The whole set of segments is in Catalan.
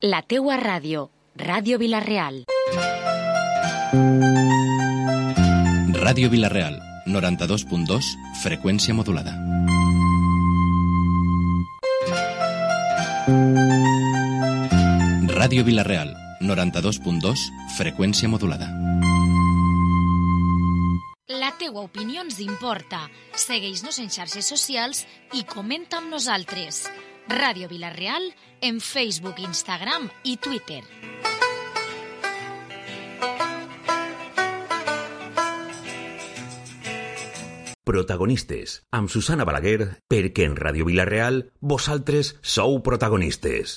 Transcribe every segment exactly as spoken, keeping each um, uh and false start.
La teua ràdio, Ràdio Vila-real. Ràdio Vila-real, noranta-dos punt dos, freqüència modulada. Ràdio Vila-real, noranta-dos punt dos, freqüència modulada. La teua opinió ens importa. Segueix-nos en xarxes socials i comenta amb nosaltres. Ràdio Vila-real en Facebook, Instagram i Twitter. Protagonistes, amb Susana Balaguer, perquè en Ràdio Vila-real vosaltres sou protagonistes.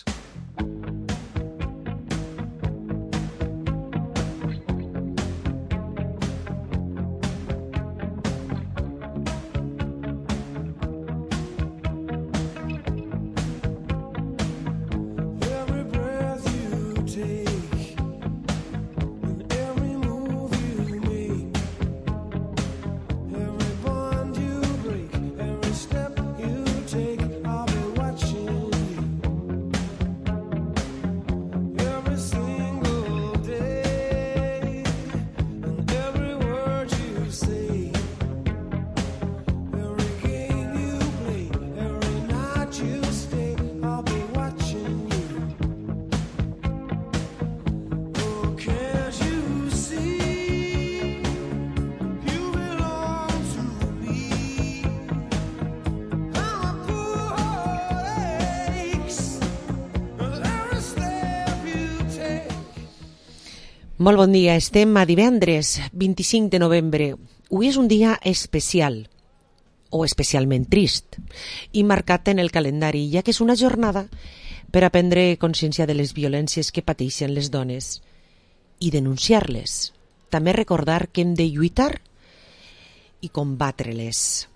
Molt bon dia, estem a divendres vint-i-cinc de novembre. Avui és un dia especial, o especialment trist, i marcat en el calendari, ja que és una jornada per a prendre consciència de les violències que pateixen les dones i denunciar-les. També recordar que hem de lluitar i combatre-les.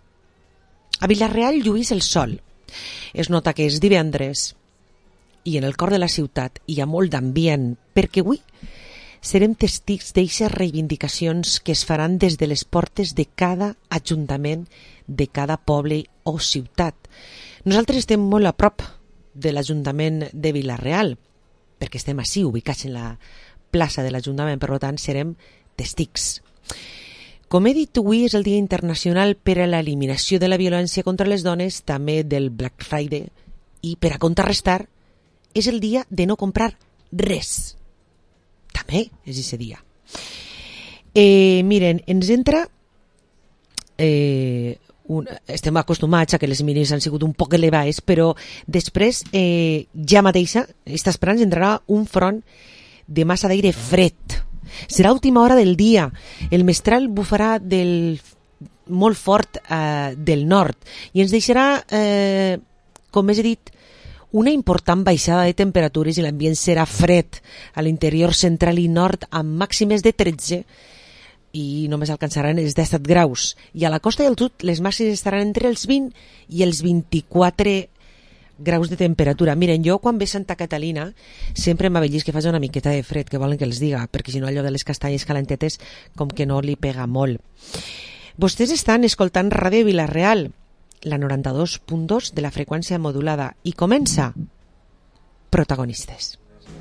A Vila-real lluís el sol. Es nota que és divendres i en el cor de la ciutat hi ha molt d'ambient, perquè avui serem testics d'eixes reivindicacions que es faran des de les portes de cada ajuntament, de cada poble o ciutat. Nosaltres estem molt a prop de l'Ajuntament de Vila-real, perquè estem així, ubicats en la plaça de l'Ajuntament, per tant serem testics. Com he dit, avui és el Dia Internacional per a l'Eliminació de la Violència contra les Dones, també del Black Friday, i per a contrarrestar és el dia de no comprar res. També és aquest dia. Eh, miren, ens entra... Eh, un, estem acostumats a que les mínimes han sigut un poc elevades, però després, eh, ja mateixa, està esperant, entrarà un front de massa d'aire fred. Serà última hora del dia. El mestral bufarà del, molt fort eh, del nord i ens deixarà, eh, com he dit, una important baixada de temperatures i l'ambient serà fred a l'interior central i nord amb màximes de tretze i només alcançaran els disset graus. I a la costa i al sud les màximes estaran entre els vint i els vint-i-quatre graus de temperatura. Miren, jo quan ve Santa Catalina sempre m'avellis que faci una miqueta de fred, que volen que els diga, perquè si no allò de les castanyes calentetes com que no li pega molt. Vostès estan escoltant Ràdio Vila-real, la noranta-dos punt dos de la freqüència modulada, i comença Protagonistes.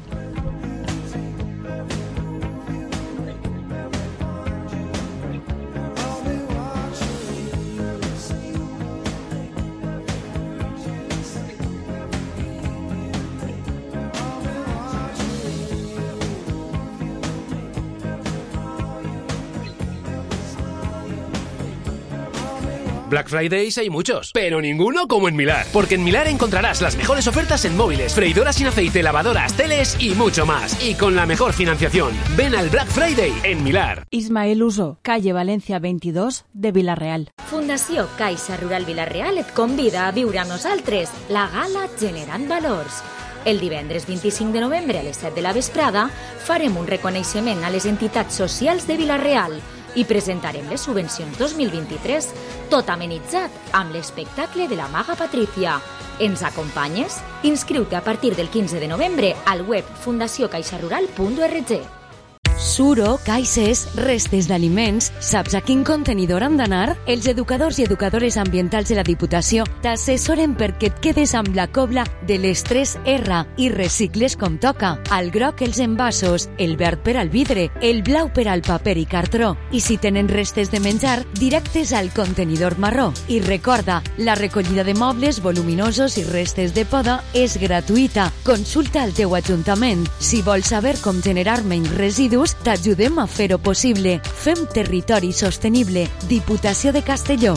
Black Fridays hay muchos, pero ninguno como en Milar. Porque en Milar encontrarás las mejores ofertas en móviles, freidoras sin aceite, lavadoras, teles y mucho más. Y con la mejor financiación. Ven al Black Friday en Milar. Ismael Uso, calle Valencia veintidós de Vila-real. Fundació Caixa Rural Vila-real et convida a viure amb nosaltres la gala Generant Valors. El divendres vint-i-cinc de novembre a les set de la vesprada farem un reconeixement a les entitats socials de Vila-real i presentarem les subvencions dos mil vint-i-tres, tot amenitzat amb l'espectacle de la Maga Patrícia. Ens acompanyes? Inscriu-te a partir del quinze de novembre al web fundació caixa rural punt org. suro, caixes, restes d'aliments. Saps a quin contenidor han d'anar? Els educadors i educadores ambientals de la Diputació t'assessoren perquè et quedes amb la cobla de les tres R i recicles com toca. Al groc els envasos, el verd per al vidre, el blau per al paper i cartró. I si tenen restes de menjar, directes al contenidor marró. I recorda, la recollida de mobles voluminosos i restes de poda és gratuïta. Consulta al teu ajuntament. Si vols saber com generar menys residus, t'ajudem a fer-ho possible. Fem territori sostenible. Diputació de Castelló.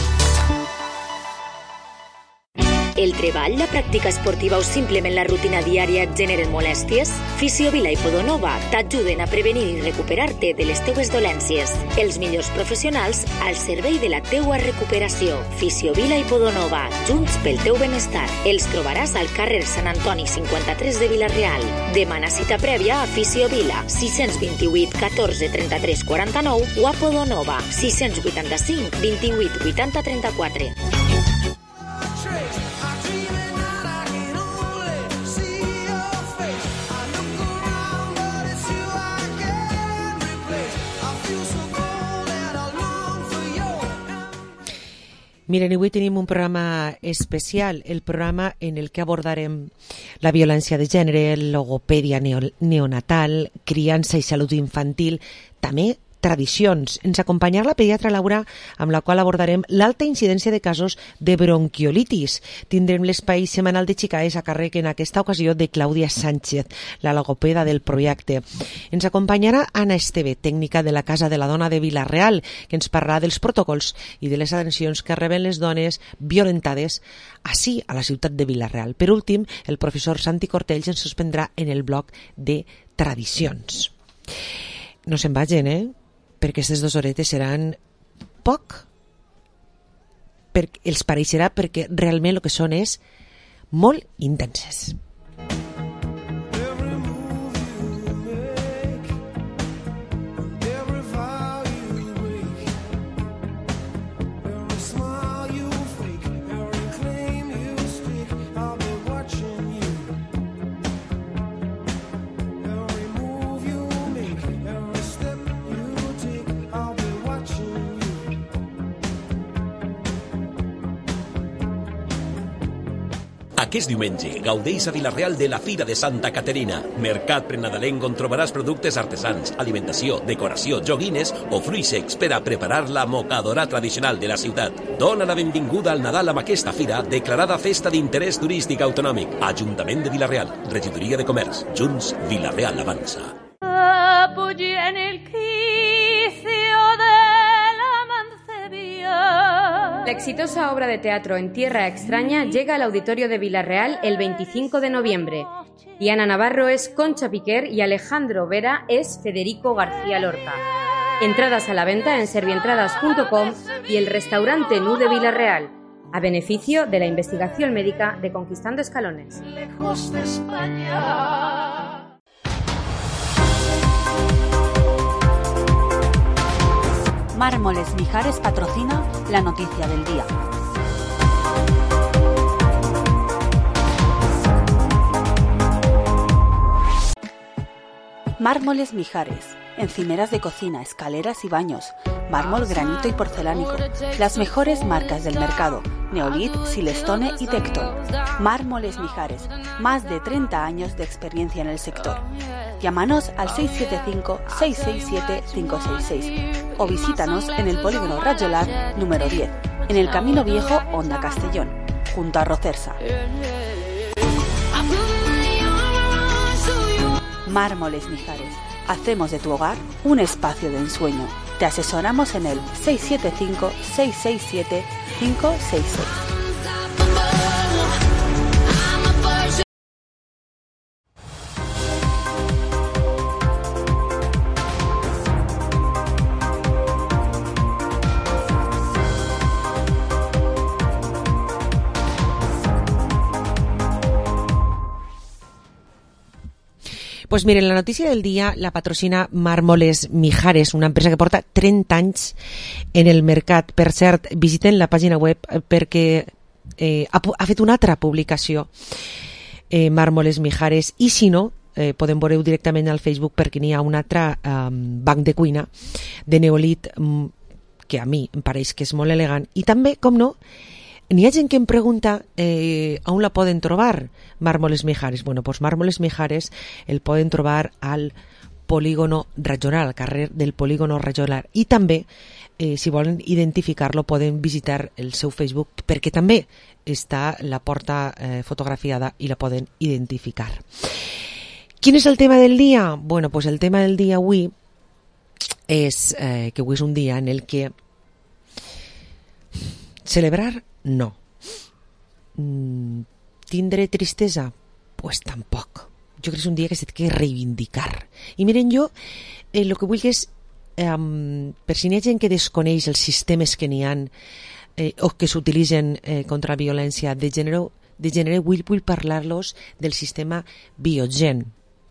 El treball, la pràctica esportiva o simplement la rutina diària et generen molèsties? Fisiovila i Podonova t'ajuden a prevenir i recuperar-te de les teues dolències. Els millors professionals al servei de la teua recuperació. Fisiovila i Podonova, junts pel teu benestar. Els trobaràs al carrer Sant Antoni cinquanta-tres de Vila-real. Demana cita prèvia a Fisiovila, sis dos vuit, catorze, trenta-tres, quaranta-nou o a Podonova, sis vuitanta-cinc, vint-i-vuit, vuitanta, trenta-quatre. Miren, avui tenim un programa especial, el programa en el que abordarem la violència de gènere, logopèdia neonatal, criança i salut infantil, també tradicions. Ens acompanyarà la pediatra Laura, amb la qual abordarem l'alta incidència de casos de bronquiolitis. Tindrem l'espai setmanal de Xicaes a càrrec en aquesta ocasió de Clàudia Sánchez, la logopeda del projecte. Ens acompanyarà Anna Esteve, tècnica de la Casa de la Dona de Vila-real, que ens parlarà dels protocols i de les atencions que reben les dones violentades ací, a la ciutat de Vila-real. Per últim, el professor Santi Cortells ens suspendrà en el bloc de tradicions. No se'n vagin, eh? Perquè aquestes dues horetes seran poc, perquè els pareixerà perquè realment el que són és molt intenses. Aquest diumenge gaudeix a Vila-real de la Fira de Santa Caterina, mercat prenadalenc on trobaràs productes artesans, alimentació, decoració, joguines o fruits secs per a preparar la mocadora tradicional de la ciutat. Dona la benvinguda al Nadal amb aquesta fira declarada Festa d'Interès Turístic Autonòmic. Ajuntament de Vila-real, Regidoria de Comerç, Junts, Vila-real avança. Apoyé en el quicio de la mancebía. La exitosa obra de teatro En Tierra Extraña llega al Auditorio de Vila-real el veinticinco de noviembre. Y Ana Navarro es Concha Piquer y Alejandro Vera es Federico García Lorca. Entradas a la venta en servientradas punto com y el restaurante Nu de Vila-real, a beneficio de la investigación médica de Conquistando Escalones. Lejos de España. Mármoles Mijares patrocina la noticia del día. Mármoles Mijares, encimeras de cocina, escaleras y baños, mármol, granito y porcelánico, las mejores marcas del mercado, Neolit, Silestone y Tecton. Mármoles Mijares, más de treinta años de experiencia en el sector. Llámanos al seis siete cinco, seis seis siete, cinco seis seis o visítanos en el polígono Rajolar número diez, en el Camino Viejo, Honda Castellón, junto a Rocersa. Mármoles Mijares, hacemos de tu hogar un espacio de ensueño. Te asesoramos en el seis siete cinco, seis seis siete, cinco seis seis. Pues miren, la notícia del dia la patrocina Mármoles Mijares, una empresa que porta trenta anys en el mercat. Per cert, visiten la pàgina web perquè eh, ha, ha fet una altra publicació, eh, Mármoles Mijares, i si no, eh, podem veure directament al Facebook perquè n'hi ha un altre eh, banc de cuina de neolit que a mi em pareix que és molt elegant. I també, com no, n'hi ha gent que em pregunta eh, on la poden trobar, Mármoles Mijares. Bueno, doncs Mármoles Mijares el poden trobar al Polígono Regional, al carrer del Polígono Regional. I també, eh, si volen identificar-lo, poden visitar el seu Facebook, perquè també està la porta eh, fotografiada i la poden identificar. Quin és el tema del dia? Bueno, pues el tema del dia avui és eh, que avui és un dia en el que celebrar, no. Mm, tindre tristesa? Pues tampoc. Jo crec que és un dia que s'ha de reivindicar. I miren, jo eh, el que vull és, eh, per si n'hi ha gent que desconeix els sistemes que n'hi ha eh, o que s'utilitzen eh, contra la violència de gènere, de gènere vull, vull parlar-los del sistema Biogen.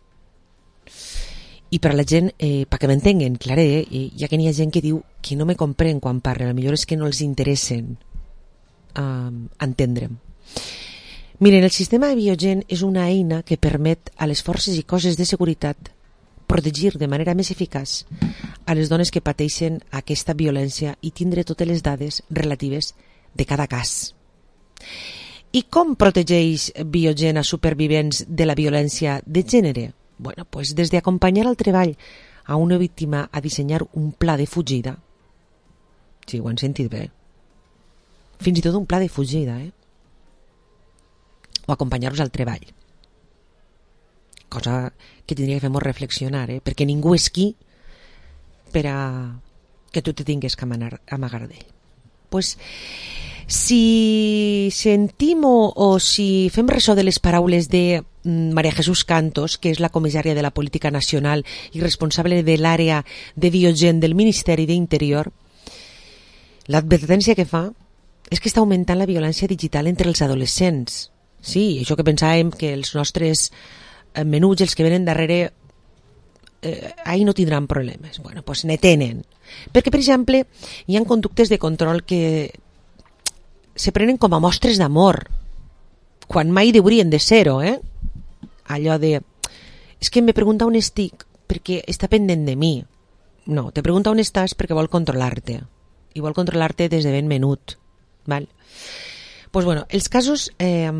I per a la gent, eh, perquè m'entenguen, clar, eh, ja que n'hi ha gent que diu que no me comprèn quan parlen, potser és que no els interessen eh, entendre'm. Miren, el sistema Biogen és una eina que permet a les forces i cosses de seguretat protegir de manera més eficaç a les dones que pateixen aquesta violència i tindre totes les dades relatives de cada cas. I com protegeix Biogen a supervivents de la violència de gènere? Bueno, pues des d'acompanyar al treball a una víctima a dissenyar un pla de fugida, sí, ho han sentit bé, fins i tot un pla de fugida, eh? O acompanyar-los al treball, cosa que tindria que fer-nos reflexionar, eh? Perquè ningú és qui per a que tu te tingues que amagar d'ell. Pues, si sentim o, o si fem ressò de les paraules de María Jesús Cantos, que és la comissària de la Política Nacional i responsable de l'àrea de Biogen del Ministeri d'Interior, l'advertència que fa és que està augmentant la violència digital entre els adolescents. Sí, això que pensàvem que els nostres menuts, els que venen darrere, eh, ahí no tindran problemes. Bueno, doncs ne tenen. Perquè, per exemple, hi ha conductes de control que se prenen com a mostres d'amor, quan mai deurien de ser-ho, eh? Allò de, és que me pregunta on estic perquè està pendent de mi. No, te pregunta on estàs perquè vol controlar-te. I vol controlar-te des de ben menut. Val? Pues bueno, els casos... Eh,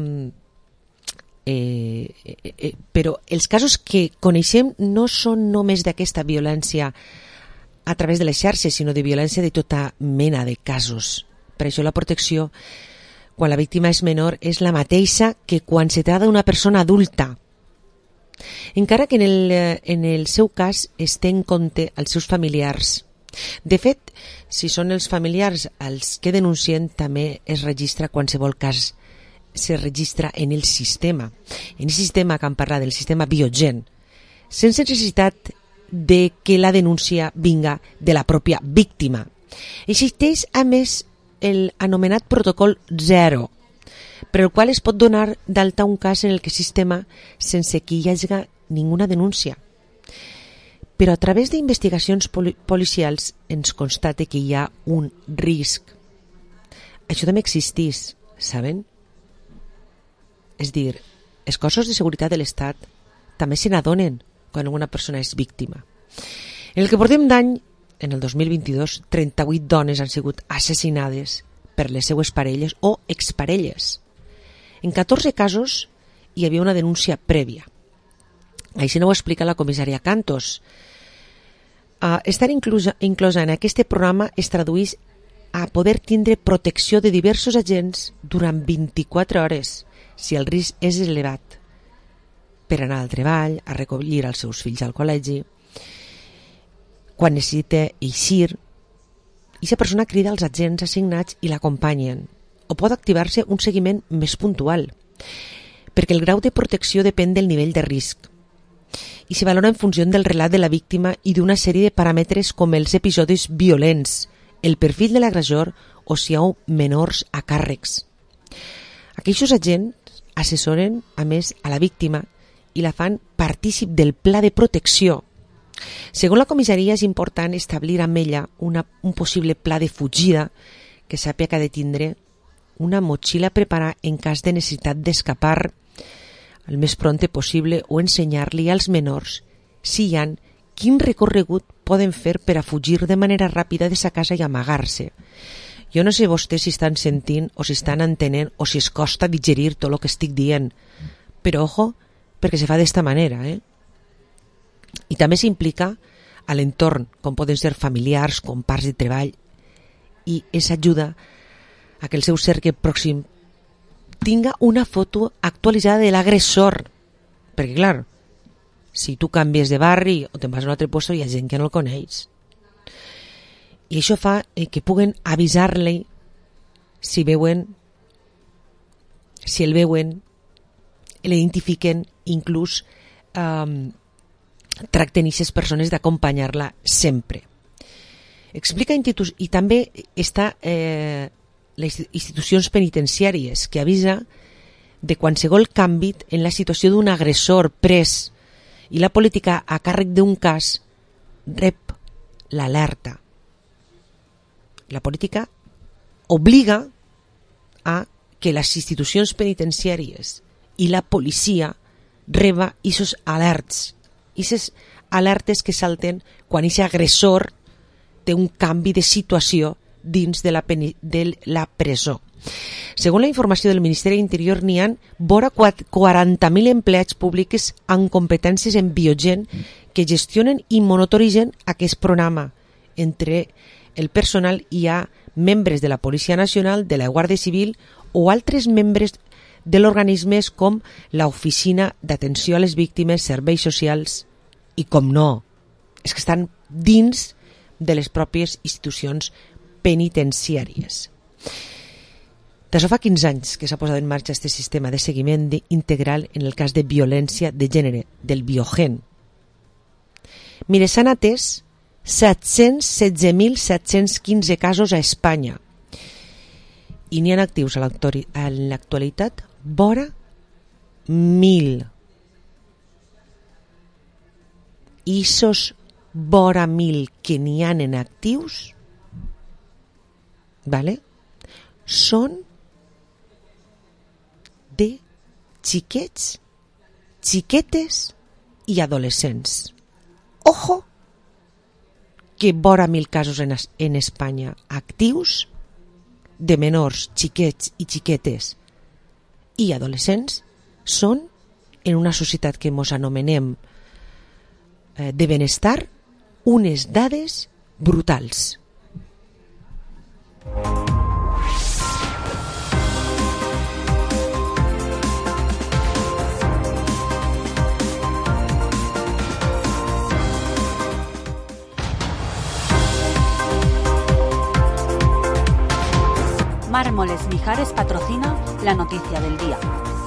eh, eh, eh, però els casos que coneixem no són només d'aquesta violència a través de les xarxes, sinó de violència de tota mena de casos. Per això la protecció, quan la víctima és menor, és la mateixa que quan se trata d'una persona adulta. Encara que en el, en el seu cas es té en compte els seus familiars. De fet, si són els familiars els que denuncien, també es registra qualsevol cas, se registra en el sistema. En el sistema que hem parlat, del sistema Biogen, sense necessitat de que la denúncia vinga de la pròpia víctima. Existeix, a més, el anomenat protocol zero, per el qual es pot donar d'alta un cas en el que sistema sense que hi hagi ninguna denúncia. Però a través d'investigacions poli policials ens constate que hi ha un risc. Això també existís, saben? És dir, els cossos de seguretat de l'Estat també se n'adonen quan una persona és víctima. En el que portem d'any, en el dos mil vint-i-dos, trenta-vuit dones han sigut assassinades per les seues parelles o exparelles. En catorze casos hi havia una denúncia prèvia. Així no ho explica la comissària Cantos. Uh, estar inclusa, inclosa en aquest programa es tradueix a poder tindre protecció de diversos agents durant vint-i-quatre hores, si el risc és elevat, per anar al treball, a recollir els seus fills al col·legi, quan necessita eixir, i aquesta persona crida als agents assignats i l'acompanyen. O pot activar-se un seguiment més puntual, perquè el grau de protecció depèn del nivell de risc i se valora en funció del relat de la víctima i d'una sèrie de paràmetres com els episodis violents, el perfil de l'agressor o si hi ha menors a càrrecs. Aquests agents assessoren, a més, a la víctima i la fan partícip del pla de protecció. Segons la comissaria, és important establir amb ella una, un possible pla de fugida que sàpiga que ha de tindre una motxilla preparada en cas de necessitat d'escapar. el més prompte possible o ensenyar-li als menors si hi ha quin recorregut poden fer per a fugir de manera ràpida de sa casa i amagar-se. Jo no sé vostès si estan sentint o si estan entenent o si es costa digerir tot el que estic dient, però ojo, perquè se fa d'esta manera, eh? I també s'implica a l'entorn, com poden ser familiars, comparts de treball, i és ajuda a que el seu cercle pròxim tinga una foto actualitzada de l'agressor, perquè clar, si tu canvies de barri o te'n vas a un altre lloc hi ha gent que no el coneix, i això fa que puguen avisar-li si veuen, si el veuen, l'identifiquen, inclús eh, tracten aquestes persones d'acompanyar-la sempre. Explica institu- i també està eh, les institucions penitenciàries, que avisa de qualsevol canvi en la situació d'un agressor pres, i la política a càrrec d'un cas rep l'alerta. La política obliga a que les institucions penitenciàries i la policia reba aquests alerts, aquestes alertes que salten quan aquest agressor té un canvi de situació dins de la, de la presó. Segons la informació del Ministeri de l'Interior, n'hi ha vora quaranta mil empleats públics amb competències en biogen que gestionen i monitoritzen aquest programa. Entre el personal hi ha membres de la Policia Nacional, de la Guàrdia Civil o altres membres de l'organismes com l'Oficina d'Atenció a les Víctimes, Serveis Socials i, com no, és que estan dins de les pròpies institucions penitenciàries. D'això fa quinze anys que s'ha posat en marxa aquest sistema de seguiment integral en el cas de violència de gènere, del Biogen. Mire, s'han atès set-cents setze mil set-cents quinze casos a Espanya i n'hi ha actius a l'actualitat vora mil. I esos vora mil que n'hi ha en actius, vale, són de xiquets, xiquetes i adolescents. Ojo, que vora mil casos en, en Espanya actius de menors, xiquets i xiquetes i adolescents són, en una societat que ens anomenem eh, de benestar, unes dades brutals. Mármoles Mijares patrocina la noticia del día.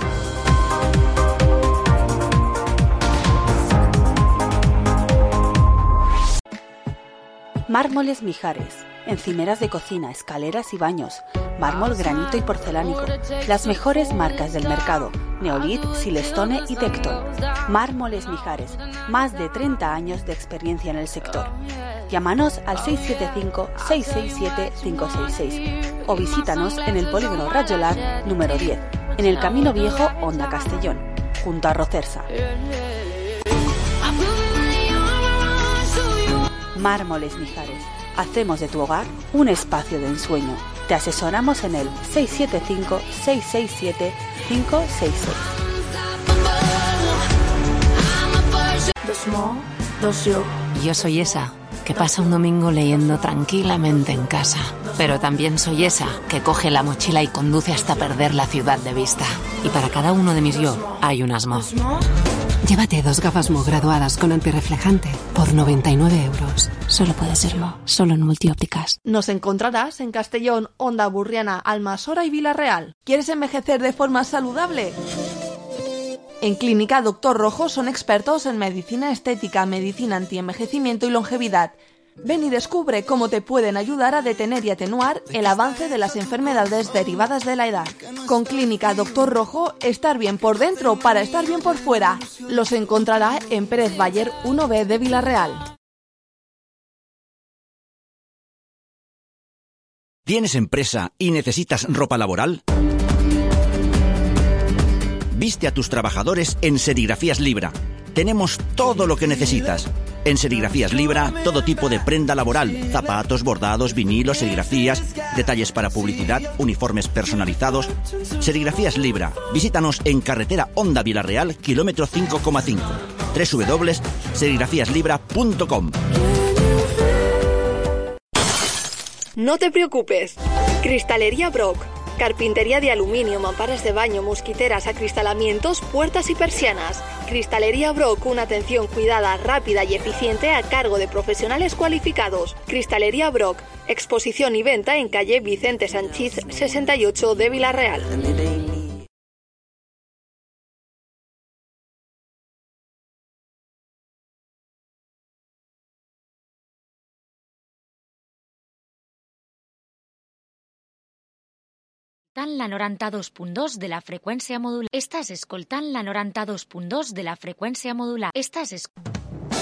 Mármoles Mijares. Encimeras de cocina, escaleras y baños, mármol, granito y porcelánico. Las mejores marcas del mercado: Neolith, Silestone y Tecton. Mármoles Mijares. Más de treinta años de experiencia en el sector. Llámanos al seis siete cinco, seis seis siete, cinco seis seis o visítanos en el Polígono Rajolar número diez, en el Camino Viejo, Honda Castellón, junto a Rocersa. Mármoles Mijares. Hacemos de tu hogar un espacio de ensueño. Te asesoramos en el seis siete cinco, seis seis siete, cinco seis seis. Yo soy esa que pasa un domingo leyendo tranquilamente en casa, pero también soy esa que coge la mochila y conduce hasta perder la ciudad de vista. Y para cada uno de mis yo hay un asmo. Llévate dos gafas Mo graduadas con antirreflejante por noventa y nueve euros. Solo puede ser Mo, solo en Multiópticas. Nos encontrarás en Castellón, Onda Burriana, Almasora y Villarreal. ¿Quieres envejecer de forma saludable? En Clínica Doctor Rojo son expertos en medicina estética, medicina antienvejecimiento y longevidad. Ven y descubre cómo te pueden ayudar a detener y atenuar el avance de las enfermedades derivadas de la edad. Con Clínica Doctor Rojo, estar bien por dentro para estar bien por fuera. Los encontrará en Pérez Bayer uno B de Villarreal. ¿Tienes empresa y necesitas ropa laboral? Viste a tus trabajadores en Serigrafías Libra. Tenemos todo lo que necesitas. En Serigrafías Libra, todo tipo de prenda laboral, zapatos, bordados, vinilos, serigrafías, detalles para publicidad, uniformes personalizados. Serigrafías Libra. Visítanos en carretera Honda Vilarreal, kilómetro cinco coma cinco. doble u doble u doble u punto serigrafías libra punto com. No te preocupes. Cristalería Brock. Carpintería de aluminio, mamparas de baño, mosquiteras, acristalamientos, puertas y persianas. Cristalería Brock, una atención cuidada, rápida y eficiente a cargo de profesionales cualificados. Cristalería Brock, exposición y venta en calle Vicente Sanchís sesenta y ocho de Vilarreal. Escoltant la noranta-dos punt dos de la freqüència modular. Estàs escoltant la noranta-dos punt dos de la freqüència modular. Estàs escoltant...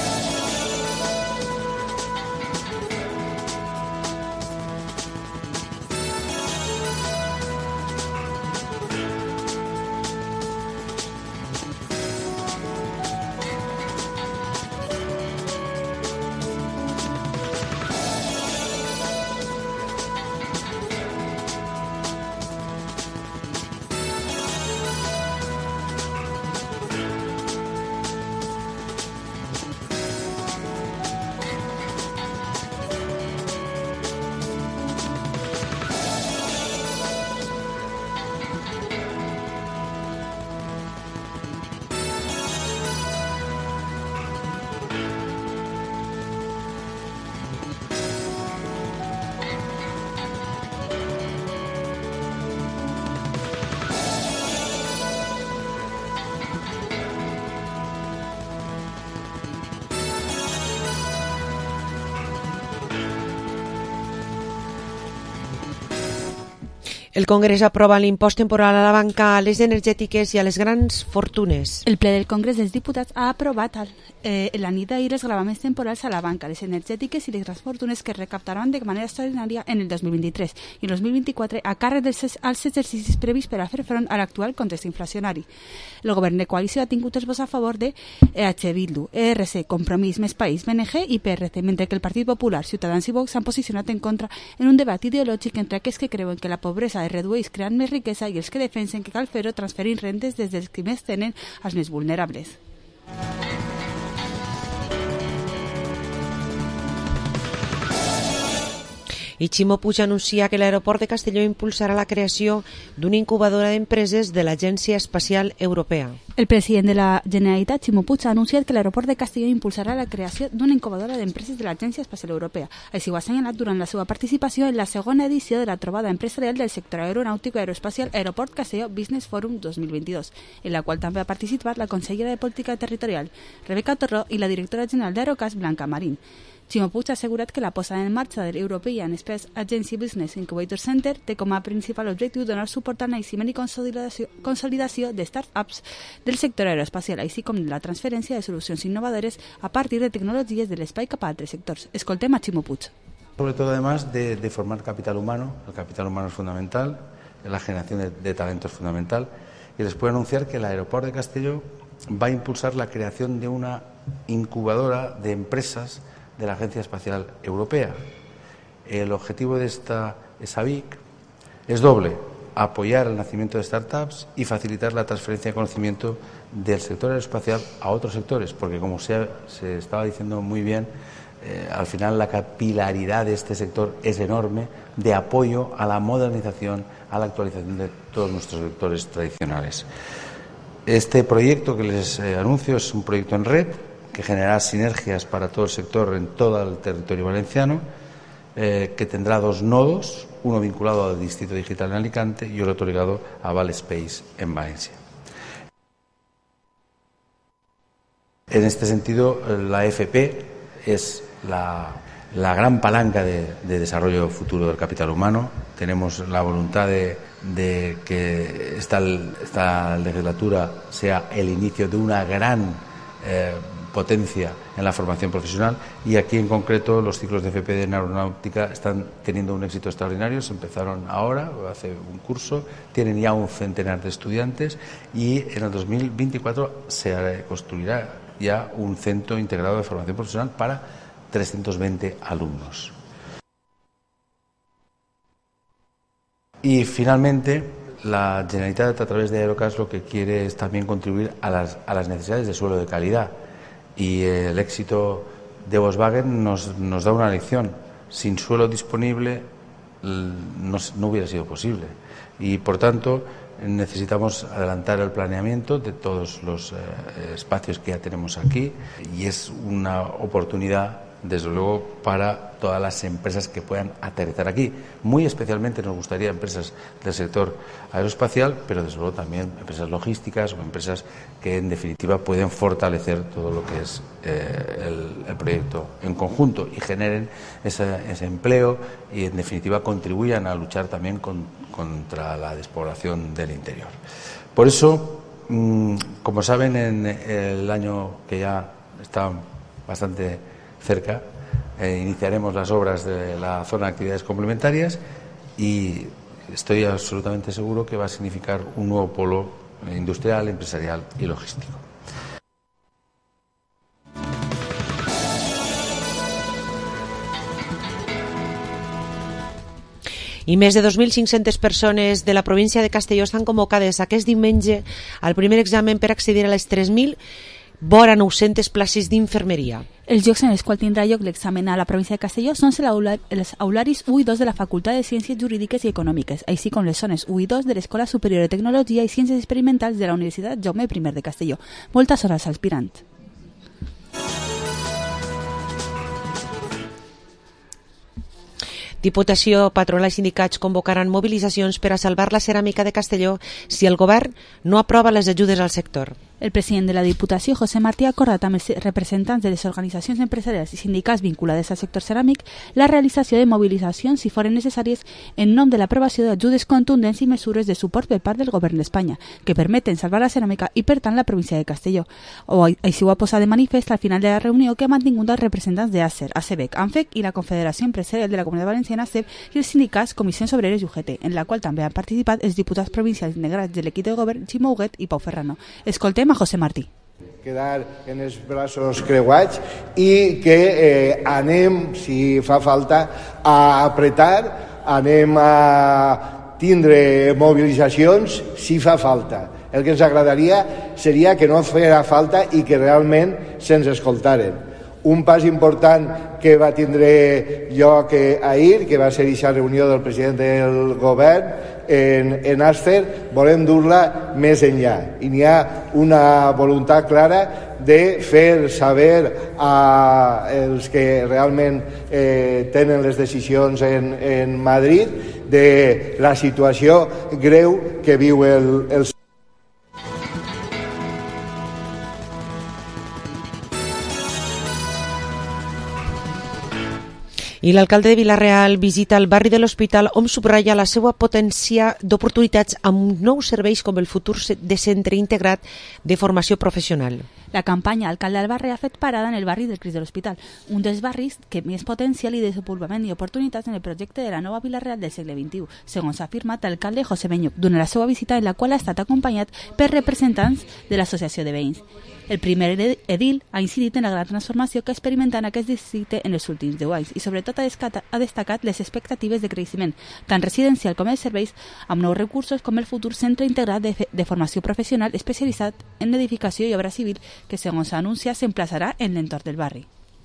El Congrés aprova l'impost temporal a la banca, a les energètiques i a les grans fortunes. El ple del Congrés dels Diputats ha aprovat el, eh, la nit d'ahir els gravaments temporals a la banca, les energètiques i les grans fortunes que recaptaran de manera extraordinària en el dos mil vint-i-tres i el dos mil vint-i-quatre a càrrec dels als exercicis previs per a fer front a l'actual context inflacionari. El govern de coalició ha tingut els vots a favor de E H Bildu, E R C, Compromís, Més País, B N G i P R C, mentre que el Partit Popular, Ciutadans i Vox s'han posicionat en contra en un debat ideològic entre aquells que creuen que la pobresa es redueix creant més riquesa i els que defensen que cal fer-ho transferint rentes des dels que més tenen als més vulnerables. I Ximo Puig anuncia que l'aeroport de Castelló impulsarà la creació d'una incubadora d'empreses de l'Agència Espacial Europea. El president de la Generalitat, Ximo Puig, ha anunciat que l'aeroport de Castelló impulsarà la creació d'una incubadora d'empreses de l'Agència Espacial Europea. Així ho ha assenyalat durant la seva participació en la segona edició de la trobada empresarial del sector aeronàutic i aeroespacial Aeroport Castelló Business Forum dos mil vint-i-dos, en la qual també ha participat la consellera de Política Territorial, Rebeca Torró, i la directora general d'Aerocas, Blanca Marín. Ximo Puig ha assegurat que la posada en marxa de l'European Space Agency Business Incubator Center té com a principal objectiu donar suport al naixement i consolidació, consolidació de start-ups del sector aeroespacial, així com de la transferència de solucions innovadores a partir de tecnologies de l'espai cap a altres sectors. Escoltem a Ximo Puig. Sobre todo, además de, de formar capital humano, el capital humano es fundamental, la generación de, de talento es fundamental, y les puedo anunciar que el aeropuerto de Castelló va a impulsar la creación de una incubadora de empresas de la Agencia Espacial Europea. El objetivo de esta esa B I C es doble: apoyar el nacimiento de startups y facilitar la transferencia de conocimiento del sector aeroespacial a otros sectores, porque como se, se estaba diciendo muy bien, eh, al final la capilaridad de este sector es enorme, de apoyo a la modernización, a la actualización de todos nuestros sectores tradicionales. Este proyecto que les eh, anuncio es un proyecto en red que generará sinergias para todo el sector en todo el territorio valenciano, eh, que tendrá dos nodos, uno vinculado al Distrito Digital en Alicante y otro ligado a Valspace en Valencia. En este sentido, la F P es la, la gran palanca de, de desarrollo futuro del capital humano. Tenemos la voluntad de, de que esta, esta legislatura sea el inicio de una gran eh, potencia en la formación profesional, y aquí en concreto los ciclos de F P D en aeronáutica están teniendo un éxito extraordinario. Se empezaron ahora, hace un curso, tienen ya un centenar de estudiantes y en el dos mil veinticuatro se construirá ya un centro integrado de formación profesional para trescientos veinte alumnos. Y finalmente, la Generalitat, a través de Aerocas, lo que quiere es también contribuir a las, a las necesidades de suelo de calidad. Y el éxito de Volkswagen nos, nos da una lección. Sin suelo disponible no, no hubiera sido posible. Y, por tanto, necesitamos adelantar el planeamiento de todos los eh, espacios que ya tenemos aquí, y es una oportunidad, desde luego, para todas las empresas que puedan aterrizar aquí. Muy especialmente nos gustaría empresas del sector aeroespacial, pero desde luego también empresas logísticas o empresas que en definitiva pueden fortalecer todo lo que es eh, el, el proyecto en conjunto y generen ese, ese empleo y en definitiva contribuyan a luchar también con, contra la despoblación del interior. Por eso, mmm, como saben, en el año que ya está bastante cerca, eh, iniciaremos las obras de la zona de actividades complementarias, y estoy absolutamente seguro que va a significar un nuevo polo industrial, empresarial y logístico. I més de dos mil cinc-centes persones de la província de Castelló estan convocades aquest diumenge al primer examen per accedir a les tres mil vora nou-centes places d'infermeria. Els llocs en els quals tindrà lloc l'examen a la província de Castelló són els aularis u i dos de la Facultat de Ciències Jurídiques i Econòmiques, així com les zones u i dos de l'Escola Superior de Tecnologia i Ciències Experimentals de la Universitat Jaume I de Castelló. Moltes hores aspirant. Diputació, patronal i sindicats convocaran mobilitzacions per a salvar la ceràmica de Castelló si el govern no aprova les ajudes al sector. El president de la Diputació, José Martí, ha acordat amb els representants de les organitzacions empresarials i sindicals vinculades al sector ceràmic la realització de mobilitzacions, si foren necessàries, en nom de l'aprovació d'ajudes contundents i mesures de suport per part del govern d'Espanya, que permeten salvar la ceràmica i, per tant, la província de Castelló. O així ho ha posat de manifest al final de la reunió que ha mantingut els representants d'Acer, ACEBEC, ANFEC i la Confederació Empresarial de la Comunitat Valenciana, C E B, i els sindicats Comissions Obreres i U G T, en la qual també han participat els diputats provincials integrats de l'equip de govern Ximo Huguet i Pau Ferrano. Escoltem a José Martí. Quedar en els braços creuats i que eh, anem, si fa falta, a apretar, anem a tindre mobilitzacions si fa falta. El que ens agradaria seria que no fera falta i que realment se'ns escoltaren. Un pas important que va tindre lloc ahir, que va ser aquesta reunió del president del govern en, en Aster, volem dur-la més enllà. I n'hi ha una voluntat clara de fer saber als que realment eh, tenen les decisions en, en Madrid de la situació greu que viu el, el I l'alcalde de Vila-real visita el barri de l'Hospital, on subratlla la seva potència d'oportunitats amb nous serveis com el futur de centre integrat de formació professional. La campanya Alcalde al barri ha fet parada en el barri del Crist de l'Hospital, un dels barris que més potencial i desenvolupament i oportunitats en el projecte de la nova Vila-real del segle vint-i-u, segons ha afirmat l'alcalde José Beñuc, durant la seva visita, en la qual ha estat acompanyat per representants de l'Associació de Veïns. El primer edil ha incidit en la gran transformació que ha experimentat aquest districte en els últims deu anys i sobretot ha destacat les expectatives de creixement, tant residencial com els serveis, amb nous recursos com el futur centre integrat de, de formació professional especialitzat en edificació i obra civil que, segons s'anuncia, s'emplaçarà en l'entorn del barri.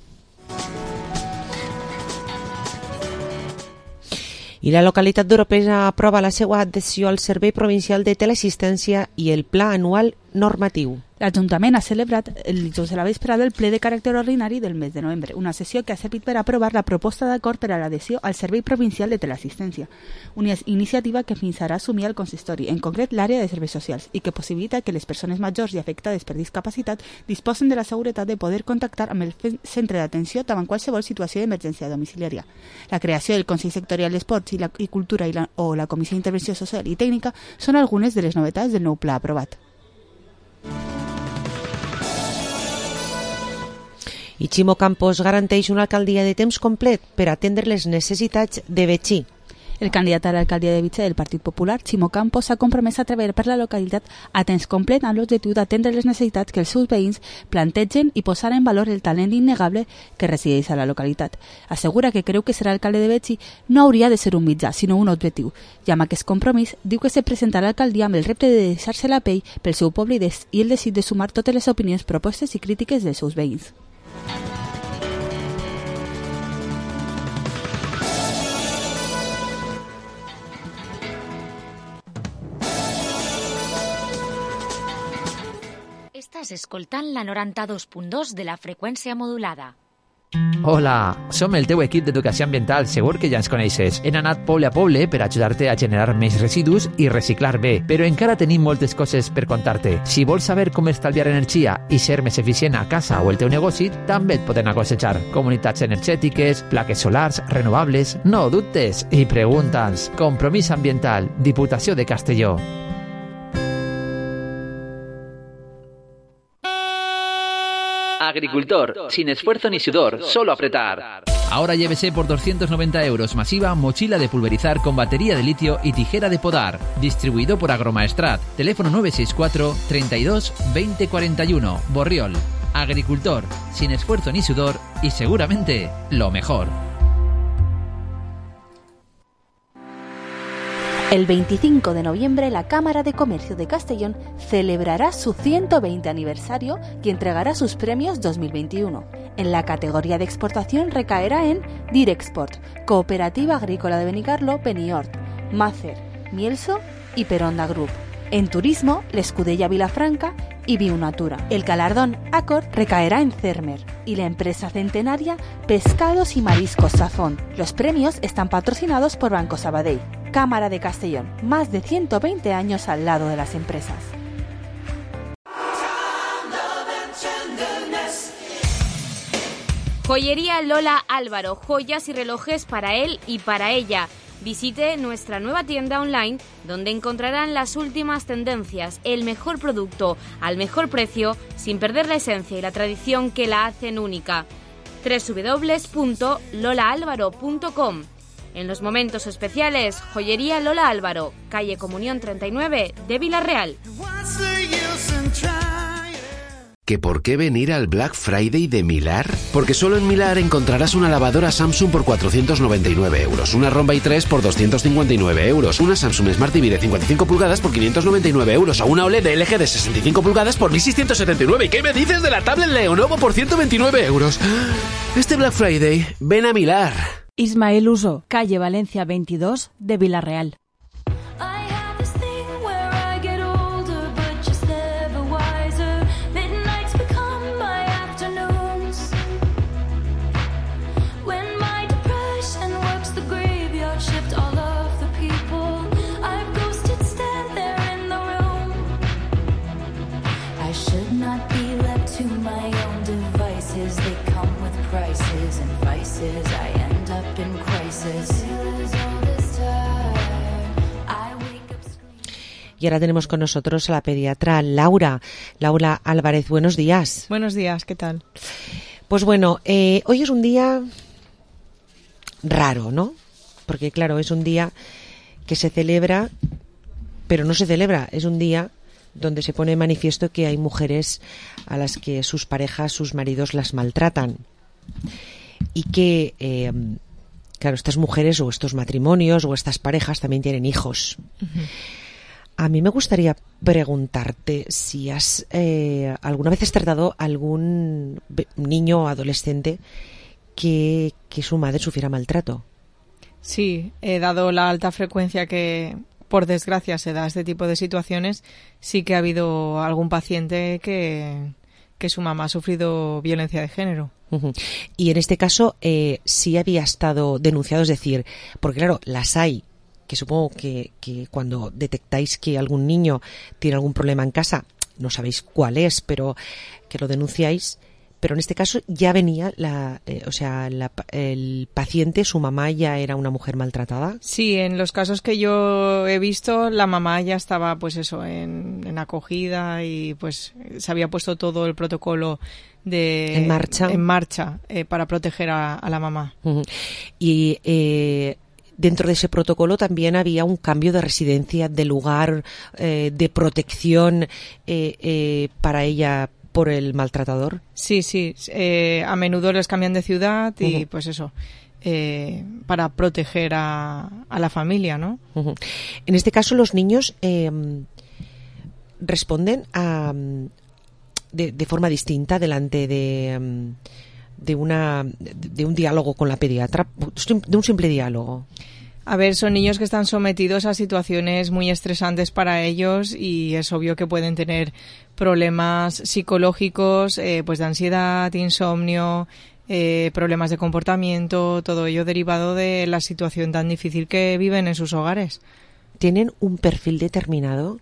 I la localitat d'Oropesa aprova la seva adhesió al Servei Provincial de Teleassistència i el Pla Anual Normatiu. L'Ajuntament ha celebrat el dijous a la vesprada el ple de caràcter ordinari del mes de novembre, una sessió que ha servit per aprovar la proposta d'acord per a l'adhesió al Servei Provincial de Teleassistència, una iniciativa que fins ara assumia el consistori, en concret l'àrea de serveis socials, i que possibilita que les persones majors i afectades per discapacitat disposen de la seguretat de poder contactar amb el centre d'atenció davant qualsevol situació d'emergència domiciliària. La creació del Consell Sectorial d'Esports i, la, i Cultura i la, o la Comissió d'Intervenció Social i Tècnica són algunes de les novetats del nou pla aprovat. I Ximo Campos garanteix una alcaldia de temps complet per atendre les necessitats de Betxí. El candidat a l'alcaldia de Vitge del Partit Popular, Ximo Campos, s'ha compromès a treballar per la localitat a temps complet amb l'objectiu d'atendre les necessitats que els seus veïns plantegen i posar en valor el talent innegable que resideix a la localitat. Assegura que creu que ser alcalde de Betxí no hauria de ser un mitjà, sinó un objectiu. I amb aquest compromís diu que se presentarà a l'alcaldia amb el repte de deixar-se la pell pel seu poble i el desig de sumar totes les opinions, propostes i crítiques dels seus veïns. Estàs escoltant la noranta-dos punt dos de la freqüència modulada. Hola, som el teu equip d'educació ambiental, segur que ja ens coneixes. Hem anat poble a poble per ajudar-te a generar més residus i reciclar bé, però encara tenim moltes coses per contar-te. Si vols saber com estalviar energia i ser més eficient a casa o el teu negoci, també et poden aconsellar. Comunitats energètiques, plaques solars, renovables... No dubtes i pregunta'ns. Compromís ambiental, Diputació de Castelló. Agricultor, sin esfuerzo ni sudor, solo apretar. Ahora llévese por doscientos noventa euros masiva mochila de pulverizar con batería de litio y tijera de podar. Distribuido por Agromaestrat. Teléfono nueve seis cuatro, treinta y dos, veinte cuarenta y uno. Borriol. Agricultor, sin esfuerzo ni sudor y seguramente lo mejor. El veinticinco de noviembre, la Cámara de Comercio de Castellón celebrará su ciento veinte aniversario y entregará sus premios dos mil veintiuno. En la categoría de exportación recaerá en Direxport, Cooperativa Agrícola de Benicarló, Beniort, Macer, Mielso y Peronda Group. En turismo, l'Escudella Vilafranca y Bionatura. El galardón Accord recaerá en Cermer y la empresa centenaria Pescados y Mariscos Sazón. Los premios están patrocinados por Banco Sabadell. Cámara de Castellón, más de ciento veinte años al lado de las empresas. Joyería Lola Álvaro, joyas y relojes para él y para ella. Visite nuestra nueva tienda online donde encontrarán las últimas tendencias, el mejor producto al mejor precio sin perder la esencia y la tradición que la hacen única. doble u doble u doble u punto lola álvaro punto com. En los momentos especiales, Joyería Lola Álvaro, calle Comunión treinta y nueve de Villarreal. ¿Que por qué venir al Black Friday de Milar? Porque solo en Milar encontrarás una lavadora Samsung por cuatrocientos noventa y nueve euros, una Rombay tres por doscientos cincuenta y nueve euros, una Samsung Smart T V de cincuenta y cinco pulgadas por quinientos noventa y nueve euros, o una O L E D de L G de sesenta y cinco pulgadas por mil seiscientos setenta y nueve. ¿Y qué me dices de la tablet Lenovo por ciento veintinueve euros? Este Black Friday, ven a Milar. Ismael Uso, calle Valencia veintidós de Villarreal. Y ahora tenemos con nosotros a la pediatra Laura. Laura Álvarez, buenos días. Buenos días, ¿qué tal? Pues bueno, eh, hoy es un día raro, ¿no? Porque claro, es un día que se celebra, pero no se celebra. Es un día donde se pone de manifiesto que hay mujeres a las que sus parejas, sus maridos las maltratan. Y que, eh, claro, estas mujeres o estos matrimonios o estas parejas también tienen hijos. Uh-huh. A mí me gustaría preguntarte si has eh, alguna vez has tratado a algún niño o adolescente que, que su madre sufriera maltrato. Sí, he dado la alta frecuencia que, por desgracia, se da este tipo de situaciones. Sí que ha habido algún paciente que, que su mamá ha sufrido violencia de género. Uh-huh. Y en este caso eh, sí había estado denunciado, es decir, porque claro, las hay, que supongo que, que cuando detectáis que algún niño tiene algún problema en casa, no sabéis cuál es, pero que lo denunciáis, pero en este caso ya venía, la, eh, o sea, la, el paciente, su mamá ya era una mujer maltratada. Sí, en los casos que yo he visto, la mamá ya estaba, pues eso, en, en acogida y pues se había puesto todo el protocolo de en marcha, en marcha eh, para proteger a, a la mamá. Uh-huh. Y eh, dentro de ese protocolo también había un cambio de residencia, de lugar, eh, de protección eh, eh, para ella por el maltratador. Sí, sí. Eh, a menudo les cambian de ciudad y uh-huh. pues eso. Eh, para proteger a, a la familia, ¿no? Uh-huh. En este caso los niños eh, responden a, de, de forma distinta delante de, de, una, de un diálogo con la pediatra, de un simple diálogo. A ver, son niños que están sometidos a situaciones muy estresantes para ellos y es obvio que pueden tener problemas psicológicos, eh, pues de ansiedad, insomnio, Eh, problemas de comportamiento, todo ello derivado de la situación tan difícil que viven en sus hogares. ¿Tienen un perfil determinado?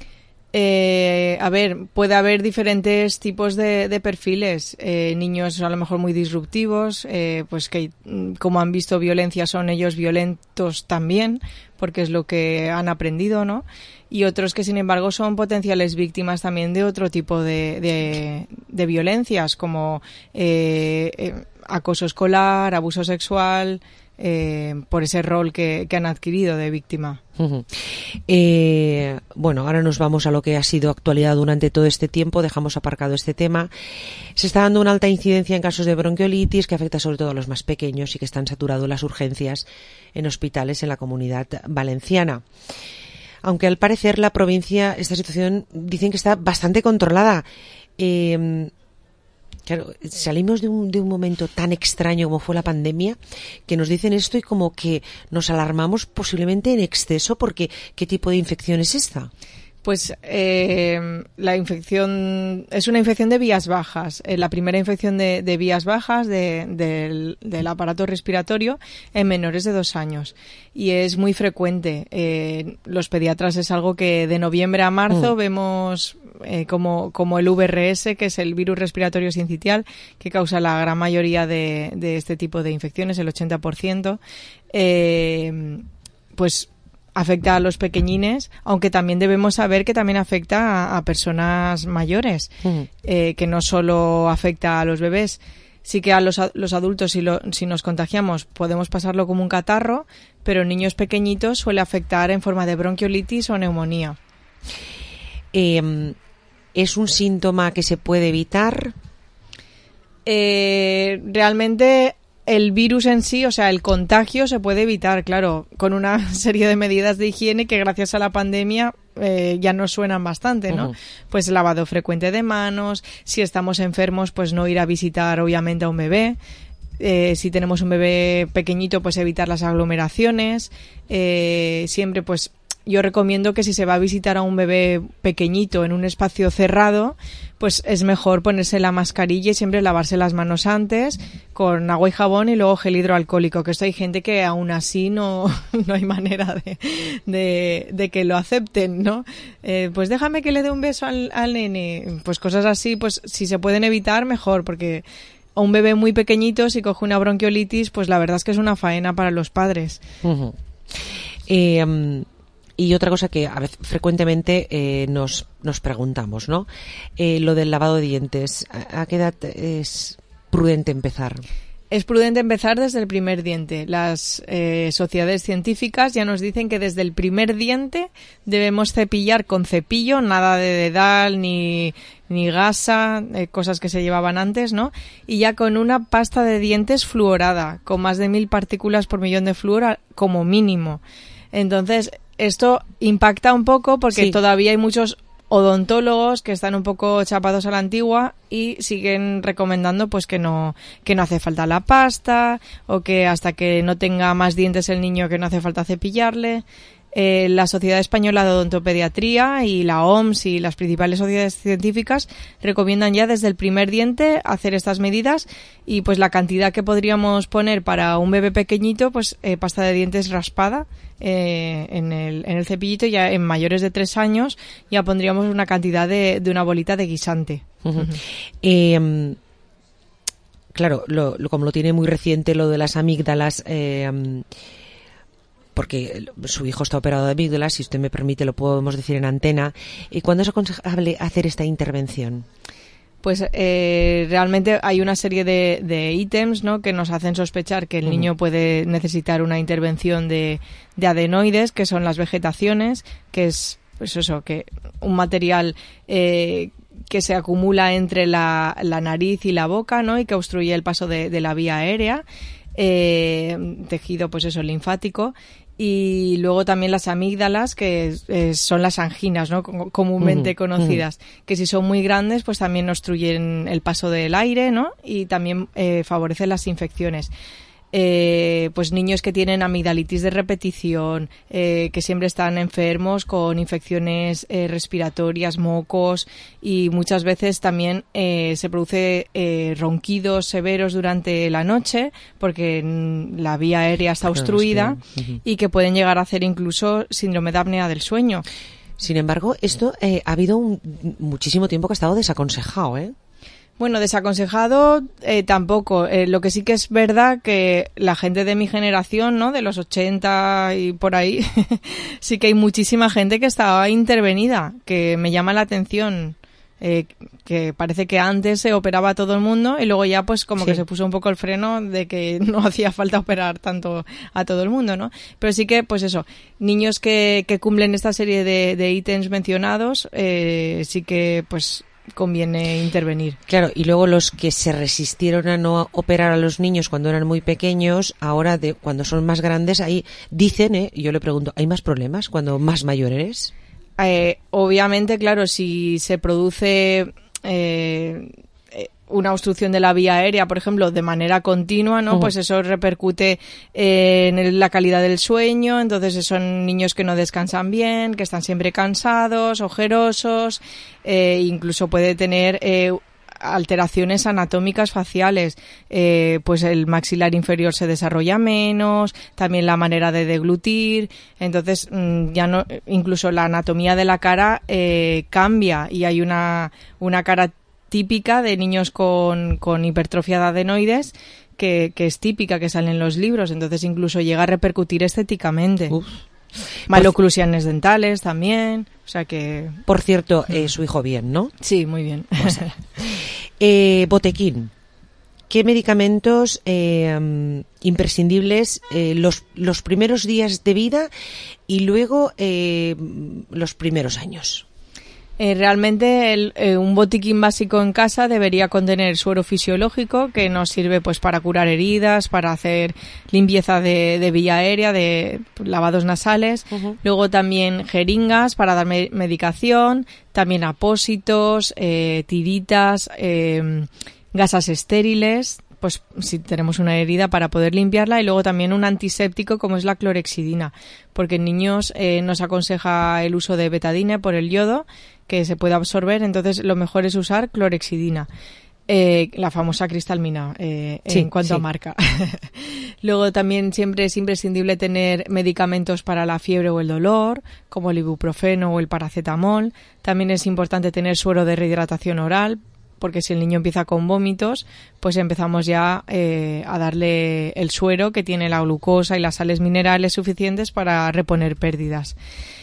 Eh, a ver, puede haber diferentes tipos de, de perfiles. Eh, niños a lo mejor muy disruptivos, eh, pues que como han visto violencia son ellos violentos también, porque es lo que han aprendido, ¿no? Y otros que sin embargo son potenciales víctimas también de otro tipo de, de, de violencias, como eh, eh, acoso escolar, abuso sexual, eh, por ese rol que, que han adquirido de víctima. Uh-huh. Eh, bueno, ahora nos vamos a lo que ha sido actualidad durante todo este tiempo. Dejamos aparcado este tema. Se está dando una alta incidencia en casos de bronquiolitis que afecta sobre todo a los más pequeños y que están saturados las urgencias en hospitales en la Comunidad Valenciana. Aunque al parecer la provincia, esta situación dicen que está bastante controlada. Eh, claro, salimos de un, de un momento tan extraño como fue la pandemia, que nos dicen esto y como que nos alarmamos posiblemente en exceso, porque ¿qué tipo de infección es esta? Pues eh, la infección es una infección de vías bajas, eh, la primera infección de, de vías bajas de, de, del, del aparato respiratorio en menores de dos años y es muy frecuente. Eh, los pediatras es algo que de noviembre a marzo mm. vemos eh, como, como el V R S, que es el virus respiratorio sincitial, que causa la gran mayoría de, de este tipo de infecciones, el ochenta por ciento. Eh, pues afecta a los pequeñines, aunque también debemos saber que también afecta a, a personas mayores, uh-huh. eh, que no solo afecta a los bebés. Sí que a los, a, los adultos, si, lo, si nos contagiamos, podemos pasarlo como un catarro, pero en niños pequeñitos suele afectar en forma de bronquiolitis o neumonía. Eh, ¿Es un síntoma que se puede evitar? Eh, realmente el virus en sí, o sea, el contagio se puede evitar, claro, con una serie de medidas de higiene que gracias a la pandemia eh, ya nos suenan bastante, ¿no? Uh-huh. Pues lavado frecuente de manos, si estamos enfermos, pues no ir a visitar obviamente a un bebé. Eh, si tenemos un bebé pequeñito, pues evitar las aglomeraciones. Eh, siempre, pues yo recomiendo que si se va a visitar a un bebé pequeñito en un espacio cerrado, pues es mejor ponerse la mascarilla y siempre lavarse las manos antes con agua y jabón y luego gel hidroalcohólico, que esto hay gente que aún así no, no hay manera de, de, de que lo acepten, ¿no? Eh, pues déjame que le dé un beso al, al nene. Pues cosas así, pues si se pueden evitar, mejor, porque a un bebé muy pequeñito, si coge una bronquiolitis, pues la verdad es que es una faena para los padres. Uh-huh. Eh, um... Y otra cosa que a veces frecuentemente eh, nos, nos preguntamos, ¿no? Eh, lo del lavado de dientes. ¿A, a qué edad es prudente empezar? Es prudente empezar desde el primer diente. Las eh, sociedades científicas ya nos dicen que desde el primer diente debemos cepillar con cepillo, nada de dedal ni, ni gasa, eh, cosas que se llevaban antes, ¿no? Y ya con una pasta de dientes fluorada, con más de mil partículas por millón de flúor como mínimo. Entonces, esto impacta un poco porque sí. Todavía hay muchos odontólogos que están un poco chapados a la antigua y siguen recomendando pues que no que no hace falta la pasta o que hasta que no tenga más dientes el niño que no hace falta cepillarle. Eh, la Sociedad Española de Odontopediatría y la O M S y las principales sociedades científicas recomiendan ya desde el primer diente hacer estas medidas y pues la cantidad que podríamos poner para un bebé pequeñito, pues eh, pasta de dientes raspada eh, en el en el cepillito, ya en mayores de tres años ya pondríamos una cantidad de, de una bolita de guisante. Uh-huh. Uh-huh. Eh, claro, lo, lo, como lo tiene muy reciente lo de las amígdalas, eh, porque su hijo está operado de amígdalas, si usted me permite lo podemos decir en antena. ¿Y cuándo es aconsejable hacer esta intervención? pues eh, realmente hay una serie de, de ítems, ¿no?, que nos hacen sospechar que el uh-huh. niño puede necesitar una intervención de, de adenoides, que son las vegetaciones, que es pues eso, que un material eh, que se acumula entre la, la nariz y la boca, ¿no?, y que obstruye el paso de, de la vía aérea, eh, tejido pues eso linfático. Y luego también las amígdalas, que eh, son las anginas, ¿no?, comúnmente uh-huh, conocidas, uh-huh. que si son muy grandes, pues también obstruyen el paso del aire, ¿no?, y también eh, favorecen las infecciones. Eh, pues niños que tienen amigdalitis de repetición, eh, que siempre están enfermos con infecciones eh, respiratorias, mocos, y muchas veces también eh, se produce eh, ronquidos severos durante la noche porque la vía aérea está obstruida, claro, es que, uh-huh. y que pueden llegar a hacer incluso síndrome de apnea del sueño. Sin embargo, esto eh, ha habido un, muchísimo tiempo que ha estado desaconsejado, ¿eh? Bueno, desaconsejado eh, tampoco. Eh, lo que sí que es verdad que la gente de mi generación, ¿no?, de los ochenta y por ahí, sí que hay muchísima gente que estaba intervenida, que me llama la atención. Eh, que parece que antes se operaba a todo el mundo y luego ya pues como sí. que se puso un poco el freno de que no hacía falta operar tanto a todo el mundo, ¿no? Pero sí que, pues eso, niños que, que cumplen esta serie de, de ítems mencionados, eh, sí que pues conviene intervenir. Claro, y luego los que se resistieron a no operar a los niños cuando eran muy pequeños, ahora de cuando son más grandes, ahí dicen, ¿eh? Y yo le pregunto, ¿hay más problemas cuando más mayor eres? Eh, obviamente, claro, si se produce eh, una obstrucción de la vía aérea, por ejemplo, de manera continua, ¿no? Uh-huh. Pues eso repercute eh, en la calidad del sueño. Entonces son niños que no descansan bien, que están siempre cansados, ojerosos, eh, incluso puede tener eh, alteraciones anatómicas faciales, eh, pues el maxilar inferior se desarrolla menos, también la manera de deglutir, entonces ya no, incluso la anatomía de la cara eh, cambia y hay una, una cara típica de niños con, con hipertrofia de adenoides que, que es típica, que sale en los libros, entonces incluso llega a repercutir estéticamente. Uf. Maloclusiones dentales también, o sea que... Por cierto, eh, su hijo bien, ¿no? Sí, muy bien. O sea, eh, botequín. ¿Qué medicamentos eh, um, imprescindibles eh, los, los primeros días de vida y luego eh, los primeros años? Eh, realmente el, eh, un botiquín básico en casa debería contener suero fisiológico, que nos sirve pues para curar heridas, para hacer limpieza de, de vía aérea, de lavados nasales. Uh-huh. Luego también jeringas para dar me- medicación, también apósitos, eh, tiritas, eh, gasas estériles, pues si tenemos una herida para poder limpiarla, y luego también un antiséptico como es la clorexidina, porque en niños eh, nos aconseja el uso de betadine por el yodo, que se puede absorber, entonces lo mejor es usar clorexidina, eh, la famosa cristalmina, eh, sí, en cuanto sí. a marca. Luego también siempre es imprescindible tener medicamentos para la fiebre o el dolor, como el ibuprofeno o el paracetamol. También es importante tener suero de rehidratación oral, porque si el niño empieza con vómitos, pues empezamos ya eh, a darle el suero que tiene la glucosa y las sales minerales suficientes para reponer pérdidas.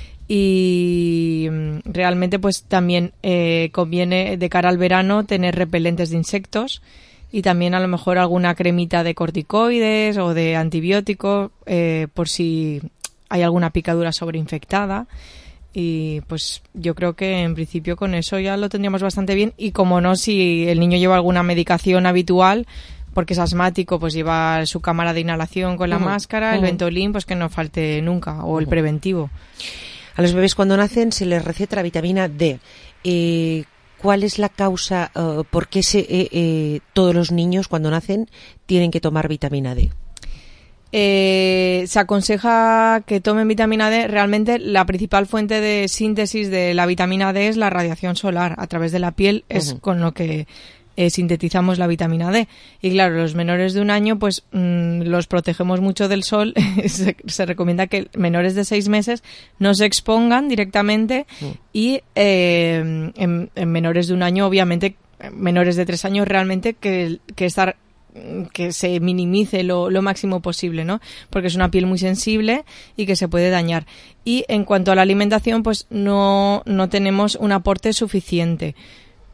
Y realmente pues también eh, conviene de cara al verano tener repelentes de insectos y también a lo mejor alguna cremita de corticoides o de antibiótico eh, por si hay alguna picadura sobreinfectada. Y pues yo creo que en principio con eso ya lo tendríamos bastante bien, y como no, si el niño lleva alguna medicación habitual porque es asmático, pues lleva su cámara de inhalación con la uh-huh. máscara, uh-huh. el Ventolin, pues que no falte nunca, o uh-huh. el preventivo. A los bebés cuando nacen se les receta la vitamina D. Eh, ¿Cuál es la causa, uh, por qué se, eh, eh, todos los niños cuando nacen tienen que tomar vitamina D? Eh, se aconseja que tomen vitamina D. Realmente la principal fuente de síntesis de la vitamina D es la radiación solar. A través de la piel es uh-huh. con lo que eh, sintetizamos la vitamina D. Y claro, los menores de un año pues mmm, los protegemos mucho del sol. se, se recomienda que menores de seis meses no se expongan directamente uh-huh. y eh, en, en menores de un año, obviamente, menores de tres años realmente que, que estar que se minimice lo, lo máximo posible, ¿no? Porque es una piel muy sensible y que se puede dañar. Y en cuanto a la alimentación, pues no, no tenemos un aporte suficiente.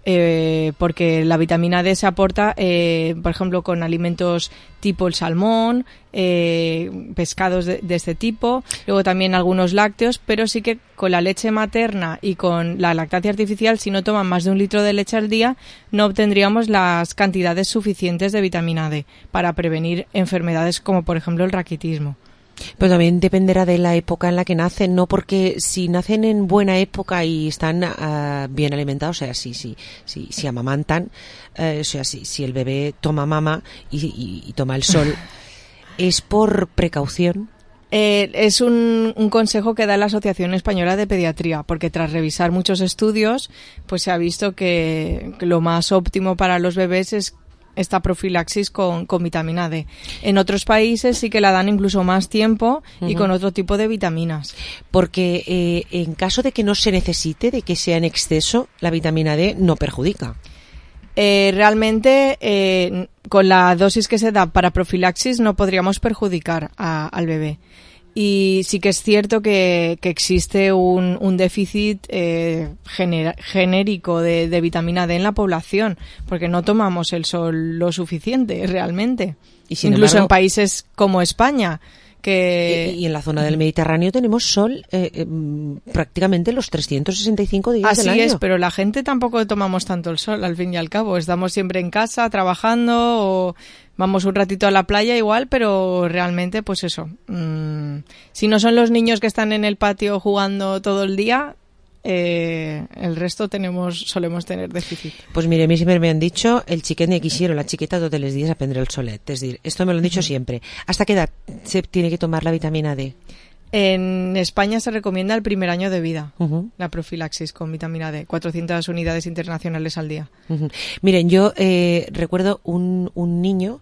Eh, porque la vitamina D se aporta, eh, por ejemplo, con alimentos tipo el salmón, eh, pescados de, de este tipo, luego también algunos lácteos, pero sí que con la leche materna y con la lactancia artificial, si no toman más de un litro de leche al día, no obtendríamos las cantidades suficientes de vitamina D para prevenir enfermedades como, por ejemplo, el raquitismo. Pero también dependerá de la época en la que nacen, ¿no? Porque si nacen en buena época y están uh, bien alimentados, o sea, si, si, si, si amamantan, uh, o sea, si, si el bebé toma mama y, y, y toma el sol, ¿es por precaución? Eh, es un, un consejo que da la Asociación Española de Pediatría, porque tras revisar muchos estudios, pues se ha visto que, que lo más óptimo para los bebés es esta profilaxis con, con vitamina D. En otros países sí que la dan incluso más tiempo y uh-huh. con otro tipo de vitaminas. Porque eh, en caso de que no se necesite, de que sea en exceso, la vitamina D no perjudica. Eh, realmente, eh, con la dosis que se da para profilaxis no podríamos perjudicar a, al bebé. Y sí que es cierto que, que existe un, un déficit eh, gener, genérico de, de vitamina D en la población, porque no tomamos el sol lo suficiente realmente. Y sin Incluso embargo, en países como España. Que... Y, y en la zona del Mediterráneo tenemos sol eh, eh, prácticamente los trescientos sesenta y cinco días Así del año. Así es, pero la gente tampoco tomamos tanto el sol, al fin y al cabo. Estamos siempre en casa, trabajando, o vamos un ratito a la playa igual, pero realmente, pues eso. Mmm, si no son los niños que están en el patio jugando todo el día... Eh, el resto tenemos solemos tener déficit. Pues mire, a mí siempre me han dicho el chiquet ni quisiera, la chiqueta todos los días a prendre el solet. Es decir, esto me lo han dicho uh-huh. siempre. ¿Hasta qué edad se tiene que tomar la vitamina D? En España se recomienda el primer año de vida, uh-huh. la profilaxis con vitamina D, cuatrocientas unidades internacionales al día. Uh-huh. Miren, yo eh, recuerdo un, un niño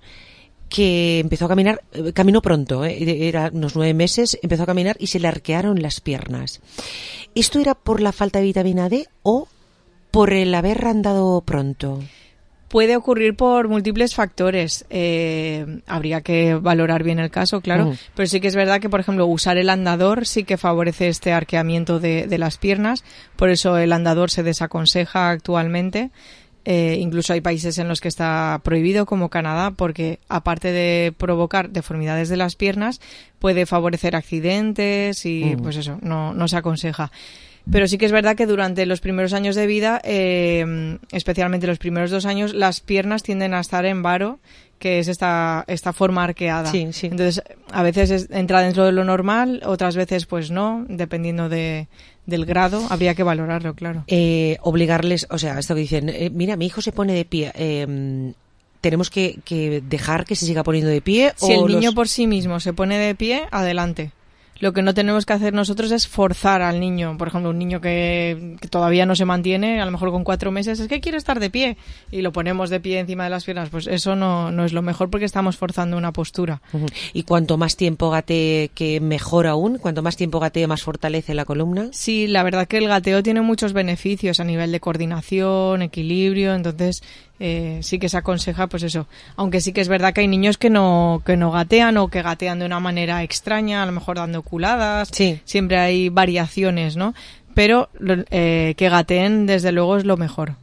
que empezó a caminar, caminó pronto, ¿eh? Era unos nueve meses, empezó a caminar y se le arquearon las piernas. ¿Esto era por la falta de vitamina D o por el haber andado pronto? Puede ocurrir por múltiples factores. Eh, habría que valorar bien el caso, claro. Uh-huh. Pero sí que es verdad que, por ejemplo, usar el andador sí que favorece este arqueamiento de, de las piernas. Por eso el andador se desaconseja actualmente. Eh, incluso hay países en los que está prohibido, como Canadá, porque aparte de provocar deformidades de las piernas, puede favorecer accidentes y mm. pues eso, no, no se aconseja. Pero sí que es verdad que durante los primeros años de vida, eh, especialmente los primeros dos años, las piernas tienden a estar en varo, que es esta esta forma arqueada. Sí, sí. Entonces, a veces es, entra dentro de lo normal, otras veces pues no, dependiendo de del grado, habría que valorarlo, claro. Eh, obligarles, o sea, esto que dicen, eh, mira, mi hijo se pone de pie, eh, ¿tenemos que, que dejar que se siga poniendo de pie? Si o el niño los... por sí mismo se pone de pie, adelante. Lo que no tenemos que hacer nosotros es forzar al niño. Por ejemplo, un niño que, que todavía no se mantiene, a lo mejor con cuatro meses, es que quiere estar de pie y lo ponemos de pie encima de las piernas. Pues eso no, no es lo mejor porque estamos forzando una postura. Uh-huh. Y cuanto más tiempo gatee, que mejor aún, cuanto más tiempo gatee, más fortalece la columna. Sí, la verdad que el gateo tiene muchos beneficios a nivel de coordinación, equilibrio, entonces... Eh, sí que se aconseja, pues eso, aunque sí que es verdad que hay niños que no que no gatean o que gatean de una manera extraña, a lo mejor dando culadas, sí. Siempre hay variaciones, ¿no? Pero eh, que gateen desde luego es lo mejor.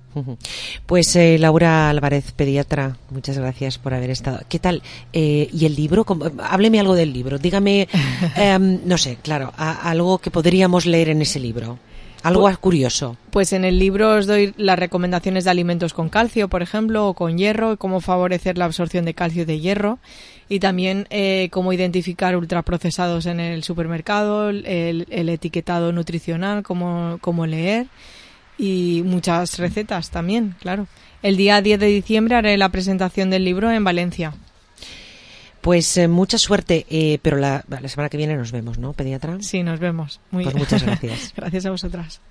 Pues eh, Laura Álvarez, pediatra, muchas gracias por haber estado. ¿Qué tal? Eh, ¿Y el libro? Hábleme algo del libro, dígame, eh, no sé, claro, a, algo que podríamos leer en ese libro. Algo pues, curioso. Pues en el libro os doy las recomendaciones de alimentos con calcio, por ejemplo, o con hierro, y cómo favorecer la absorción de calcio y de hierro, y también eh, cómo identificar ultraprocesados en el supermercado, el, el etiquetado nutricional, cómo, cómo leer, y muchas recetas también, claro. El día diez de diciembre haré la presentación del libro en Valencia. Pues eh, mucha suerte, eh, pero la, la semana que viene nos vemos, ¿no, pediatra? Sí, nos vemos. Muy pues bien. Muchas gracias. Gracias a vosotras.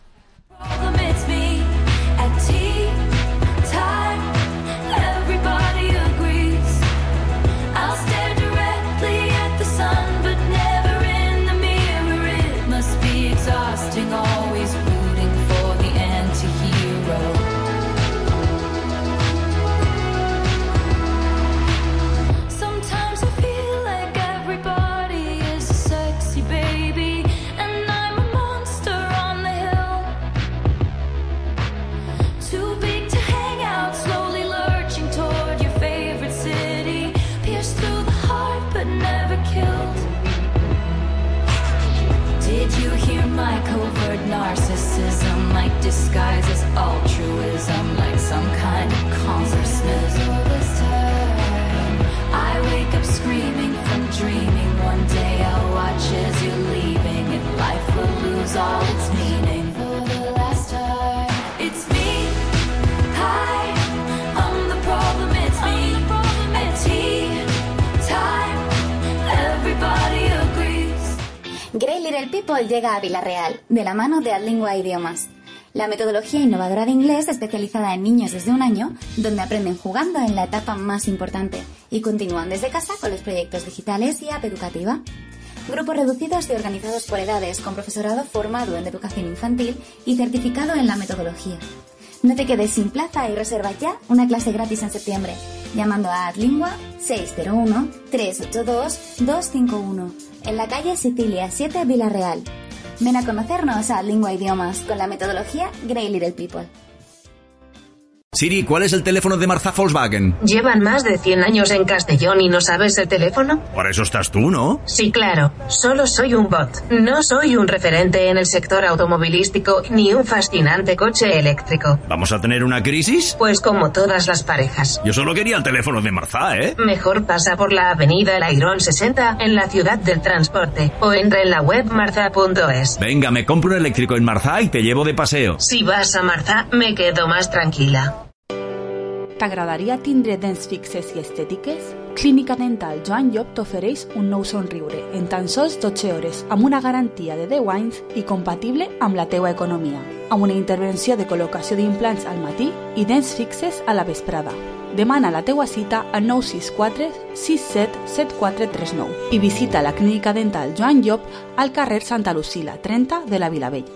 Great Little People llega a Vila-real, de la mano de Adlingua Idiomas, la metodología innovadora de inglés especializada en niños desde un año, donde aprenden jugando en la etapa más importante y continúan desde casa con los proyectos digitales y app educativa. Grupos reducidos y organizados por edades, con profesorado formado en educación infantil y certificado en la metodología. No te quedes sin plaza y reserva ya una clase gratis en septiembre, llamando a Adlingua seis cero uno, tres ocho dos, dos cinco uno, en la calle Sicilia siete, Vila-real. Ven a conocernos a Adlingua Idiomas con la metodología Great Little People. Siri, ¿cuál es el teléfono de Marza Volkswagen? ¿Llevan más de cien años en Castellón y no sabes el teléfono? Por eso estás tú, ¿no? Sí, claro. Solo soy un bot. No soy un referente en el sector automovilístico ni un fascinante coche eléctrico. ¿Vamos a tener una crisis? Pues como todas las parejas. Yo solo quería el teléfono de Marza, ¿eh? Mejor pasa por la avenida El Airón sesenta en la ciudad del transporte o entra en la web marza punto es. Venga, me compro un eléctrico en Marza y te llevo de paseo. Si vas a Marza, me quedo más tranquila. T'agradaria tindre dents fixes i estètiques? Clínica Dental Joan Llop t'ofereix un nou somriure en tan sols dotze hores, amb una garantia de deu anys i compatible amb la teua economia, amb una intervenció de col·locació d'implants al matí i dents fixes a la vesprada. Demana la teua cita al nou sis quatre sis set set quatre tres nou i visita la Clínica Dental Joan Llop al carrer Santa Lucila, trenta de la Vilavell.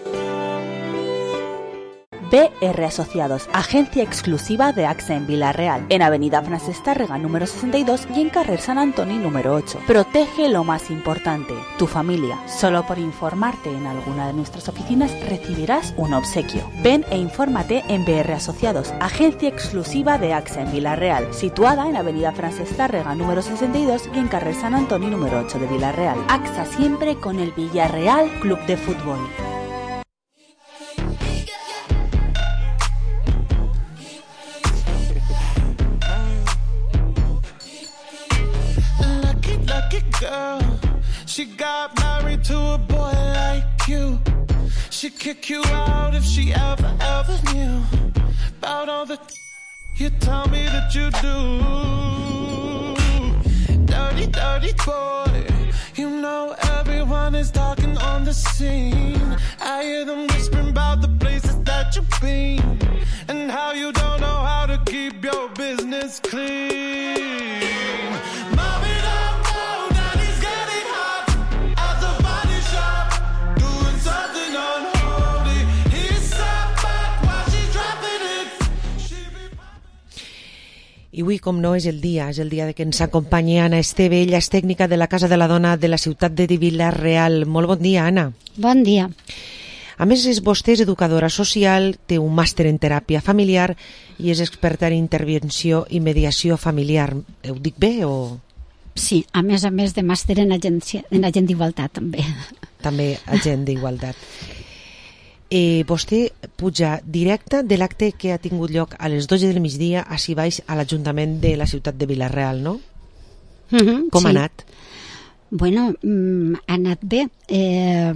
B R Asociados, agencia exclusiva de AXA en Vila-real, en Avenida Francesc Tàrrega número sesenta y dos y en carrer San Antoni número ocho. Protege lo más importante, tu familia. Solo por informarte en alguna de nuestras oficinas recibirás un obsequio. Ven e infórmate en B R Asociados, agencia exclusiva de AXA en Vila-real, situada en Avenida Francesc Tàrrega número sesenta y dos y en carrer San Antoni número ocho de Vila-real. AXA siempre con el Villarreal Club de Fútbol. Girl, she got married to a boy like you. She'd kick you out if she ever, ever knew about all the you tell me that you do. Dirty, dirty boy. You know everyone is talking on the scene. I hear them whispering about the places that you've been and how you don't know how to keep your business clean. Mommy, I avui, com no, és el dia, és el dia de que ens acompanyi Anna Esteve, ella és tècnica de la Casa de la Dona de la ciutat de Vila-real. Molt bon dia, Anna. Bon dia. A més, és vostè és educadora social, té un màster en teràpia familiar i és experta en intervenció i mediació familiar. Ho dic bé o...? Sí, a més a més de màster en agència, en agent d'igualtat, també. També agent d'igualtat. Eh, vostè puja directe de l'acte que ha tingut lloc a les dotze del migdia així baix a l'Ajuntament de la ciutat de Vila-real, no? Mm-hmm, Com sí. ha anat? Bueno, mm, ha anat bé. Eh,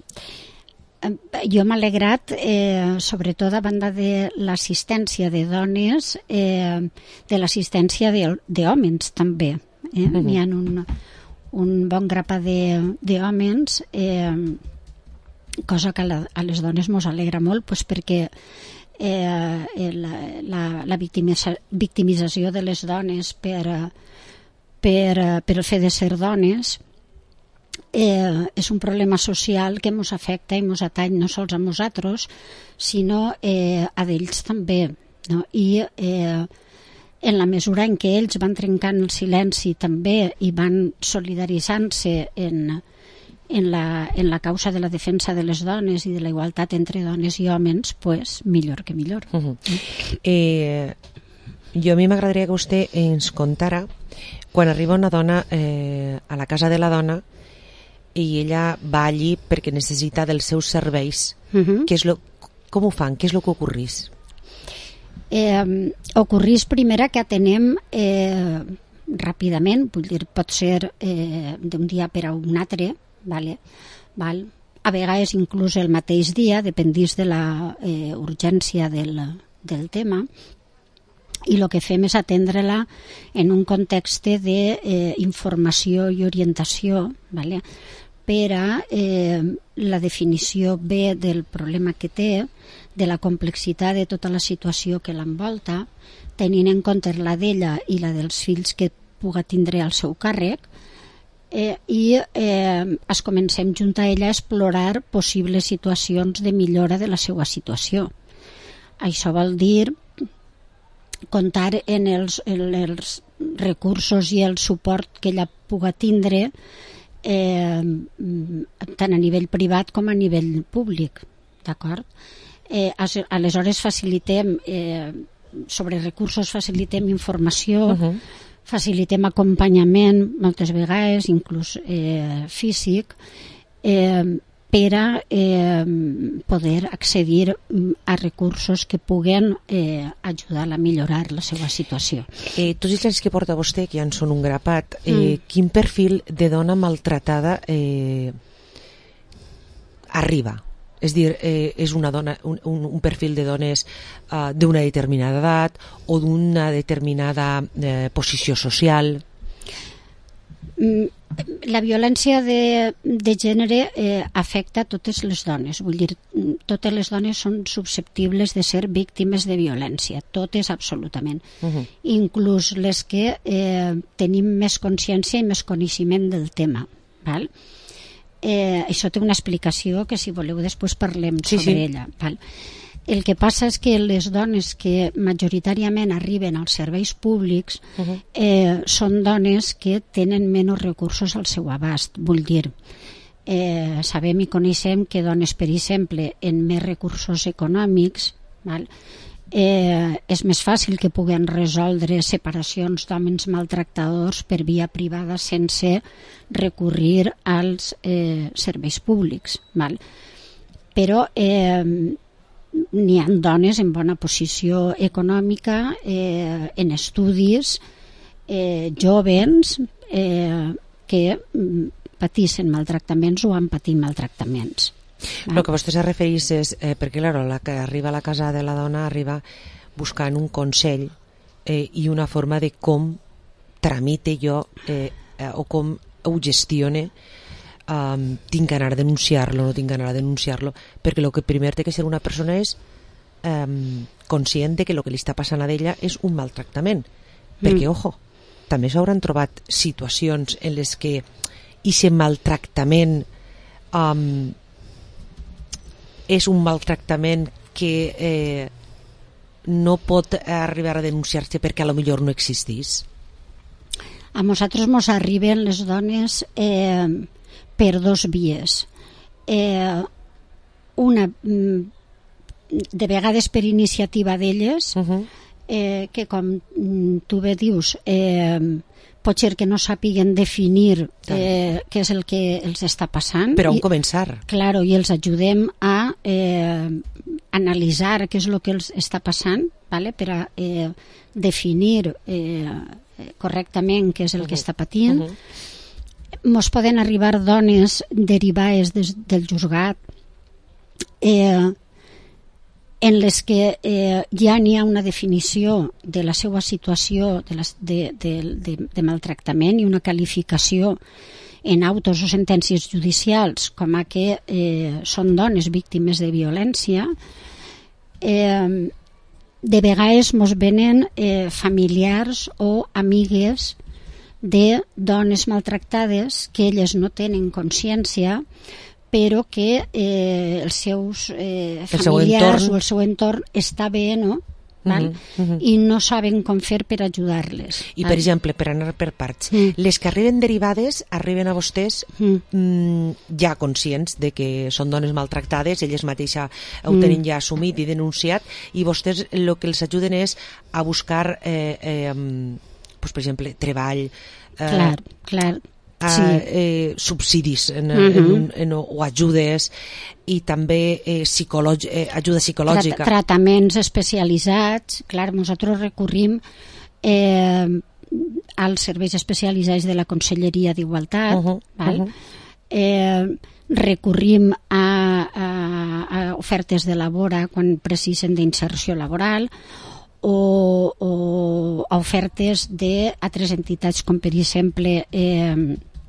jo m'he alegrat, eh, sobretot a banda de l'assistència de dones, eh, de l'assistència d'homes també. Eh? Mm-hmm. N'hi ha un, un bon grapat d'homes, eh, cosa que la, a les dones mos alegra molt, pues perquè eh, la, la, la victimitza, victimització de les dones per, per, per el fet de ser dones eh, és un problema social que ens afecta i ens atany no sols a nosaltres, sinó eh, a d'ells també. No? I eh, en la mesura en què ells van trencant el silenci també i van solidaritzant-se en En la, en la causa de la defensa de les dones i de la igualtat entre dones i homes, pues millor que millor. Uh-huh. eh, jo a mi m'agradaria que vostè ens contara quan arriba una dona eh, a la casa de la dona i ella va allí perquè necessita dels seus serveis. Uh-huh. Què és lo, com ho fan? Què és el que ocorrís? Eh, ocorrís primera que atenem eh, ràpidament, vull dir, pot ser eh, d'un dia per a un altre, vale, val. A vegades inclús el mateix dia, dependís de la eh, urgència del, del tema, i el que fem és atendre-la en un context d'informació eh, i orientació, vale? per a eh, la definició bé del problema que té, de la complexitat de tota la situació que l'envolta, tenint en compte la d'ella i la dels fills que puga tindre al seu càrrec, eh, i eh, es comencem junt a ella a explorar possibles situacions de millora de la seva situació. Això vol dir comptar en els, en els recursos i el suport que ella puga tindre eh, tant a nivell privat com a nivell públic, d'acord? Eh, aleshores facilitem eh, sobre recursos facilitem informació, uh-huh. facilitem acompanyament moltes vegades, inclús eh, físic, eh, per a eh, poder accedir a recursos que puguen eh, ajudar a millorar la seva situació. Eh, tots els anys que porta vostè, que ja en són un grapat, eh, mm. quin perfil de dona maltratada eh, arriba? És dir, eh, és una dona, un, un perfil de dones uh, d'una determinada edat o d'una determinada eh, posició social? La violència de, de gènere eh, afecta totes les dones. Vull dir, totes les dones són susceptibles de ser víctimes de violència, totes absolutament. Uh-huh. Inclús les que eh, tenim més consciència i més coneixement del tema. Val? Eh, això té una explicació que, si voleu, després parlem sí, sobre sí. ella. Val? El que passa és que les dones que majoritàriament arriben als serveis públics uh-huh. eh, són dones que tenen menys recursos al seu abast. Vull dir, eh, sabem i coneixem que dones, per exemple, en més recursos econòmics, val? Eh, és més fàcil que puguen resoldre separacions d'homes maltractadors per via privada sense recurrir als eh, serveis públics. Val? Però eh, n'hi ha dones en bona posició econòmica, eh, en estudis, eh, joves, eh, que patissin maltractaments o han patit maltractaments. El que vostè se referís és, eh, perquè claro, la que arriba a la casa de la dona arriba buscant un consell eh, i una forma de com tramite jo eh, eh, o com ho gestione, um, tinc que anar a denunciar-lo, no tinc que anar a denunciar-lo, perquè el que primer té que ser una persona és um, conscient de que el que li està passant a ella és un maltractament, perquè, mm. ojo, també s'hauran trobat situacions en les que aquest maltractament um, és un maltractament que eh, no pot arribar a denunciar-se perquè a lo millor no existís? A nosaltres ens arriben les dones eh, per dos vies. Eh, una, de vegades per iniciativa d'elles, uh-huh. eh, que com tu bé dius, eh, pot ser que no sàpiguen definir eh, què és el que els està passant. Per on I, començar. Claro, i els ajudem a eh, analitzar què és el que els està passant, vale? Per a eh, definir eh, correctament què és el uh-huh. que està patint. Uh-huh. Mos poden arribar dones derivades des, del juzgat eh, en les que eh, ja n'hi ha una definició de la seva situació de, les, de, de, de, de maltractament i una qualificació en autos o sentències judicials com a que eh, són dones víctimes de violència. Eh, de vegades mos venen eh, familiars o amigues de dones maltractades que elles no tenen consciència, però que eh, els seus eh, familiars o el seu entorn està bé, no? Val? Uh-huh, uh-huh. I no saben com fer per ajudar-les. I, per exemple, per anar per parts, mm. les que arriben derivades arriben a vostès mm. Mm, ja conscients de que són dones maltractades, elles mateixes ho mm. tenen ja assumit i denunciat, i vostès el que els ajuden és a buscar, eh, eh, pues, per exemple, treball, eh, clar, clar. A, sí. eh, subsidis en, uh-huh. en un, en, o ajudes, i també eh, psicolog, eh, ajuda psicològica. Trat, trataments especialitzats. Clar, nosaltres recurrim eh, als serveis especialitzats de la Conselleria d'Igualtat. Uh-huh. Val? Uh-huh. Eh, recurrim a, a, a ofertes de labora quan precisen d'inserció laboral, o, o a ofertes d'altres entitats com, per exemple, eh,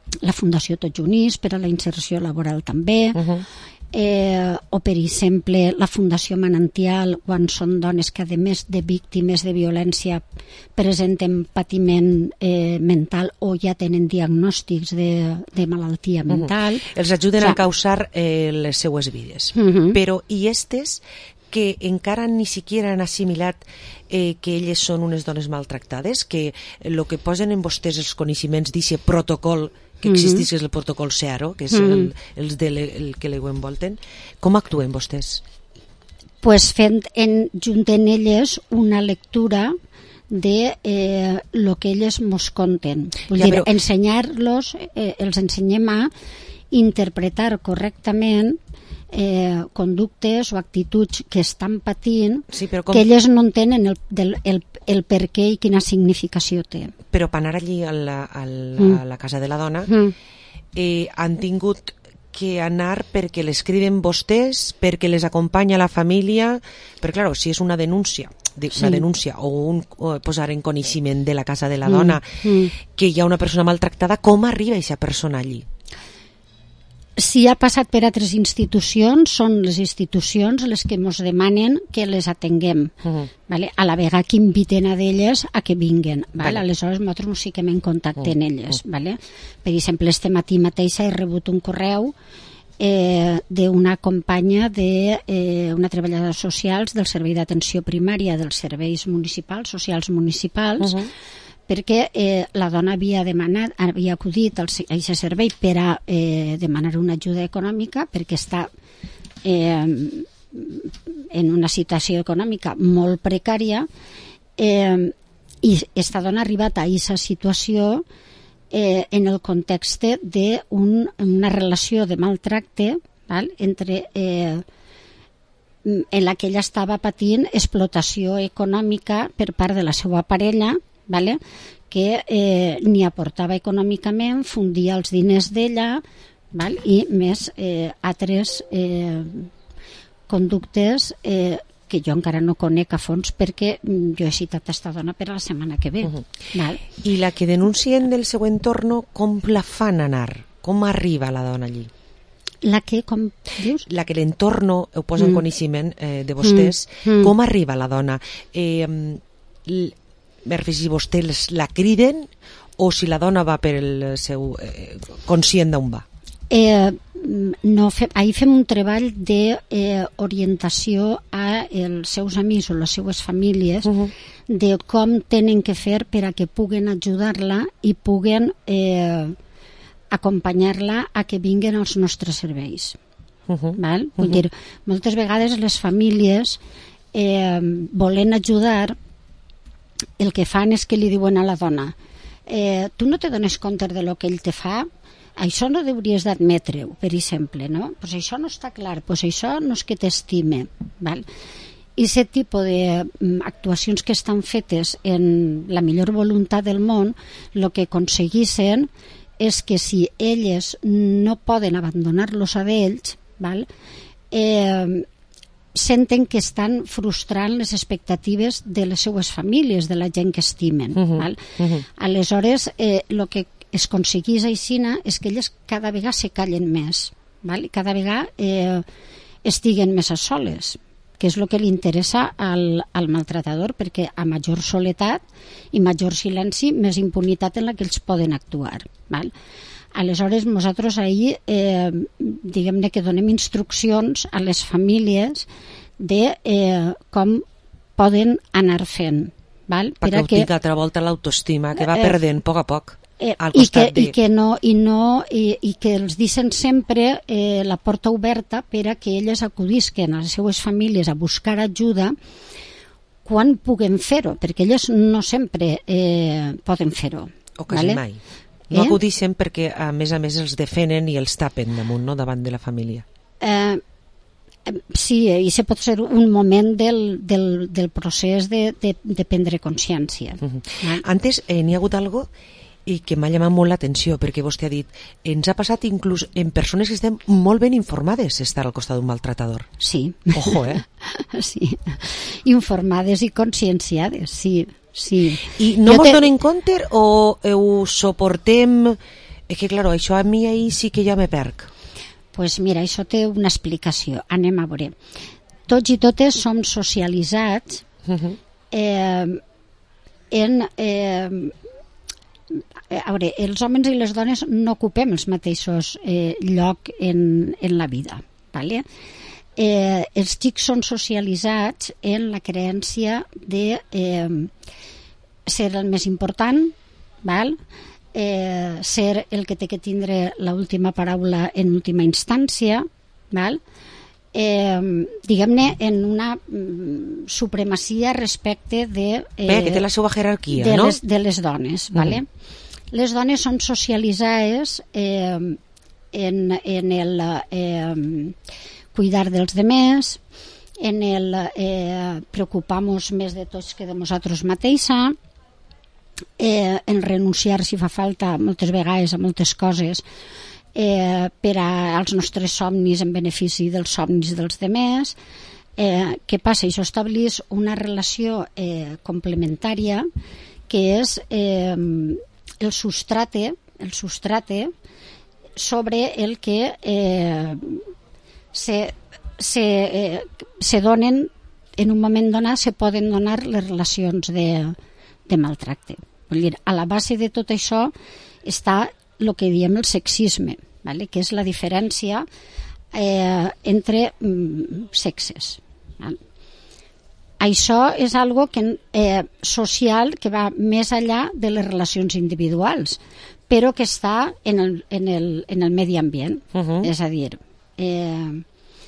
la Fundació Tots Units per a la inserció laboral també, uh -huh. eh, o per exemple la Fundació Manantial, quan són dones que a més de víctimes de violència presenten patiment eh, mental o ja tenen diagnòstics de, de malaltia mental. Uh -huh. Els ajuden o sea, a causar eh, les seues vides. Uh -huh. Però i estes que encara ni siquiera han assimilat eh, que elles són unes dones maltractades, que el que posen en vostès els coneixements d'aquest protocol que existís, que és el protocol SEARO, que és el, els de le, el que ho envolten, com actuen vostès? Pues fent en, junt en elles una lectura de eh, lo que elles mos conten. Vull ja, dir, però... ensenyar-los, eh, els ensenyem a interpretar correctament eh, conductes o actituds que estan patint, sí, com... que elles no entenen el, del, el, el per què i quina significació té. Però per anar allí a la, a la, mm. a la casa de la dona mm. eh, han tingut que anar perquè les criden vostès, perquè les acompanya la família, perquè clar, si és una denúncia una sí. denúncia o un o posar en coneixement de la casa de la dona mm. Mm. que hi ha una persona maltractada, com arriba aquesta persona allí? Si ha passat per altres institucions, són les institucions les que ens demanen que les atenguem. Uh-huh. Vale? A la vegada que inviten a d'elles a que vinguen. Vale? Vale. Aleshores, nosaltres no sí que en contacte amb uh-huh. elles. Vale? Per exemple, este matí mateix he rebut un correu eh, d'una companya de eh, una treballadora socials del Servei d'Atenció Primària dels Serveis Municipals, Socials Municipals, uh-huh. perquè eh, la dona havia demanat, havia acudit a aquest servei per a eh, demanar una ajuda econòmica perquè està eh, en una situació econòmica molt precària eh, i esta dona ha arribat a aquesta situació eh, en el context d'una relació de maltracte, val? entre eh, en la que ella estava patint explotació econòmica per part de la seva parella, vale? que eh, ni aportava econòmicament, fundia els diners d'ella, val? I més eh, altres eh, conductes eh, que jo encara no conec a fons perquè jo he citat aquesta dona per a la setmana que ve. Uh-huh. Val? I la que denuncien del seu entorn, com la fan anar? Com arriba la dona allí? La que, com dius? La que l'entorn ho posa en mm. coneixement eh, de vostès. Mm. Com arriba la dona? Eh, l- si vostè la criden o si la dona va per el seu eh, conscient d'on va? Eh, no, fem, ahir fem un treball d'orientació eh, a els seus amics o les seues famílies uh-huh. de com tenen que fer per a que puguen ajudar-la i puguen eh, acompanyar-la a que vinguin als nostres serveis. Uh-huh. Val? Vull uh-huh. dir, moltes vegades les famílies eh, volen ajudar, el que fan és que li diuen a la dona eh, tu no te dones compte de lo que ell te fa, això no hauries d'admetre-ho, per exemple, no? Pues això no està clar, pues això no és que t'estime, val? I aquest tipus d'actuacions que estan fetes en la millor voluntat del món, el que aconseguissin és que si elles no poden abandonar-los a d'ells, val? Eh, senten que estan frustrant les expectatives de les seues famílies, de la gent que estimen. Uh-huh. Val? Uh-huh. Aleshores, el eh, que es aconseguís aixina és que elles cada vegada se callen més, val? Cada vegada eh, estiguen més a soles, que és el que li interessa al, al maltratador, perquè a major soledat i major silenci, més impunitat en la que ells poden actuar. Val? Aleshores, nosaltres ahir eh, diguem-ne que donem instruccions a les famílies de eh, com poden anar fent. Val? Perquè ho tinc altra volta l'autoestima, que va eh, perdent a poc a poc. Eh, i, que, de... i que no i no i, i que els deixen sempre eh, la porta oberta per a que elles acudisquen a les seues famílies a buscar ajuda quan puguen fer-ho, perquè elles no sempre eh, poden fer-ho. O quasi vale? Mai. No eh? acudixen perquè a més a més els defenen i els tapen damunt, no? Davant de la família. Eh, sí, i se pot ser un moment del, del, del procés de, de, de prendre consciència. Uh-huh. eh? Antes eh, n'hi ha hagut algo i que m'ha llamat molt l'atenció, perquè vostè ha dit ens ha passat inclús en persones que estem molt ben informades estar al costat d'un maltratador. Sí. Ojo, eh? Sí. Informades i conscienciades, sí. Sí. I no mos te... donen compte o ho suportem És que, clar, això a mi ahir sí que ja me perc. Pues mira, això té una explicació. Anem a veure. Tots i totes som socialitzats uh-huh. eh, en... Eh, a veure, els homes i les dones no ocupem els mateixos eh, lloc en, en la vida, ¿vale? Eh, els xics són socialitzats en la creença de eh, ser el més important, val? Eh, ser el que té que tindre l'última paraula en última instància, val? Eh, diguem-ne en una mm, supremacia respecte de, eh, Bé, que té la seva jerarquia, de no? Les, de les dones, mm. vale? Les dones són socialitzades eh, en, en el eh, cuidar dels demés, en el eh, preocupar-nos més de tots que de nosaltres mateixa, eh, en renunciar si fa falta moltes vegades a moltes coses eh, per als nostres somnis en benefici dels somnis dels demés. Eh, què passa? Això estableix una relació eh, complementària que és eh, el substrate, el substrate sobre el que eh, se, se, eh, se donen, en un moment donat se poden donar les relacions de, de maltracte. Vull dir, a la base de tot això està el que diem el sexisme, vale? Que és la diferència eh, entre mm, sexes. Vale? Això és algo que, eh, social que va més enllà de les relacions individuals, però que està en el, en el, en el medi ambient. Uh-huh. És a dir, eh,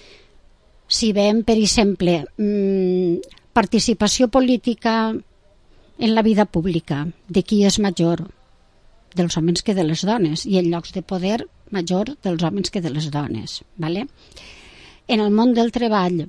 si veiem, per exemple, mm, participació política en la vida pública, de qui és major? Dels homes que de les dones, i en llocs de poder major dels homes que de les dones. Vale? En el món del treball,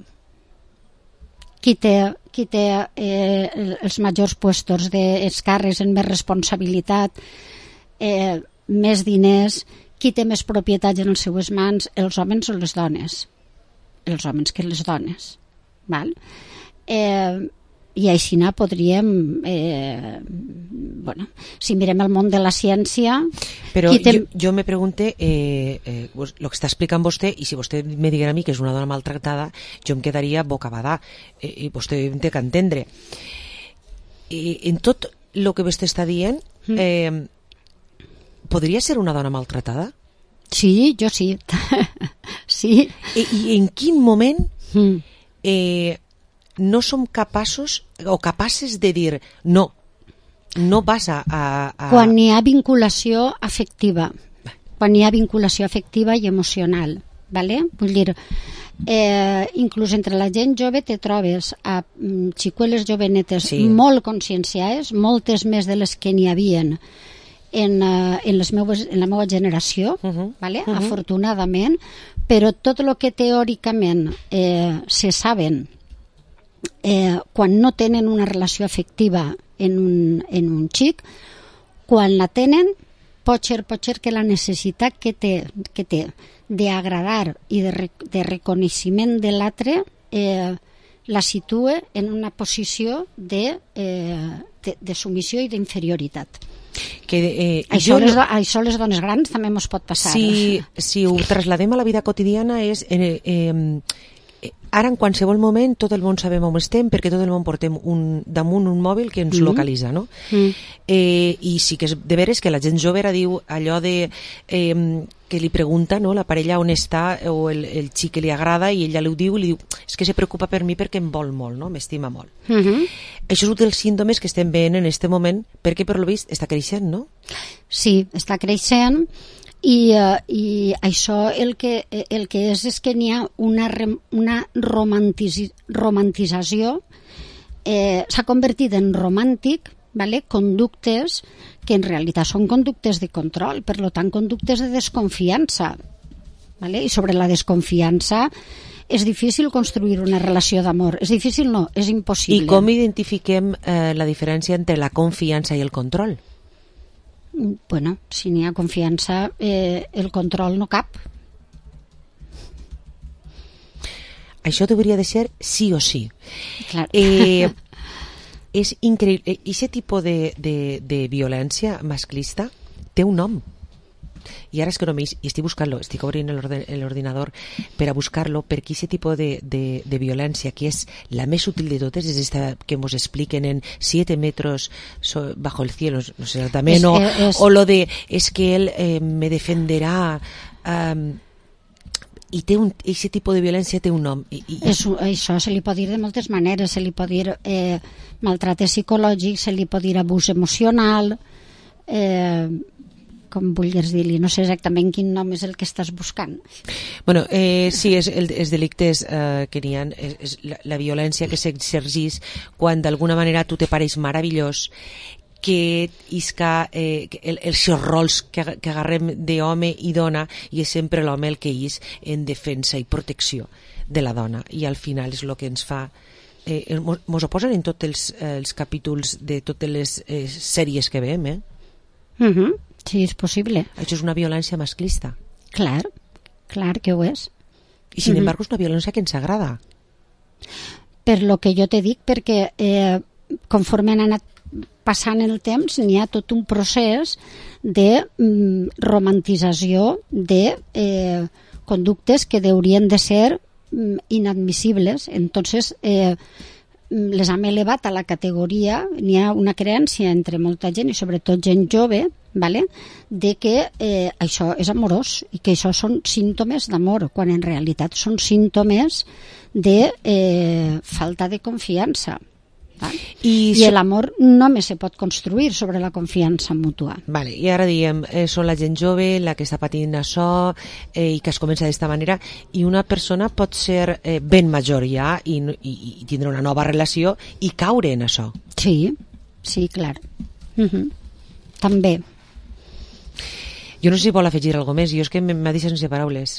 qui té, qui té eh, els majors puestos dels càrrecs en més responsabilitat, eh, més diners, qui té més propietats en les seues mans, els homes o les dones? Els homes que les dones. Val? Eh, I així podríem, eh, bueno, si mirem el món de la ciència... Però tem... jo, jo me pregunte, eh, eh, el que està explicant vostè, i si vostè me diguera a mi que és una dona maltractada, jo em quedaria bocabadà, eh, i vostè em té que entendre. I, en tot el que vostè està dient, eh, podria ser una dona maltratada? Sí, jo sí. Sí. I, I en quin moment... Eh, no som capaços o capaces de dir no, no vas a... a, a... Quan hi ha vinculació afectiva, quan hi ha vinculació afectiva i emocional, ¿vale? Vull dir, eh, inclús entre la gent jove te trobes a mm, xicueles jovenetes sí. molt conscienciades, moltes més de les que n'hi havien en, uh, en, les meues, en la meva generació, uh-huh. ¿vale? Uh-huh. Afortunadament, però tot el que teòricament eh, se saben Eh, quan no tenen una relació afectiva en un, en un xic, quan la tenen, pot ser, pot ser que la necessitat que té, que té d'agradar i de, rec de reconeixement de l'altre eh, la situa en una posició de, eh, de, de submissió i d'inferioritat. Que, eh, això, jo... les, això les dones grans també ens pot passar. Si, si ho trasladem a la vida quotidiana és... Eh, eh, ara en qualsevol moment tot el món sabem on estem perquè tot el món portem un, damunt un mòbil que ens mm. localitza, no? Mm. Eh, i sí que és de veres que la gent jove ara diu allò de eh, que li pregunta, no?, la parella on està o el, el xic que li agrada i ella li ho diu i li diu, és que se preocupa per mi perquè em vol molt, no?, m'estima molt. Mm-hmm. Això és un dels símptomes que estem veient en aquest moment perquè per lo vist està creixent, no? Sí, està creixent. I, uh, i això el que, el que és és que n'hi ha una, una romantici, romantització, eh, s'ha convertit en romàntic, vale? Conductes que en realitat són conductes de control, per tant conductes de desconfiança, vale? I sobre la desconfiança és difícil construir una relació d'amor, és difícil no, és impossible. I com identifiquem eh, la diferència entre la confiança i el control? Bueno, si n'hi ha confiança, eh, el control no cap. Això hauria de ser sí o sí. Clar. Eh, és increïble. Aquest tipus de, de, de violència masclista té un nom. i ara és que només, i estic buscant-lo, estic obrint l'ordinador per a buscar-lo, perquè aquest tipus de, de, de violència, que és la més útil de totes, és esta que ens expliquen en siete metros so, bajo el cielo, no sé exactament, o, es... o lo de, és que él eh, me defenderà... Um, i té un, aquest tipus de violència té un nom. I, i... És, això se li pot dir de moltes maneres, se li pot dir eh, maltracte psicològic, se li pot dir abús emocional, eh, com vulguis dir-li, no sé exactament quin nom és el que estàs buscant. Bueno, eh, sí, és el, els delictes eh, que n'hi ha, és, és la, la violència que s'exercís quan d'alguna manera tu te pareix meravellós, que isca eh, el, els seus rols que, que agarrem d'home i dona, i és sempre l'home el que és en defensa i protecció de la dona, i al final és el que ens fa eh, mos ho posen en tots els, eh, els capítols de totes les eh, sèries que veiem, eh? Uh-huh. Sí, és possible. Això és una violència masclista. Clar, clar que ho és. I sin uh-huh. embargo és una violència que ens agrada. Per lo que jo te dic, perquè eh, conforme han anat passant el temps, n'hi ha tot un procés de mm, romantització de eh, conductes que haurien de ser mm, inadmissibles. Entonces, eh, les hem elevat a la categoria, n'hi ha una creença entre molta gent, i sobretot gent jove, vale? De que eh, això és amorós i que això són símptomes d'amor, quan en realitat són símptomes de eh, falta de confiança. I, I l'amor només se pot construir sobre la confiança mútua. Vale, i ara diem, eh, són la gent jove la que està patint això eh, i que es comença d'esta manera, i una persona pot ser eh, ben major ja i, i, i tindre una nova relació i caure en això. Sí, sí, clar. Uh-huh. També. Jo no sé si vol afegir alguna més, jo és que m'ha deixat sense paraules.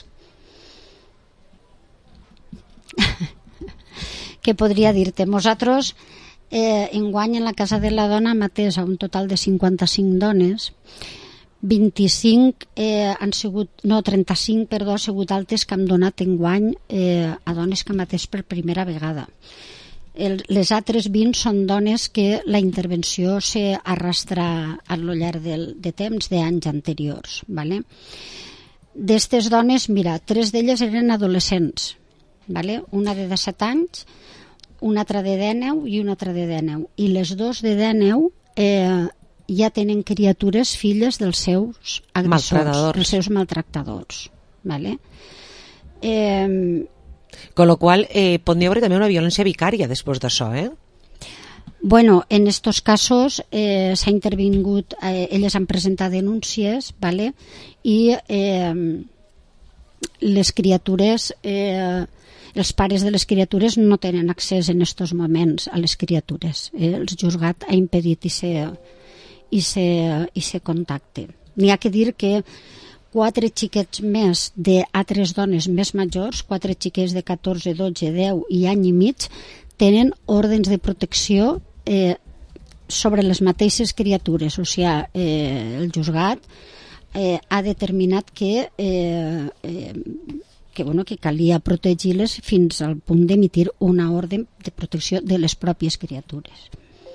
Què podria dir-te? Nosaltres Eh, enguany en la Casa de la Dona hem atès a un total de cinquanta-cinc dones, vint-i-cinc eh, han sigut, no, trenta-cinc, perdó, han sigut altes que hem donat enguany eh, a dones que hem atès per primera vegada. El, les altres vint són dones que la intervenció s'arrastra a lo llarg del, de temps d'anys anteriors. Vale? D'estes dones, mira, tres d'elles eren adolescents, vale? Una de disset anys, una altra de dinou i una altra de dinou. I les dos de dinou eh, ja tenen criatures filles dels seus agressors, dels seus maltractadors. Vale? Eh, Con lo qual, eh, podria haver també una violència vicària després d'això, eh? Bueno, en estos casos eh, s'ha intervingut, eh, elles han presentat denúncies, vale? I eh, les criatures... Eh, els pares de les criatures no tenen accés en aquests moments a les criatures. Eh? El jutjat ha impedit i se, i se, i se contacte. N'hi ha que dir que quatre xiquets més d'altres dones més majors, quatre xiquets de catorze, dotze, deu i any i mig, tenen ordres de protecció eh, sobre les mateixes criatures. O sigui, eh, el jutjat eh, ha determinat que... Eh, eh, que, bueno, que calia protegir-les fins al punt d'emitir una ordre de protecció de les pròpies criatures.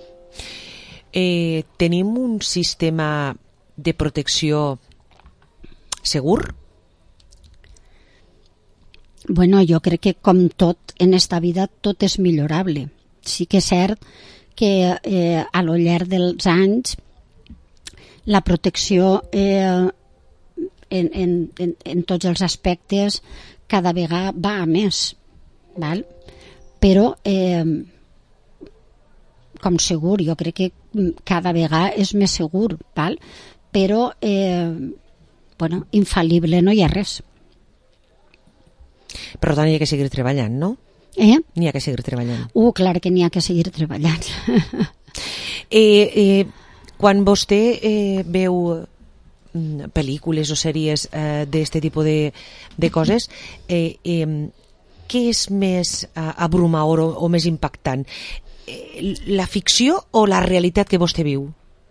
Eh, tenim un sistema de protecció segur? Bueno, jo crec que com tot en esta vida tot és millorable. Sí que és cert que eh, a lo llarg dels anys la protecció eh, En, en, en, en tots els aspectes cada vegada va a més, val? Però eh, com segur, jo crec que cada vegada és més segur, val? Però eh, bueno, infal·lible no hi ha res. Per tant, hi ha que seguir treballant, no? Eh? N'hi ha que seguir treballant. Uh, clar que n'hi ha que seguir treballant. eh, eh, quan vostè eh, veu pel·lícules o sèries eh, d'aquest tipus de, de coses, eh, eh, què és més eh, abrumador o, o més impactant? Eh, la ficció o la realitat que vostè viu?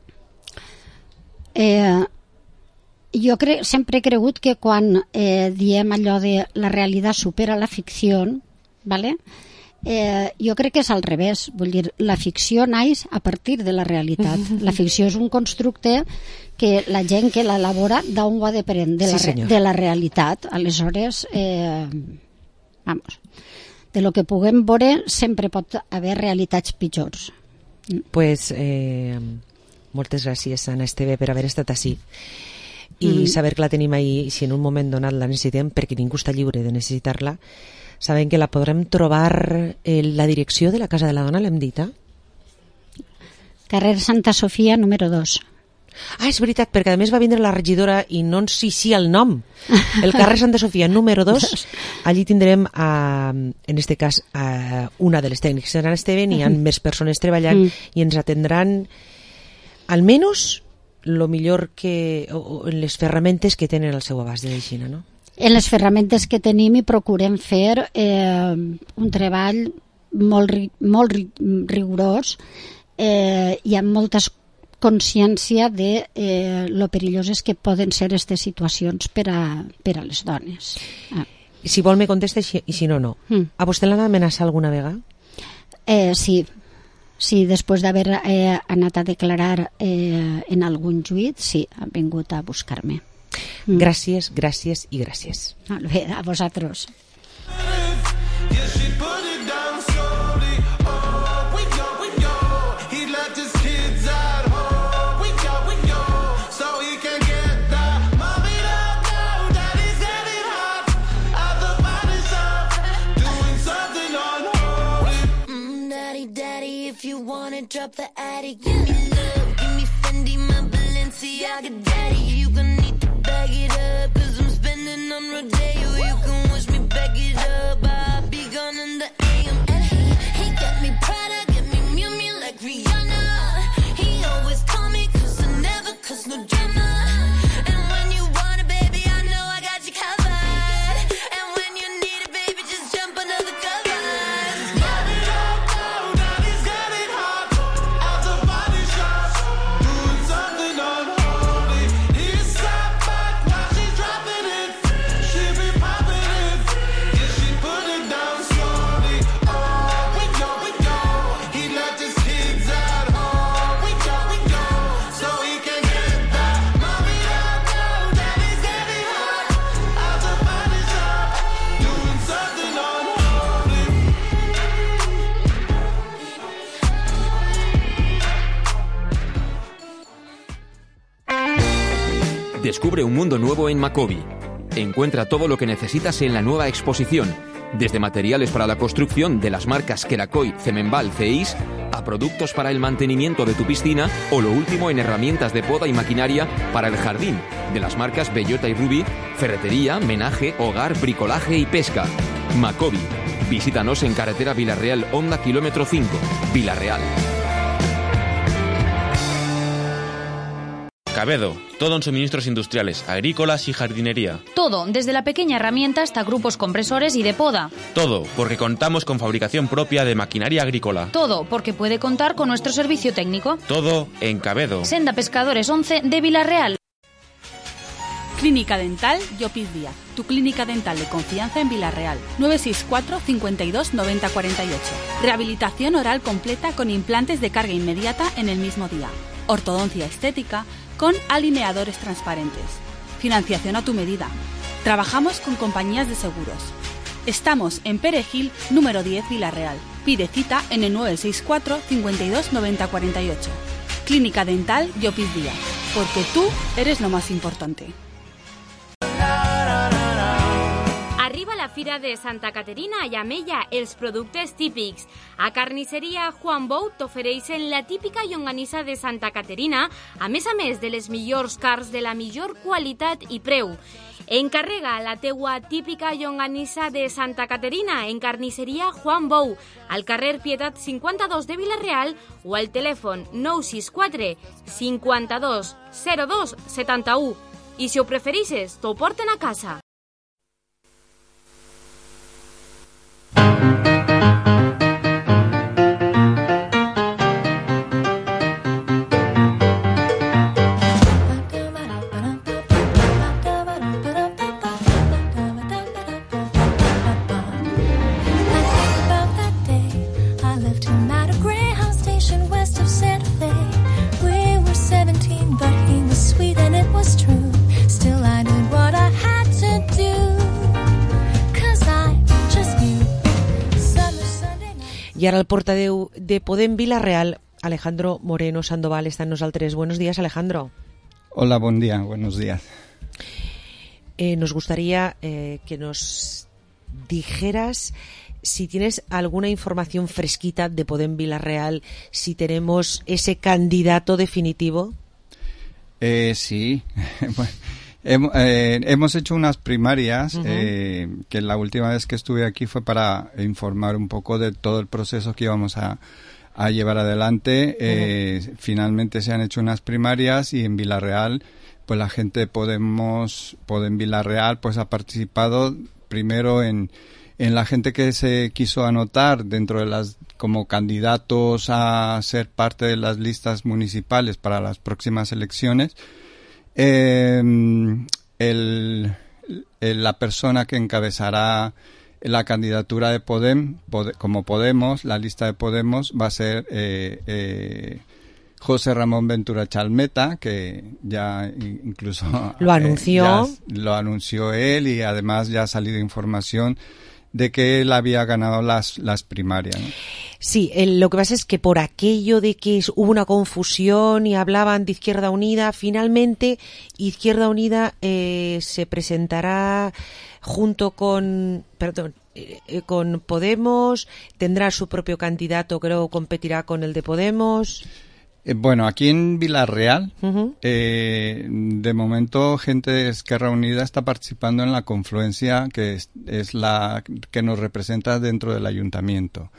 Eh, jo cre sempre he cregut que quan eh, diem allò de la realitat supera la ficció, ¿vale? Eh, jo crec que és al revés, vull dir, la ficció naix a partir de la realitat. La ficció és un constructe que la gent que l'elabora d'on ho ha de prendre, de, sí, la, de la realitat. Aleshores, eh, vamos, de lo que puguem veure sempre pot haver realitats pitjors. Pues eh, moltes gràcies, Anna Esteve, per haver estat així i mm. saber que la tenim ahí, si en un moment donat la necessitem, perquè ningú està lliure de necessitar-la. Sabem que la podrem trobar en la direcció de la Casa de la Dona, l'hem dit, eh? Carrer Santa Sofia, número dos. Ah, és veritat, perquè a més va vindre la regidora i no ens hi el nom. El carrer Santa Sofia, número dos, allí tindrem, a, en este cas, a una de les tècniques de l'Anna Esteve, hi ha més persones treballant mm. i ens atendran almenys lo millor que, o, o les ferramentes que tenen al seu abast de l'Eixina, no? En les ferramentes que tenim i procurem fer eh, un treball molt, molt rigorós eh, i amb molta consciència de eh, lo perilloses que poden ser aquestes situacions per a, per a les dones. Ah. Si vol me contesta i si no, no. Mm. A vostè l'han amenaçat alguna vegada? Eh, sí. Sí, després d'haver eh, anat a declarar eh, en algun juit, sí, han vingut a buscar-me. Mm. Gràcies, gràcies i gràcies. Molt bé, a vosaltres. If you wanna drop the attic, give me love, give me Fendi, my Balenciaga daddy. You gon' need to bag it up, cause I'm spending on Rodeo. You can wish me back it up, I'll be gone in the A M. And he, he got me Prada, get me Miu Miu like Rihanna. He always call me cause I never cause no drama. And when you want it, baby, I know I got you covered. And when you need it, baby, just jump under the covers. Descubre un mundo nuevo en Macobi. Encuentra todo lo que necesitas en la nueva exposición, desde materiales para la construcción de las marcas Kerakoy, Cemenbal, Ceis, a productos para el mantenimiento de tu piscina o lo último en herramientas de poda y maquinaria para el jardín, de las marcas Bellota y Ruby, ferretería, menaje, hogar, bricolaje y pesca. Macobi. Visítanos en carretera Villarreal, Honda, kilómetro cinco, Villarreal. Cabedo, todo en suministros industriales, agrícolas y jardinería. Todo, desde la pequeña herramienta hasta grupos compresores y de poda. Todo, porque contamos con fabricación propia de maquinaria agrícola. Todo, porque puede contar con nuestro servicio técnico. Todo en Cabedo. Senda Pescadores once de Villarreal. Clínica Dental Llopis Díaz, tu clínica dental de confianza en Villarreal. nueve seis cuatro, cincuenta y dos, noventa cuarenta y ocho. Rehabilitación oral completa con implantes de carga inmediata en el mismo día. Ortodoncia estética con alineadores transparentes. Financiación a tu medida. Trabajamos con compañías de seguros. Estamos en Perejil, número diez, Villarreal. Pide cita en el nueve seis cuatro, cincuenta y dos, noventa cuarenta y ocho. Clínica Dental Llopis Díaz, porque tú eres lo más importante. Arriba la Fira de Santa Caterina i amb ella els productes típics. A Carnisseria Juan Bou t'ofereixen la típica llonganissa de Santa Caterina, a més a més de les millors carns de la millor qualitat i preu. Encarrega la teua típica llonganissa de Santa Caterina en Carnisseria Juan Bou, al carrer Pietat cinquanta-dos de Villarreal o al telèfon nou sis quatre, cinquanta-dos, zero dos, setanta-u. I si ho prefereixes, t'ho porten a casa. I ara el portaveu de Podem Vila-real, Alejandro Moreno Sandoval, está en nosaltres. Buenos días, Alejandro. Hola, buen día, buenos días. Eh, nos gustaría eh, que nos dijeras si tienes alguna información fresquita de Podem Vila-real, si tenemos ese candidato definitivo. Eh, sí, bueno, hemos, eh, hemos hecho unas primarias, uh-huh. eh, que la última vez que estuve aquí fue para informar un poco de todo el proceso que íbamos a, a llevar adelante. Eh, uh-huh. Finalmente se han hecho unas primarias y en Vila-real, pues la gente de Podemos, Podem Vila-real, pues ha participado primero en, en la gente que se quiso anotar dentro de las como candidatos a ser parte de las listas municipales para las próximas elecciones. Eh, el, el, la persona que encabezará la candidatura de Podem, Pode, como Podemos, la lista de Podemos, va a ser eh, eh, José Ramón Ventura Chalmeta, que ya incluso lo anunció. Eh, ya lo anunció él y además ya ha salido información de que él había ganado las, las primarias, ¿no? Sí, el, lo que pasa es que por aquello de que hubo una confusión y hablaban de Izquierda Unida, finalmente Izquierda Unida eh, se presentará junto con, perdón, eh, con Podemos, tendrá su propio candidato, creo, competirá con el de Podemos. Eh, bueno, aquí en Vila-real, uh-huh. eh, de momento gente de Esquerra Unida está participando en la confluencia que es, es la que nos representa dentro del ayuntamiento.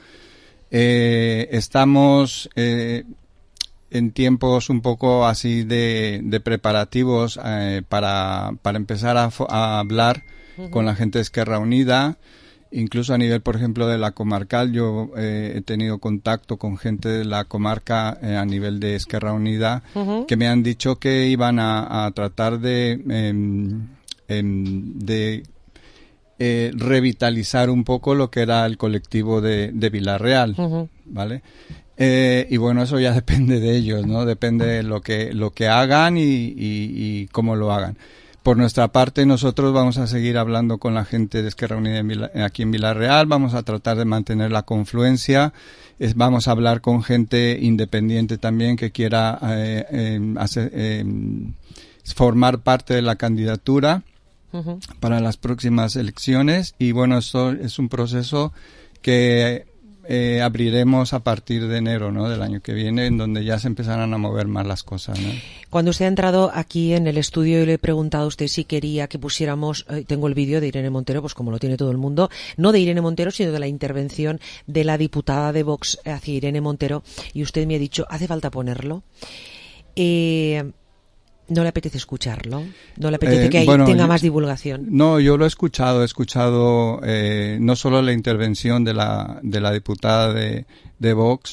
Eh, estamos eh, en tiempos un poco así de, de preparativos eh, para, para empezar a, a hablar uh-huh. con la gente de Esquerra Unida. Incluso a nivel, por ejemplo, de la comarcal, yo eh, he tenido contacto con gente de la comarca eh, a nivel de Esquerra Unida uh-huh. que me han dicho que iban a, a tratar de, eh, eh, de eh, revitalizar un poco lo que era el colectivo de, de Vila-real, uh-huh. ¿vale? Eh, y bueno, eso ya depende de ellos, ¿no? Depende de lo que, lo que hagan y, y, y cómo lo hagan. Por nuestra parte, nosotros vamos a seguir hablando con la gente de Esquerra Unida en Vila, aquí en Vila-real, vamos a tratar de mantener la confluencia, es, vamos a hablar con gente independiente también que quiera eh, eh, hacer, eh, formar parte de la candidatura uh-huh. para las próximas elecciones y bueno, esto es un proceso que eh, abriremos a partir de enero, ¿no?, del año que viene, en donde ya se empezarán a mover más las cosas, ¿no? Cuando usted ha entrado aquí en el estudio y le he preguntado a usted si quería que pusiéramos, eh, tengo el vídeo de Irene Montero, pues como lo tiene todo el mundo, no de Irene Montero, sino de la intervención de la diputada de Vox hacia Irene Montero, y usted me ha dicho, ¿hace falta ponerlo? Eh... ¿No le apetece escucharlo? ¿No le apetece eh, que ahí bueno, tenga más divulgación? No, yo lo he escuchado. He escuchado eh, no solo la intervención de la de la diputada de, de Vox,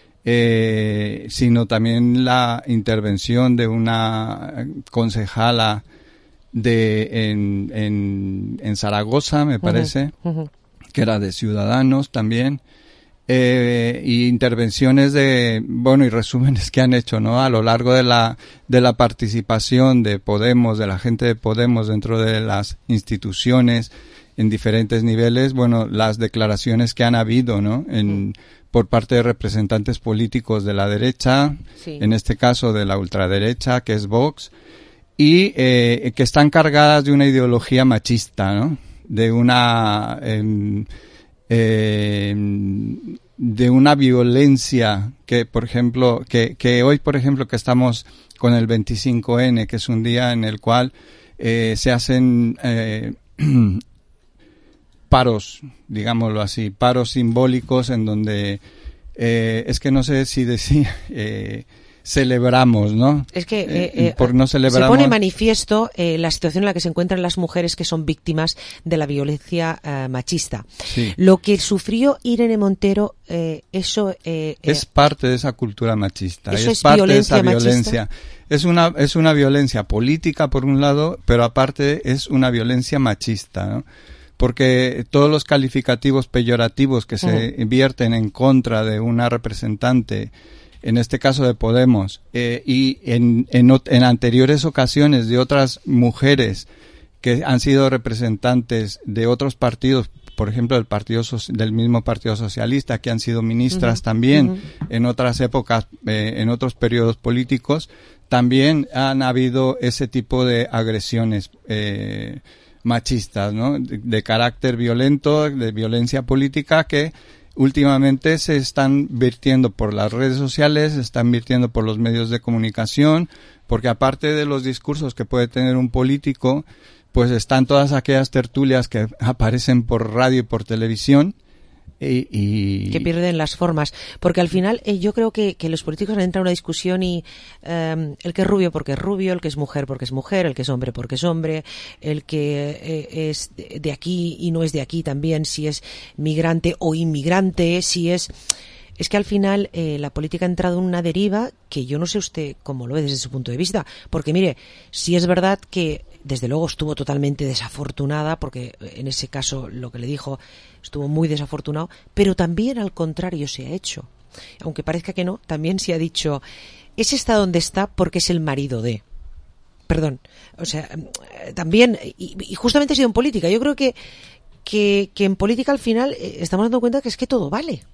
eh, sino también la intervención de una concejala de en, en, en Zaragoza, me parece, uh-huh, uh-huh. que era de Ciudadanos también. Eh, y intervenciones de, bueno, y resúmenes que han hecho, ¿no?, a lo largo de la de la participación de Podemos, de la gente de Podemos dentro de las instituciones en diferentes niveles, bueno, las declaraciones que han habido, ¿no?, en, por parte de representantes políticos de la derecha, sí. en este caso de la ultraderecha, que es Vox, y eh, que están cargadas de una ideología machista, ¿no?, de una... Eh, Eh, de una violencia que, por ejemplo, que, que hoy, por ejemplo, que estamos con el veinticinco ene, que es un día en el cual eh, se hacen eh, paros, digámoslo así, paros simbólicos en donde eh, es que no sé si decir eh, celebramos, ¿no? Es que eh, eh, por no celebramos... se pone manifiesto eh, la situación en la que se encuentran las mujeres que son víctimas de la violencia eh, machista. Sí. Lo que sufrió Irene Montero, eh, eso... Eh, es parte de esa cultura machista. Eso es, es parte violencia de esa machista. violencia. Es una, es una violencia política, por un lado, pero aparte es una violencia machista, ¿no? Porque todos los calificativos peyorativos que se uh-huh. vierten en contra de una representante, en este caso de Podemos, eh, y en, en, en anteriores ocasiones de otras mujeres que han sido representantes de otros partidos por ejemplo, del partido del mismo Partido Socialista, que han sido ministras uh-huh. también uh-huh. en otras épocas, eh, en otros periodos políticos, también han habido ese tipo de agresiones eh, machistas, ¿no? De, de carácter violento, de violencia política, que últimamente se están virtiendo por las redes sociales, se están virtiendo por los medios de comunicación, porque aparte de los discursos que puede tener un político, pues están todas aquellas tertulias que aparecen por radio y por televisión y, y... que pierden las formas, porque al final eh, yo creo que, que los políticos entran en una discusión y eh, el que es rubio porque es rubio, el que es mujer porque es mujer, el que es hombre porque es hombre, el que eh, es de aquí y no es de aquí también, si es migrante o inmigrante, si es... Es que al final eh, la política ha entrado en una deriva que yo no sé usted cómo lo ve desde su punto de vista, porque mire, sí es verdad que desde luego estuvo totalmente desafortunada, porque en ese caso lo que le dijo estuvo muy desafortunado, pero también al contrario se ha hecho, aunque parezca que no, también se ha dicho, ese está donde está porque es el marido de... Perdón, o sea, también, y, y justamente ha sido en política, yo creo que, que, que en política al final eh, estamos dando cuenta que es que todo vale.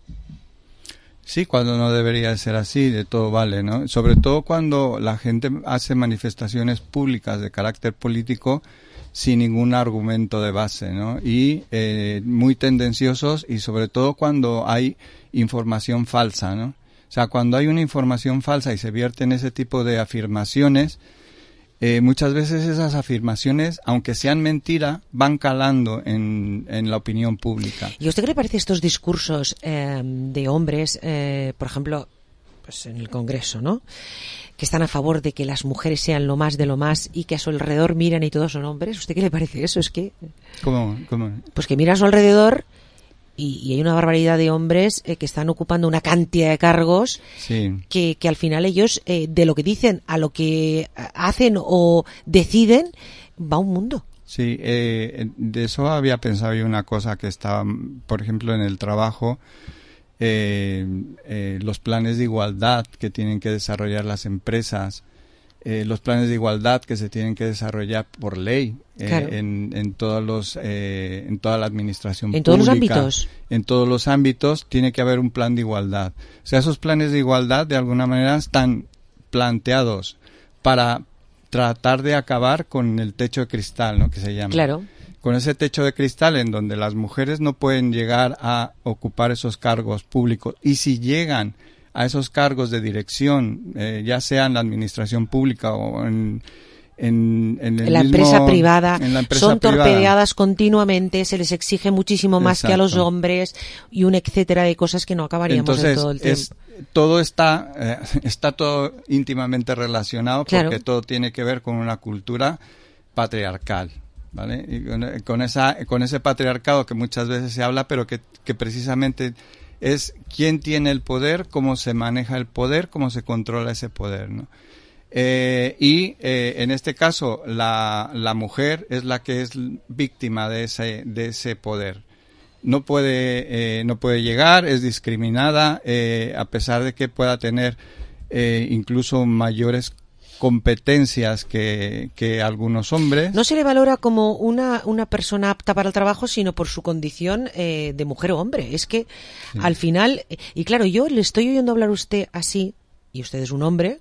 Sí, cuando no debería ser así, de todo vale, ¿no? Sobre todo cuando la gente hace manifestaciones públicas de carácter político sin ningún argumento de base, ¿no? Y eh, muy tendenciosos, y sobre todo cuando hay información falsa, ¿no? O sea, cuando hay una información falsa y se vierte en ese tipo de afirmaciones, Eh, muchas veces esas afirmaciones, aunque sean mentira, van calando en, en la opinión pública. ¿Y a usted qué le parece estos discursos eh, de hombres, eh, por ejemplo, pues en el Congreso, ¿no? Que están a favor de que las mujeres sean lo más de lo más y que a su alrededor miran y todos son hombres? ¿A usted qué le parece eso? Es que... ¿Cómo? ¿Cómo? Pues que mira a su alrededor... Y, y hay una barbaridad de hombres eh, que están ocupando una cantidad de cargos sí. que, que al final ellos, eh, de lo que dicen a lo que hacen o deciden, va un mundo. Sí, eh, de eso había pensado yo una cosa que estaba, por ejemplo, en el trabajo, eh, eh, los planes de igualdad que tienen que desarrollar las empresas, eh, los planes de igualdad que se tienen que desarrollar por ley eh, claro. en, en todos los eh, en toda la administración en pública, todos los ámbitos en todos los ámbitos tiene que haber un plan de igualdad. O sea, esos planes de igualdad de alguna manera están planteados para tratar de acabar con el techo de cristal, ¿no? Que se llama. Claro. Con ese techo de cristal en donde las mujeres no pueden llegar a ocupar esos cargos públicos, y si llegan a esos cargos de dirección, eh, ya sea en la administración pública o en, en, en, el en la mismo, empresa privada, en la empresa son privada. torpedeadas continuamente, se les exige muchísimo más Exacto. que a los hombres y un etcétera de cosas que no acabaríamos Entonces, en todo el tiempo. Es, todo está, eh, está todo íntimamente relacionado claro. porque todo tiene que ver con una cultura patriarcal, ¿vale? Y con, con esa, con ese patriarcado que muchas veces se habla, pero que, que precisamente es quién tiene el poder, cómo se maneja el poder, cómo se controla ese poder, ¿no? Eh, y eh, en este caso la, la mujer es la que es víctima de ese, de ese poder. No puede, eh, no puede llegar, es discriminada, eh, a pesar de que pueda tener eh, incluso mayores competencias que, que algunos hombres. No se le valora como una, una persona apta para el trabajo, sino por su condición eh, de mujer o hombre. Es que sí. al final, y claro, yo le estoy oyendo hablar a usted así, y usted es un hombre,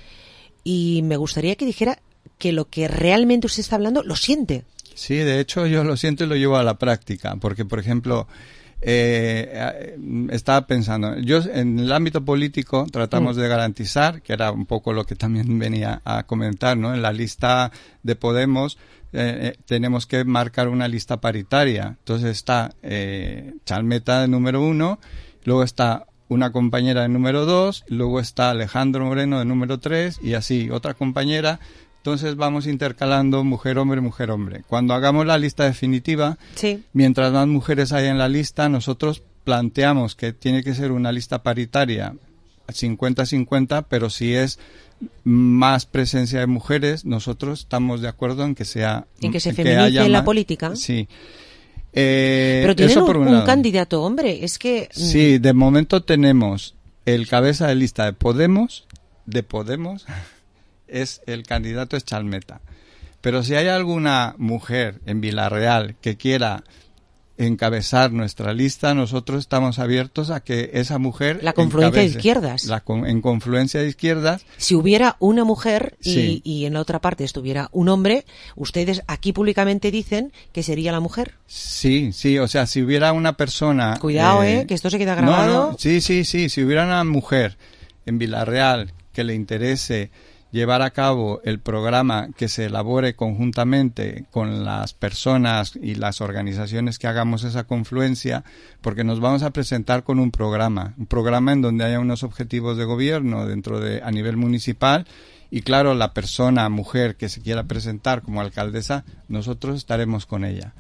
y me gustaría que dijera que lo que realmente usted está hablando lo siente. Sí, de hecho yo lo siento y lo llevo a la práctica, porque por ejemplo, Eh, estaba pensando, yo en el ámbito político tratamos mm. de garantizar, que era un poco lo que también venía a comentar, ¿no? En la lista de Podemos eh, eh, tenemos que marcar una lista paritaria. Entonces está eh, Chalmeta de número uno, luego está una compañera de número dos, luego está Alejandro Moreno de número tres y así otra compañera. Entonces vamos intercalando mujer-hombre, mujer-hombre. Cuando hagamos la lista definitiva, sí. mientras más mujeres haya en la lista, nosotros planteamos que tiene que ser una lista paritaria cincuenta cincuenta, pero si es más presencia de mujeres, nosotros estamos de acuerdo en que sea... En que se feminice la más, política. Sí. Eh, pero tienen eso un, por un, un lado. candidato hombre, es que... Sí, de momento tenemos el cabeza de lista de Podemos, de Podemos... es el candidato es Chalmeta. Pero si hay alguna mujer en Villarreal que quiera encabezar nuestra lista, nosotros estamos abiertos a que esa mujer... La confluencia encabece, de izquierdas. La, en confluencia de izquierdas. Si hubiera una mujer y, sí. y en la otra parte estuviera un hombre, ustedes aquí públicamente dicen que sería la mujer. Sí, sí, o sea, si hubiera una persona... Cuidado, eh, eh que esto se queda grabado. No, no, sí, sí, sí, si hubiera una mujer en Villarreal que le interese llevar a cabo el programa que se elabore conjuntamente con las personas y las organizaciones que hagamos esa confluencia, porque nos vamos a presentar con un programa, un programa en donde haya unos objetivos de gobierno dentro de a nivel municipal y claro, la persona, mujer que se quiera presentar como alcaldesa, nosotros estaremos con ella.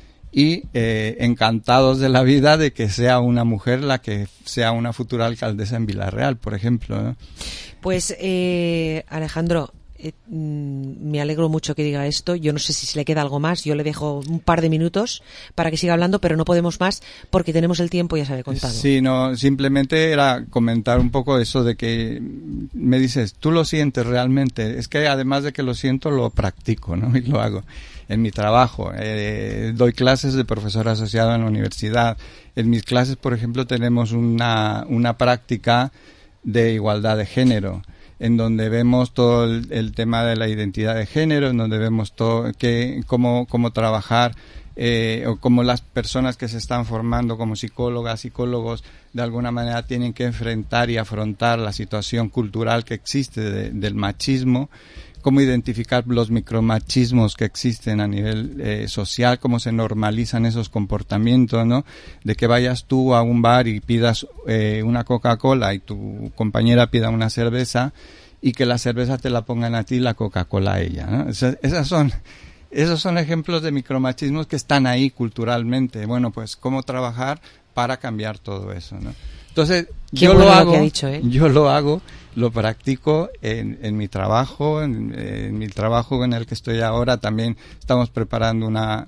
Y eh, encantados de la vida de que sea una mujer la que sea una futura alcaldesa en Villarreal, por ejemplo, ¿no? Pues eh, Alejandro, eh, me alegro mucho que diga esto. Yo no sé si se le queda algo más. Yo le dejo un par de minutos para que siga hablando, pero no podemos más porque tenemos el tiempo, ya sabe, contado. Sí, no, simplemente era comentar un poco eso de que me dices, ¿tú lo sientes realmente? Es que además de que lo siento, lo practico, ¿no? Y lo hago en mi trabajo. Eh, doy clases de profesor asociado en la universidad. En mis clases, por ejemplo, tenemos una, una práctica de igualdad de género, en donde vemos todo el, el tema de la identidad de género, en donde vemos todo que cómo cómo trabajar eh, o cómo las personas que se están formando como psicólogas, psicólogos, de alguna manera tienen que enfrentar y afrontar la situación cultural que existe de, del machismo, cómo identificar los micromachismos que existen a nivel eh, social, cómo se normalizan esos comportamientos, ¿no? De que vayas tú a un bar y pidas eh, una Coca-Cola y tu compañera pida una cerveza y que la cerveza te la pongan a ti y la Coca-Cola a ella, ¿no? Esas, esas son, esos son ejemplos de micromachismos que están ahí culturalmente. Bueno, pues cómo trabajar para cambiar todo eso, ¿no? Entonces, Qué yo bueno lo lo hago, que ha dicho, ¿eh? yo lo hago, lo practico en, en mi trabajo, en, en mi trabajo en el que estoy ahora. También estamos preparando una,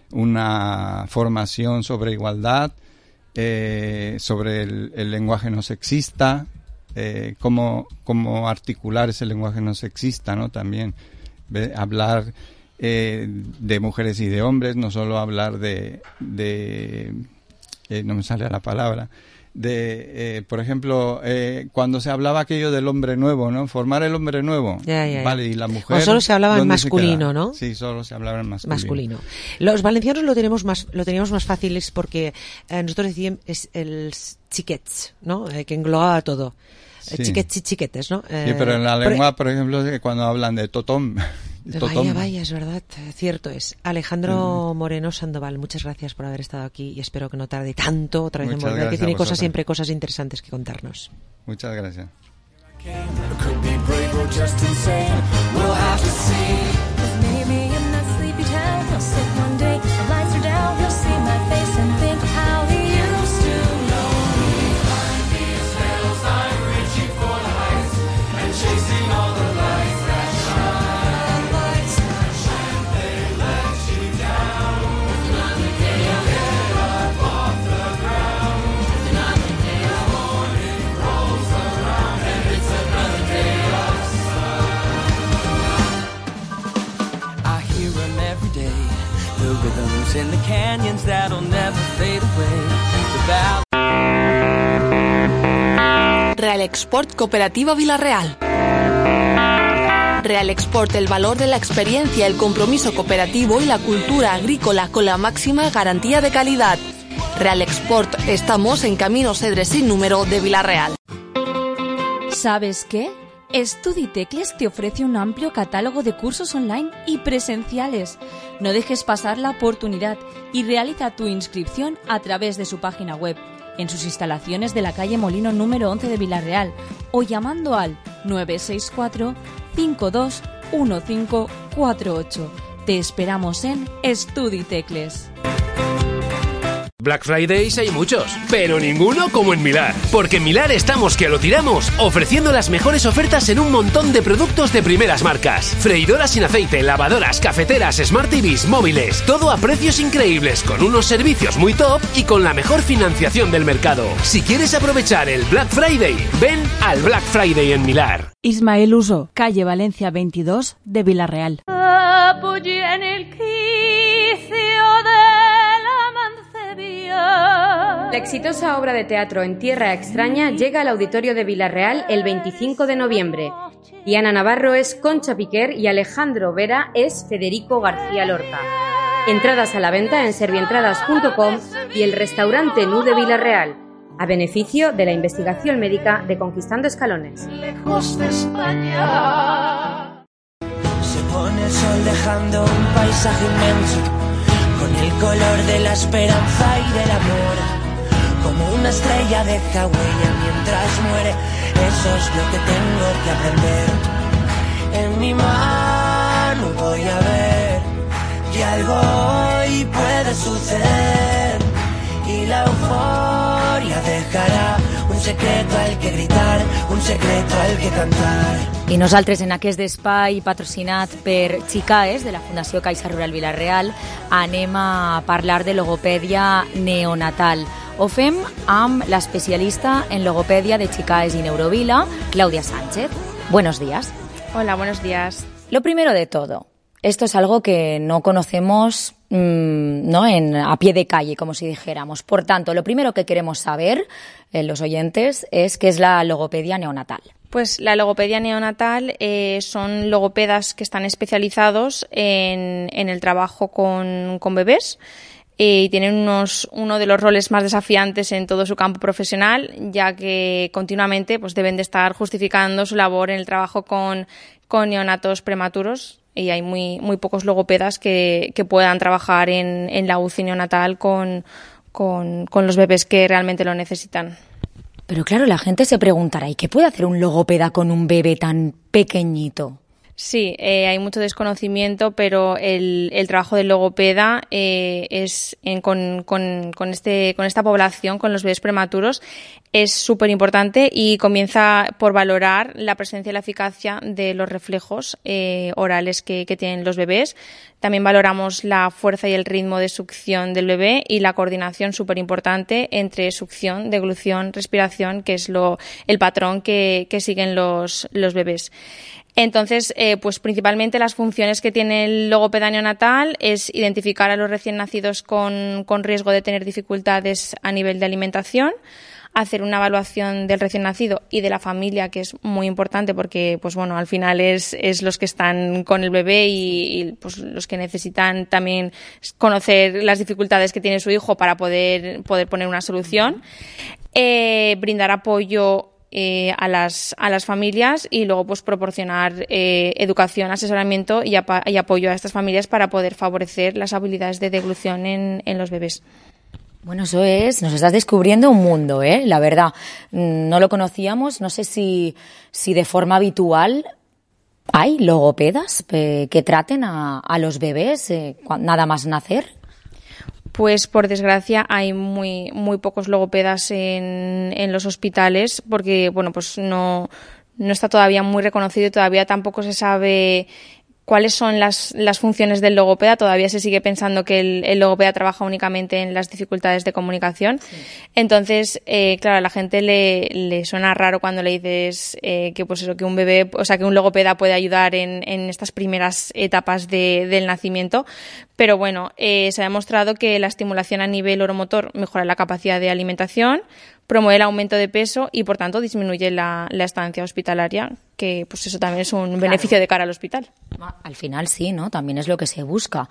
una formación sobre igualdad, eh, sobre el, el lenguaje no sexista, eh, cómo, cómo articular ese lenguaje no sexista, ¿no? También ve, hablar eh, de mujeres y de hombres, no solo hablar de, de eh, no me sale la palabra, de, eh, por ejemplo, eh, cuando se hablaba aquello del hombre nuevo, ¿no? Formar el hombre nuevo, ya, ya, ya. Vale, y la mujer... O solo se hablaba en masculino, ¿no? Sí, solo se hablaba en masculino. Masculino. Los valencianos lo tenemos más, lo teníamos más fáciles porque eh, nosotros decíamos es el chiquets, ¿no? Eh, que englobaba todo. Sí. Eh, chiquets y chiquetes, ¿no? Eh, sí, pero en la lengua, por ejemplo, cuando hablan de totón... Vaya, vaya, es verdad, cierto es. Alejandro Moreno Sandoval, muchas gracias por haber estado aquí y espero que no tarde tanto otra vez en volver, que tiene cosas, siempre cosas interesantes que contarnos. Muchas gracias. In the canyons that'll never fade away. Real Export Cooperativa Villarreal. Real Export, el valor de la experiencia, el compromiso cooperativo y la cultura agrícola con la máxima garantía de calidad. Real Export, estamos en Camino Cedres sin número de Villarreal. ¿Sabes qué? Studitecles te ofrece un amplio catálogo de cursos online y presenciales. No dejes pasar la oportunidad y realiza tu inscripción a través de su página web, en sus instalaciones de la calle Molino número once de Villarreal o llamando al nueve seis cuatro, cinco dos uno cinco cuatro ocho. Te esperamos en Studitecles. Black Fridays hay muchos, pero ninguno como en Milar. Porque en Milar estamos que lo tiramos, ofreciendo las mejores ofertas en un montón de productos de primeras marcas. Freidoras sin aceite, lavadoras, cafeteras, Smart T Vs, móviles, todo a precios increíbles, con unos servicios muy top y con la mejor financiación del mercado. Si quieres aprovechar el Black Friday, ven al Black Friday en Milar. Ismael Uso, calle Valencia veintidós de Villarreal. Apoyé en el quicio de la mancebía. La exitosa obra de teatro En tierra extraña llega al Auditorio de Villarreal el veinticinco de noviembre. Diana Navarro es Concha Piquer y Alejandro Vera es Federico García Lorca. Entradas a la venta en servientradas punto com y el restaurante Nu de Villarreal, a beneficio de la investigación médica de Conquistando Escalones. Lejos de España. Se pone el sol dejando un paisaje inmenso, con el color de la esperanza y del amor. Como una estrella deja huella mientras muere, eso es lo que tengo que aprender. En mi mano voy a ver que algo hoy puede suceder, y la euforia dejarà un secreto al que gritar, un secreto al que cantar. I nosaltres, en aquest espai patrocinat per Chicaes, de la Fundació Caixa Rural Vila-real, anem a parlar de logopèdia neonatal. Ho fem amb l'especialista en logopèdia de Chicaes i Neurovila, Claudia Sánchez. Buenos días. Hola, buenos días. Lo primero de todo, esto es algo que no conocemos mmm, ¿no? En, a pie de calle, como si dijéramos. Por tanto, lo primero que queremos saber, eh, los oyentes, es qué es la logopedia neonatal. Pues la logopedia neonatal eh, son logopedas que están especializados en, en el trabajo con, con bebés y tienen unos, uno de los roles más desafiantes en todo su campo profesional, ya que continuamente pues, deben de estar justificando su labor en el trabajo con, con neonatos prematuros, y hay muy, muy pocos logopedas que, que puedan trabajar en, en la U C I neonatal con, con, con los bebés que realmente lo necesitan. Pero claro, la gente se preguntará, ¿y qué puede hacer un logopeda con un bebé tan pequeñito? Sí, eh, hay mucho desconocimiento, pero el, el trabajo del logopeda eh, es en, con, con, con, este, con esta población, con los bebés prematuros, es súper importante, y comienza por valorar la presencia y la eficacia de los reflejos eh, orales que, que tienen los bebés. También valoramos la fuerza y el ritmo de succión del bebé y la coordinación súper importante entre succión, deglución, respiración, que es lo, el patrón que, que siguen los, los bebés. Entonces, eh, pues principalmente las funciones que tiene el logopeda neonatal es identificar a los recién nacidos con, con riesgo de tener dificultades a nivel de alimentación, hacer una evaluación del recién nacido y de la familia, que es muy importante porque, pues bueno, al final es, es los que están con el bebé y, y pues los que necesitan también conocer las dificultades que tiene su hijo para poder, poder poner una solución, eh, brindar apoyo Eh, a las a las familias, y luego pues proporcionar eh, educación, asesoramiento y, apa- y apoyo a estas familias para poder favorecer las habilidades de deglución en, en los bebés. Bueno, eso es, nos estás descubriendo un mundo, ¿eh? La verdad, no lo conocíamos, no sé si, si de forma habitual hay logopedas eh, que traten a, a los bebés eh, nada más nacer. Pues por desgracia hay muy muy pocos logopedas en, en los hospitales, porque bueno, pues no, no está todavía muy reconocido y todavía tampoco se sabe cuáles son las, las funciones del logopeda. Todavía se sigue pensando que el, el logopeda trabaja únicamente en las dificultades de comunicación. Sí. Entonces, eh, claro, a la gente le, le suena raro cuando le dices eh, que pues eso, que un bebé, o sea, que un logopeda puede ayudar en, en estas primeras etapas de, del nacimiento. Pero bueno, eh, se ha demostrado que la estimulación a nivel oromotor mejora la capacidad de alimentación, promueve el aumento de peso y, por tanto, disminuye la, la estancia hospitalaria, que pues eso también es un claro. beneficio de cara al hospital. Al final sí, ¿no? También es lo que se busca.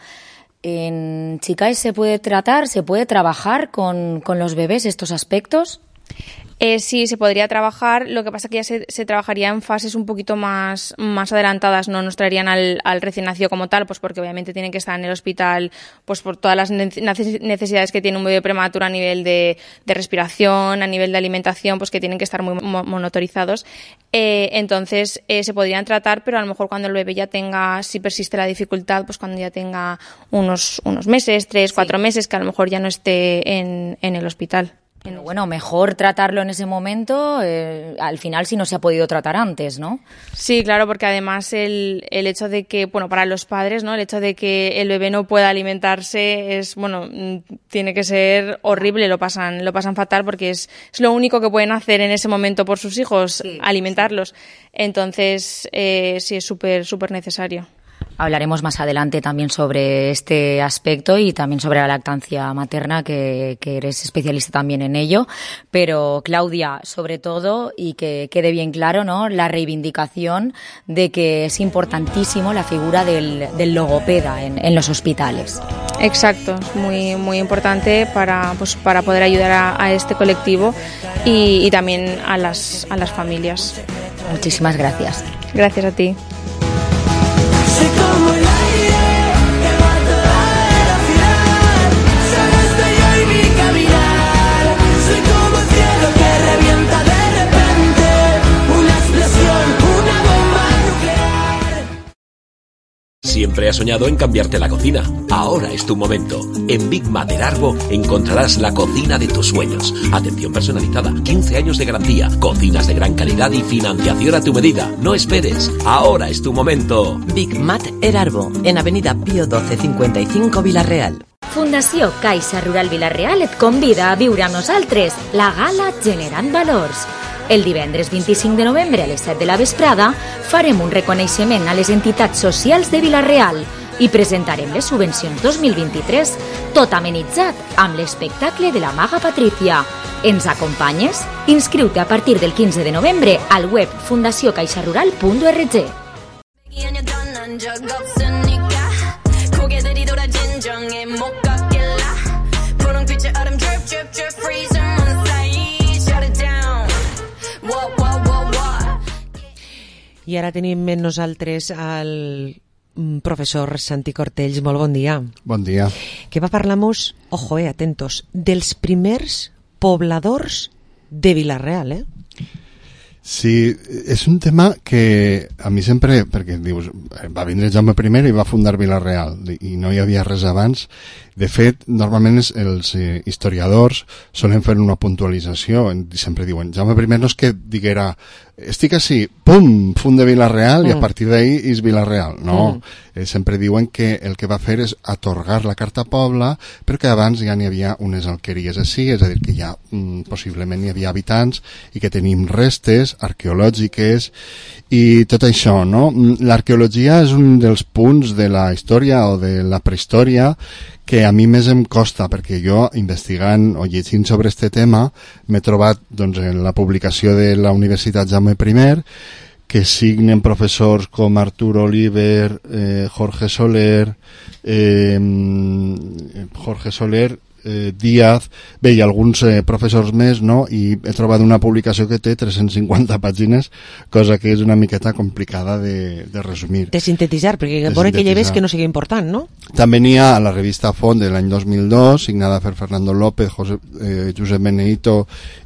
¿En Chicaes se puede tratar, se puede trabajar con, con los bebés estos aspectos? Eh, sí, se podría trabajar, lo que pasa que ya se, se trabajaría en fases un poquito más, más adelantadas, no nos traerían al, al recién nacido como tal, pues porque obviamente tienen que estar en el hospital pues por todas las necesidades que tiene un bebé prematuro a nivel de, de respiración, a nivel de alimentación, pues que tienen que estar muy monitorizados. Eh, entonces eh, se podrían tratar, pero a lo mejor cuando el bebé ya tenga, si persiste la dificultad, pues cuando ya tenga unos, unos meses, tres, cuatro sí. meses, que a lo mejor ya no esté en, en el hospital. Pero bueno, mejor tratarlo en ese momento, eh, al final si no se ha podido tratar antes, ¿no? Sí, claro, porque además el, el hecho de que, bueno, para los padres, ¿no? El hecho de que el bebé no pueda alimentarse es, bueno, tiene que ser horrible, lo pasan, lo pasan fatal porque es, es lo único que pueden hacer en ese momento por sus hijos, sí, alimentarlos. Sí. Entonces, eh, sí es súper, súper necesario. hablaremos más adelante también sobre este aspecto y también sobre la lactancia materna, que, que eres especialista también en ello. Pero, Claudia, sobre todo, y que quede bien claro, ¿no?, la reivindicación de que es importantísimo la figura del, del logopeda en, en los hospitales. Exacto, es muy, muy importante para, pues, para poder ayudar a, a este colectivo y, y también a las, a las familias. Muchísimas gracias. Gracias a ti. Soy como el aire que va a toda velocidad, solo estoy yo y mi caminar. Soy como el cielo que revienta de repente, una explosión, una bomba nuclear. Siempre has soñado en cambiarte la cocina. Ahora es tu momento. En Big Mother Arbo encontrarás la cocina de tus sueños. Atención personalizada, quince años de garantía, cocinas de gran calidad y financiación a tu medida. No esperes. Ahora es tu momento. Big Mother Arbo, en Avenida Pío doce cincuenta y cinco, Vila-real. Fundació Caixa Rural Vila-real et convida a viure amb nosaltres la gala Generant Valors. El divendres vint-i-cinc de novembre a les set de la vesprada farem un reconeixement a les entitats socials de Vila-real i presentarem les subvencions dos mil vint-i-tres, tot amenitzat amb l'espectacle de la Maga Patrícia. Ens acompanyes? Inscriu-te a partir del quinze de novembre al web fundació caixa rural punt org. I ara tenim amb nosaltres al professor Santi Cortells. Molt bon dia. Bon dia. Que va parlar-nos, ojo, eh, atentos, dels primers pobladors de Vila-real, eh? Sí, és un tema que a mi sempre, perquè dius, va vindre Jaume I i va fundar Vila-real i no hi havia res abans. De fet, normalment els historiadors solen fer una puntualització i sempre diuen, Jaume I no és que diguera estic així, pum, funde Vila-real mm. i a partir d'ahí és Vila-real. No, mm. eh, sempre diuen que el que va fer és atorgar la carta pobla, però que abans ja n'hi havia unes alqueries així, és a dir, que ja mm, possiblement hi havia habitants i que tenim restes arqueològiques i tot això, no? L'arqueologia és un dels punts de la història o de la prehistòria que a mi més em costa, perquè jo, investigant o llegint sobre este tema, m'he trobat doncs, en la publicació de la Universitat Jaume I, que signen professors com Artur Oliver, eh, Jorge Soler, eh, Jorge Soler, eh, Díaz, bé, i alguns eh, professors més, no? I he trobat una publicació que té tres-cents cinquanta pàgines, cosa que és una miqueta complicada de, de resumir. De sintetitzar, perquè veure que lleves que no sigui important, no? També n'hi ha a la revista Font de l'any dos mil dos, signada per Fernando López, José, eh, Josep Benedito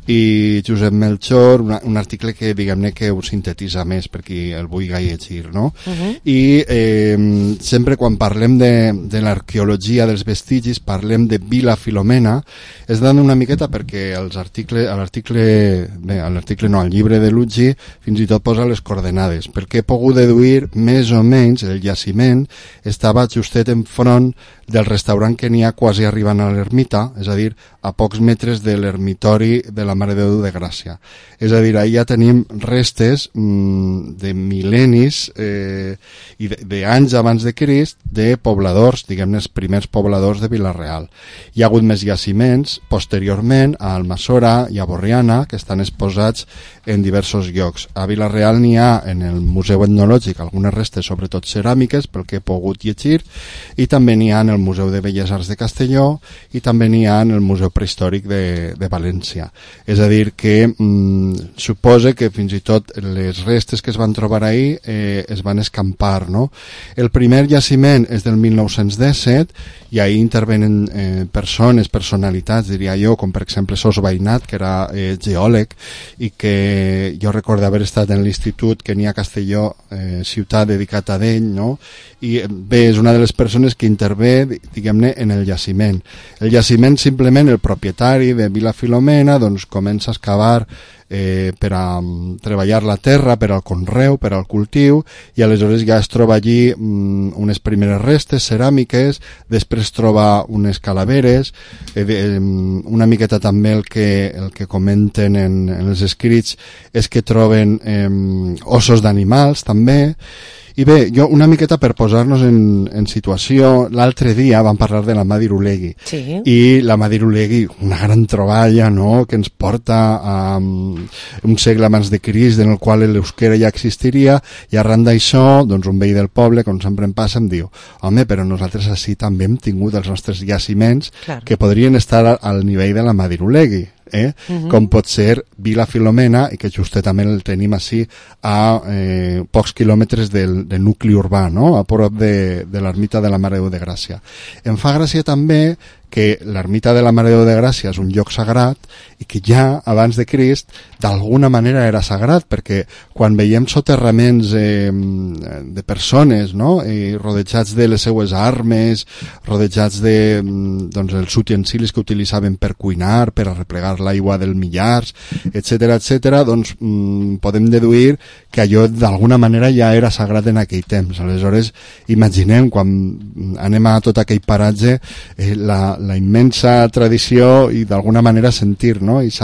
i Josep Melchor, una, un article que, diguem-ne, que ho sintetitza més per qui el vulgui llegir, no? Uh-huh. I eh, sempre quan parlem de, de l'arqueologia dels vestigis, parlem de Vila Filomena, es dan una miqueta perquè els articles, a l'article, bé, a l'article no, al llibre de Luggi, fins i tot posa les coordenades, perquè he pogut deduir més o menys el jaciment estava justet enfront del restaurant que n'hi ha quasi arribant a l'ermita, és a dir, a pocs metres de l'ermitori de la Mare de Déu de Gràcia. És a dir, ahir ja tenim restes mmm, de mil·lennis eh, i d'anys abans de Crist de pobladors, diguem-ne, els primers pobladors de Vila-real. Hi ha hagut més jaciments posteriorment a Almassora i a Borriana que estan exposats en diversos llocs. A Vila-real n'hi ha en el Museu Etnològic algunes restes, sobretot ceràmiques, pel que he pogut llegir, i també n'hi ha en el Museu de Belles Arts de Castelló i també n'hi ha en el Museu Prehistòric de, de València. És a dir, que mm, suposa que fins i tot les restes que es van trobar ahir eh, es van escampar, no? El primer jaciment és del mil nou-cents disset i ahir intervenen eh, persones, personalitats, diria jo, com per exemple Sos Veïnat, que era eh, geòleg i que jo recordo haver estat en l'institut que n'hi ha a Castelló, eh, ciutat dedicat a ell, no? I bé, és una de les persones que intervé, diguem-ne, en el jaciment. El jaciment, simplement, el propietari de Vila Filomena, doncs comença a excavar eh, per a um, treballar la terra, per al conreu, per al cultiu, i aleshores ja es troba allí um, unes primeres restes ceràmiques, després troba unes calaveres, eh, eh, una miqueta també el que, el que comenten en, en els escrits és que troben eh, ossos d'animals també, I bé, jo una miqueta per posar-nos en, en situació, l'altre dia vam parlar de la Madirulegui. Sí. I la Madirulegui, una gran troballa, no?, que ens porta a um, un segle abans de Crist, en el qual l'euskera ja existiria, i arran d'això, doncs un veí del poble, com sempre em passa, em diu, home, però nosaltres així també hem tingut els nostres jaciments claro. que podrien estar al, al nivell de la Madirulegui. Eh? Uh-huh. Com pot ser Vila Filomena, i que justament el tenim així a eh, pocs quilòmetres del, del nucli urbà, no?, a prop de, de l'ermita de la Mare de Déu de Gràcia. Em fa gràcia també que l'ermita de la Mare de Déu de Gràcia és un lloc sagrat i que ja abans de Crist d'alguna manera era sagrat, perquè quan veiem soterraments eh, de persones, no?, i rodejats de les seues armes, rodejats de doncs, els utensilis que utilitzaven per cuinar, per arreplegar l'aigua del Millars, etcètera, etcètera, doncs mm, podem deduir que allò d'alguna manera ja era sagrat en aquell temps. Aleshores, imaginem, quan anem a tot aquell paratge, eh, la, la immensa tradició i d'alguna manera sentir, no?, i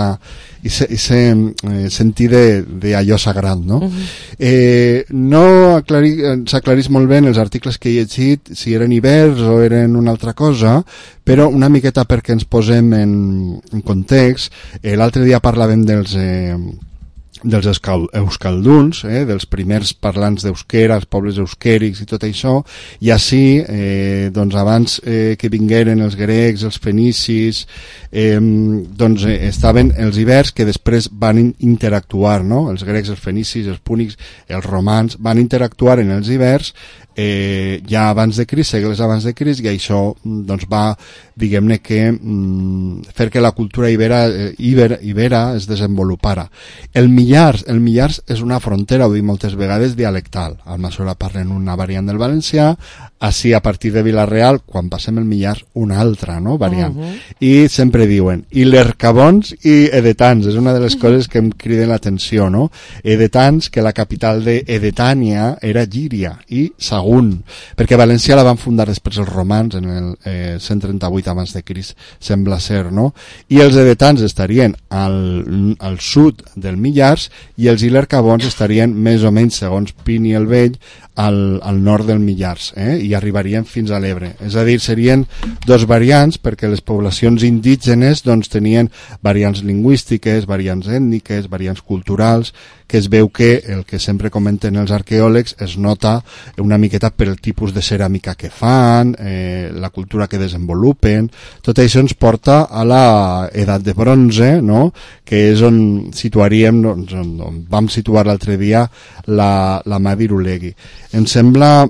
ese eh, sentir d'allò sagrat, no? Uh-huh. eh, no s'aclarís molt bé en els articles que he llegit si eren ibers o eren una altra cosa, però una miqueta perquè ens posem en, en context. Eh, l'altre dia parlàvem dels eh, dels euskalduns, eh, dels primers parlants d'euskera, els pobles euskèrics i tot això, i així, eh, doncs abans eh, que vingueren els grecs, els fenicis, eh, doncs eh, estaven els ibers que després van interactuar, no?, els grecs, els fenicis, els púnics, els romans, van interactuar en els ibers eh, ja abans de Crist, segles abans de Crist, i això doncs va, diguem-ne que mm, fer que la cultura ibera, eh, iber, ibera es desenvolupara. El Millars, el Millars és una frontera, ho dic moltes vegades, dialectal. Al Almassora parlen una variant del valencià, així a partir de Vila-real, quan passem el Millars, una altra, no?, variant. Uh-huh. I sempre diuen, i l'Ercabons i Edetans, és una de les uh-huh. coses que em criden l'atenció, no? Edetans, que la capital d'Edetània era Llíria, i Sagunt, perquè València la van fundar després els romans en el eh, cent trenta-vuit abans de Crist, sembla ser, no? I els edetans estarien al, al sud del Millars i els ilercabons estarien més o menys, segons Plini el Vell, al, al nord del Millars, eh? I arribarien fins a l'Ebre. És a dir, serien dos variants, perquè les poblacions indígenes doncs, tenien variants lingüístiques, variants ètniques, variants culturals, que es veu que el que sempre comenten els arqueòlegs es nota una miqueta per el tipus de ceràmica que fan, eh, la cultura que desenvolupen. Tot això ens porta a la edat de bronze, no?, que és on situaríem, doncs, on, on vam situar l'altre dia la, la Madirulegui. Em sembla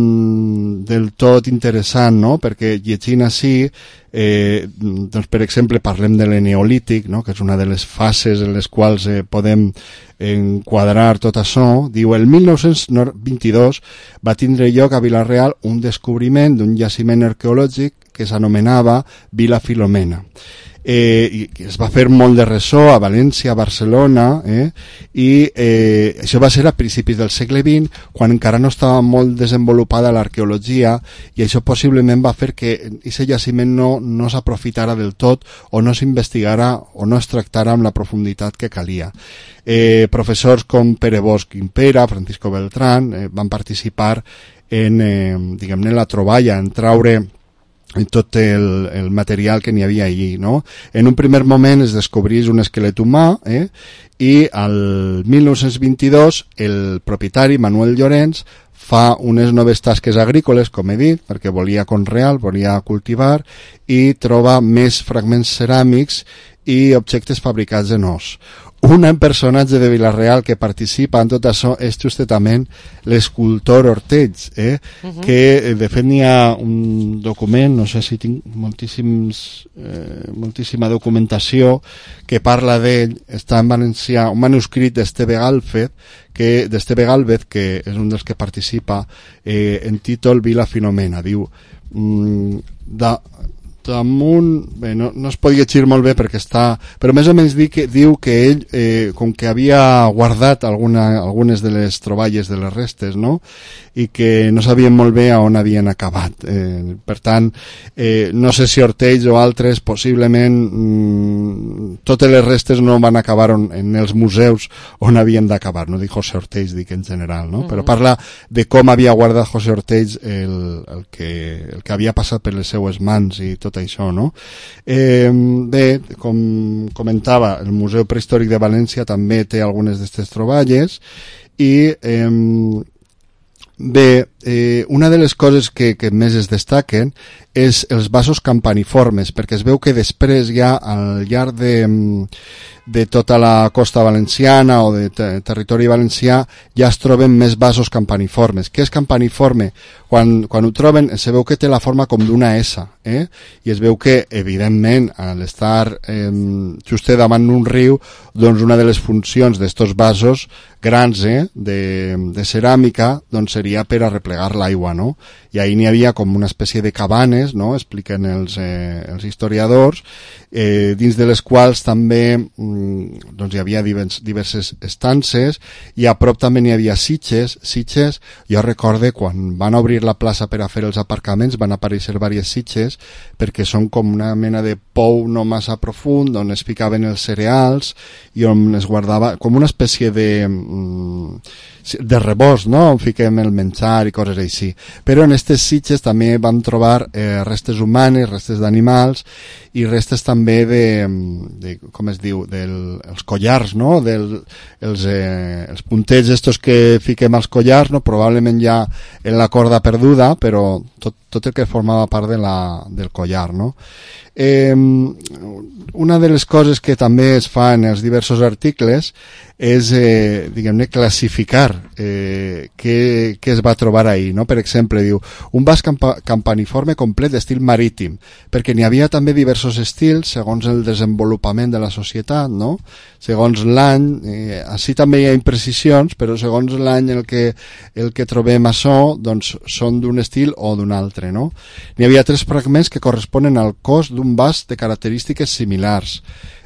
mm, del tot interessant, no?, perquè llegint així, eh, doncs, per exemple, parlem de l'Eneolític, no?, que és una de les fases en les quals eh, podem enquadrar tot això. Diu, el mil nou-cents vint-i-dos va tindre lloc a Vila-real un descobriment d'un jaciment arqueològic que s'anomenava Vila Filomena. Eh, i es va fer molt de ressò a València, a Barcelona, eh, i eh, això va ser a principis del segle vint, quan encara no estava molt desenvolupada l'arqueologia, i això possiblement va fer que aquest jaciment no, no s'aprofitara del tot, o no s'investigara o no es tractara amb la profunditat que calia. Eh, professors com Pere Bosch Impera, Francisco Beltrán, eh, van participar en, eh, diguem-ne, la troballa, en traure en tot el, el material que n'hi havia allí, no? En un primer moment es descobrís un esquelet humà, eh? I al mil nou-cents vint-i-dos el propietari, Manuel Llorens, fa unes noves tasques agrícoles, com he dit, perquè volia conrear, volia cultivar, i troba més fragments ceràmics i objectes fabricats en os. Un personatge de Vila-real que participa en tot això és justament l'escultor Ortells, eh? Uh-huh. Que de fet n'hi ha un document, no sé si tinc moltíssims, eh, moltíssima documentació que parla d'ell, està en valencià, un manuscrit d'Esteve Gálvez, que, d'Esteve Gálvez, que és un dels que participa, eh, en títol Vila Filomena. Diu, mm, da, damunt, bé, no, no es pot llegir molt bé perquè està, però més o menys di que, diu que ell, eh, com que havia guardat alguna, algunes de les troballes de les restes, no? I que no sabien molt bé a on havien acabat. Eh, per tant, eh, no sé si Ortells o altres, possiblement mm, totes les restes no van acabar on, en els museus on havien d'acabar, no dic José Ortells, dic en general, no? Mm-hmm. Però parla de com havia guardat José Ortells el, el, que, el que havia passat per les seues mans i tot això, no? Eh, bé, com comentava, el Museu Prehistòric de València també té algunes d'aquestes troballes i eh, bé, eh, una de les coses que, que més es destaquen és els vasos campaniformes, perquè es veu que després ja al llarg de, de tota la costa valenciana o de ter territori valencià ja es troben més vasos campaniformes. Què és campaniforme? Quan, quan ho troben es veu que té la forma com d'una S, eh? I es veu que, evidentment, a l'estar eh, just davant d'un riu, doncs una de les funcions d'estos vasos grans eh, de, de ceràmica doncs seria per arreplegar l'aigua, no? I ahir n'hi havia com una espècie de cabanes, no? Expliquen els, eh, els historiadors, eh, dins de les quals també mm, doncs hi havia divers, diverses estances i a prop també n'hi havia sitges, sitges, jo recorde quan van obrir la plaça per a fer els aparcaments van aparèixer diverses sitges perquè són com una mena de pou no massa profund on es ficaven els cereals i on es guardava com una espècie de de rebost, no? On fiquem el menjar i coses així. Però en aquestes sitges també vam trobar eh, restes humanes, restes d'animals i restes també de, de com es diu, dels del, collars, no? Del, els, eh, els puntets estos que fiquem als collars, no? Probablement ja en la corda perduda, però tot, tot el que formava part de la, del collar, no? Eh, una de les coses que també es fa en els diversos articles és, eh, diguem-ne, classificar eh, què, què es va trobar ahir, no? Per exemple, diu, un vas campa campaniforme complet d'estil marítim, perquè n'hi havia també diversos estils segons el desenvolupament de la societat, no? Segons l'any, eh, així també hi ha imprecisions, però segons l'any el que, el que trobem això, doncs són d'un estil o d'un altre, no? N'hi havia tres fragments que corresponen al cos d'un vas de característiques similars.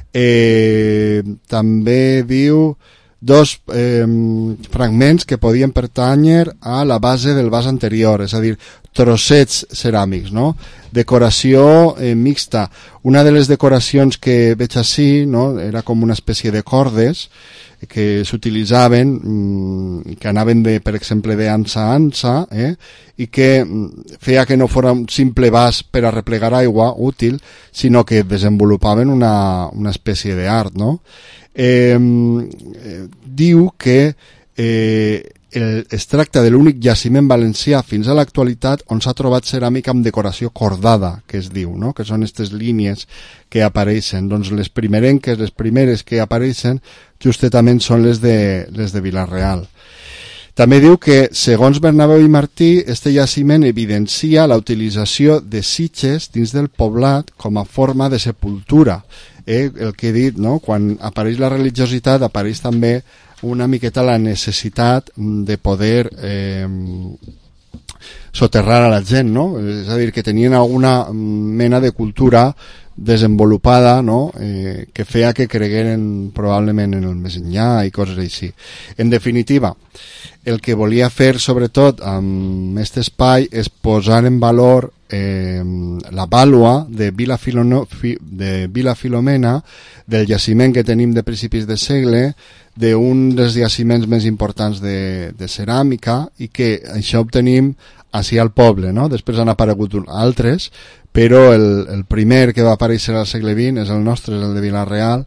Eh, també diu dos eh, fragments que podien pertànyer a la base del vas anterior, és a dir, trossets ceràmics, no? Decoració eh, mixta. Una de les decoracions que veig així, no? Era com una espècie de cordes que s'utilitzaven, mmm, que anaven, de, per exemple, d'ansa a ansa, eh? I que feia que no fos un simple vas per a replegar aigua útil, sinó que desenvolupaven una, una espècie d'art, no? Eh, eh, diu que eh, el, es tracta de l'únic jaciment valencià fins a l'actualitat on s'ha trobat ceràmica amb decoració cordada, que es diu, no? Que són aquestes línies que apareixen. Doncs les primerenques, les primeres que apareixen justament són les de, les de Vila-real. També diu que, segons Bernabéu i Martí, este jaciment evidencia la utilització de sitges dins del poblat com a forma de sepultura. Eh, el que he dit, no? Quan apareix la religiositat apareix també una miqueta la necessitat de poder eh, soterrar a la gent, no? És a dir, que tenien alguna mena de cultura desenvolupada, no? Eh, que feia que cregueren probablement en el més enllà i coses així. En definitiva, el que volia fer sobretot amb aquest espai és posar en valor eh, la vàlua de Vila, Filono, de Vila Filomena, del jaciment que tenim de principis de segle, d'un dels jaciments més importants de, de ceràmica, i que això obtenim així al poble, no? Després han aparegut altres, però el, el primer que va aparèixer al segle vint és el nostre, és el de Vila-real,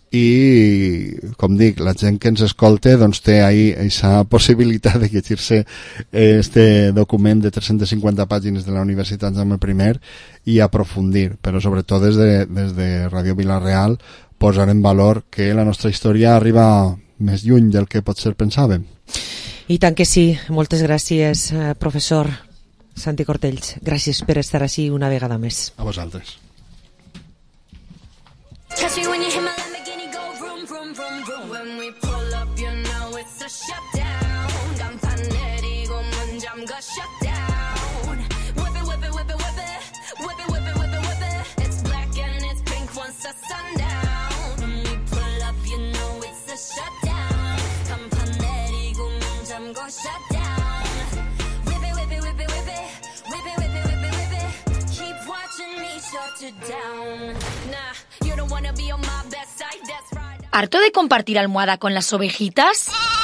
i, com dic, la gent que ens escolta doncs té ahí aquesta possibilitat de llegir-se este document de tres-centes cinquanta pàgines de la Universitat Jaume I i aprofundir, però sobretot des de, des de Ràdio Vila-real posar en valor que la nostra història arriba més lluny del que potser pensàvem. I tant que sí. Moltes gràcies, professor Santi Cortells. Gràcies per estar així una vegada més. A vosaltres. ¿Harto de compartir almohada con las ovejitas?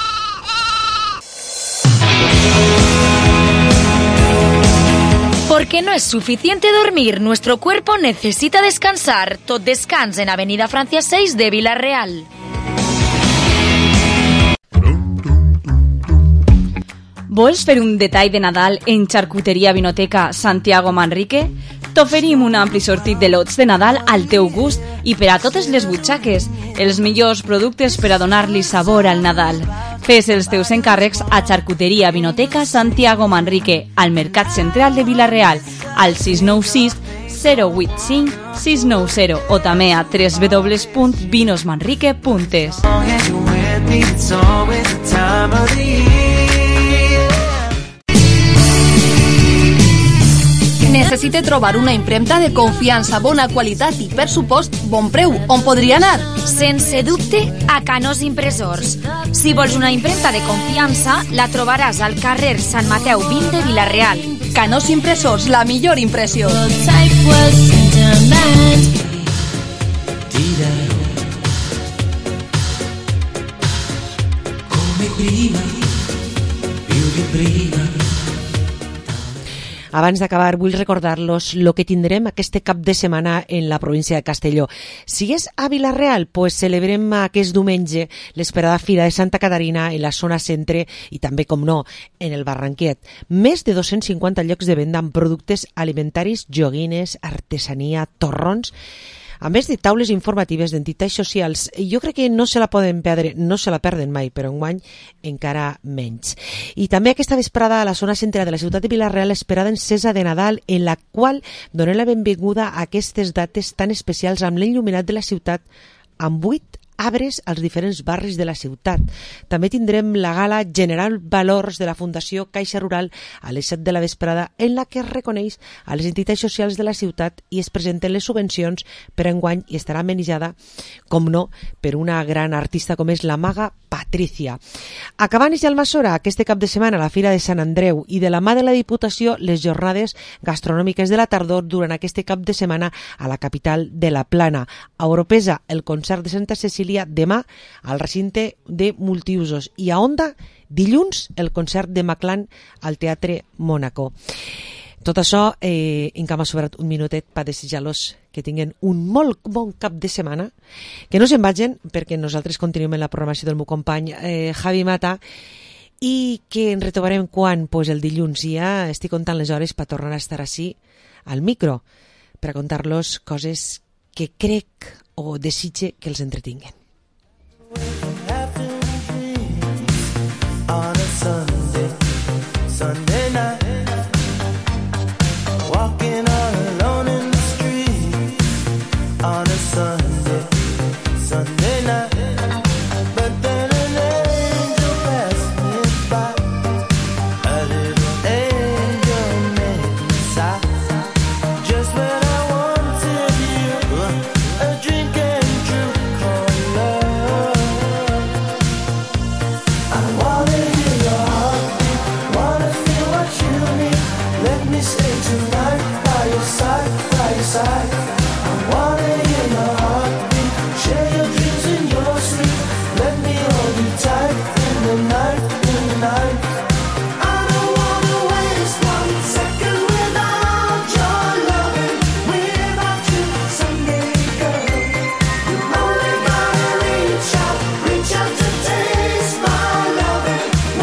Porque no es suficiente dormir, nuestro cuerpo necesita descansar. Tot descans en Avenida Francia seis de Vila-real. Vols fer un detall de Nadal en Charcuteria Vinoteca Santiago Manrique? T'oferim un ampli sortit de lots de Nadal al teu gust i per a totes les butxaques, els millors productes per a donar-li sabor al Nadal. Fes els teus encàrrecs a Charcuteria Vinoteca Santiago Manrique, al Mercat Central de Vila-real, al sis nou sis zero vuit cinc sis nou zero o també a w w w punt vinos manrique punt es. Necessite trobar una impremta de confiança, bona qualitat i, per supost, bon preu. On podria anar? Sense dubte, a Canós Impressors. Si vols una impremta de confiança, la trobaràs al carrer Sant Mateu vint de Vila-real. Canós Impressors, la millor impressió. Come prima, più di prima. Abans d'acabar, vull recordar-los lo que tindrem aquest cap de setmana en la província de Castelló. Si és a Vila-real, pues celebrem aquest diumenge l'esperada Fira de Santa Caterina en la zona centre i també, com no, en el Barranquet. Més de dos-cents cinquanta llocs de venda amb productes alimentaris, joguines, artesania, torrons, a més de taules informatives d'entitats socials. Jo crec que no se la poden perdre, no se la perden mai, però enguany encara menys. I també aquesta vesprada a la zona central de la ciutat de Vila-real esperada encesa de Nadal, en la qual donem la benvinguda a aquestes dates tan especials amb l'il·luminat de la ciutat amb vuit arbres als diferents barris de la ciutat. També tindrem la gala General Valors de la Fundació Caixa Rural a les set de la vesprada, en la que es reconeix a les entitats socials de la ciutat i es presenten les subvencions per enguany i estarà amenitzada, com no, per una gran artista com és la maga Patricia. A Cabanes i Almassora, aquest cap de setmana, la Fira de Sant Andreu i de la mà de la Diputació, les jornades gastronòmiques de la tardor durant aquest cap de setmana a la capital de la Plana. A Oropesa, el concert de Santa Cecília demà al recinte de multiusos i a Onda, dilluns, el concert de Maclan al Teatre Mónaco. Tot això, eh, encara m'ha sobrat un minutet per desitjar-los que tinguin un molt bon cap de setmana, que no se'n vagin perquè nosaltres continuem en la programació del meu company eh, Javi Mata i que ens retrobarem quan? Pues el dilluns. Ja estic comptant les hores per tornar a estar així al micro per a contar-los coses que crec o desitge que els entretinguen. On a Sunday, Sunday night, walking all alone in the street. On a Sunday, Sunday night, but then an angel passed me by. A little angel made me sigh. Just when I wanted you, a dream came true called love. I wanna hear your heartbeat, wanna feel what you need. Let me stay tonight.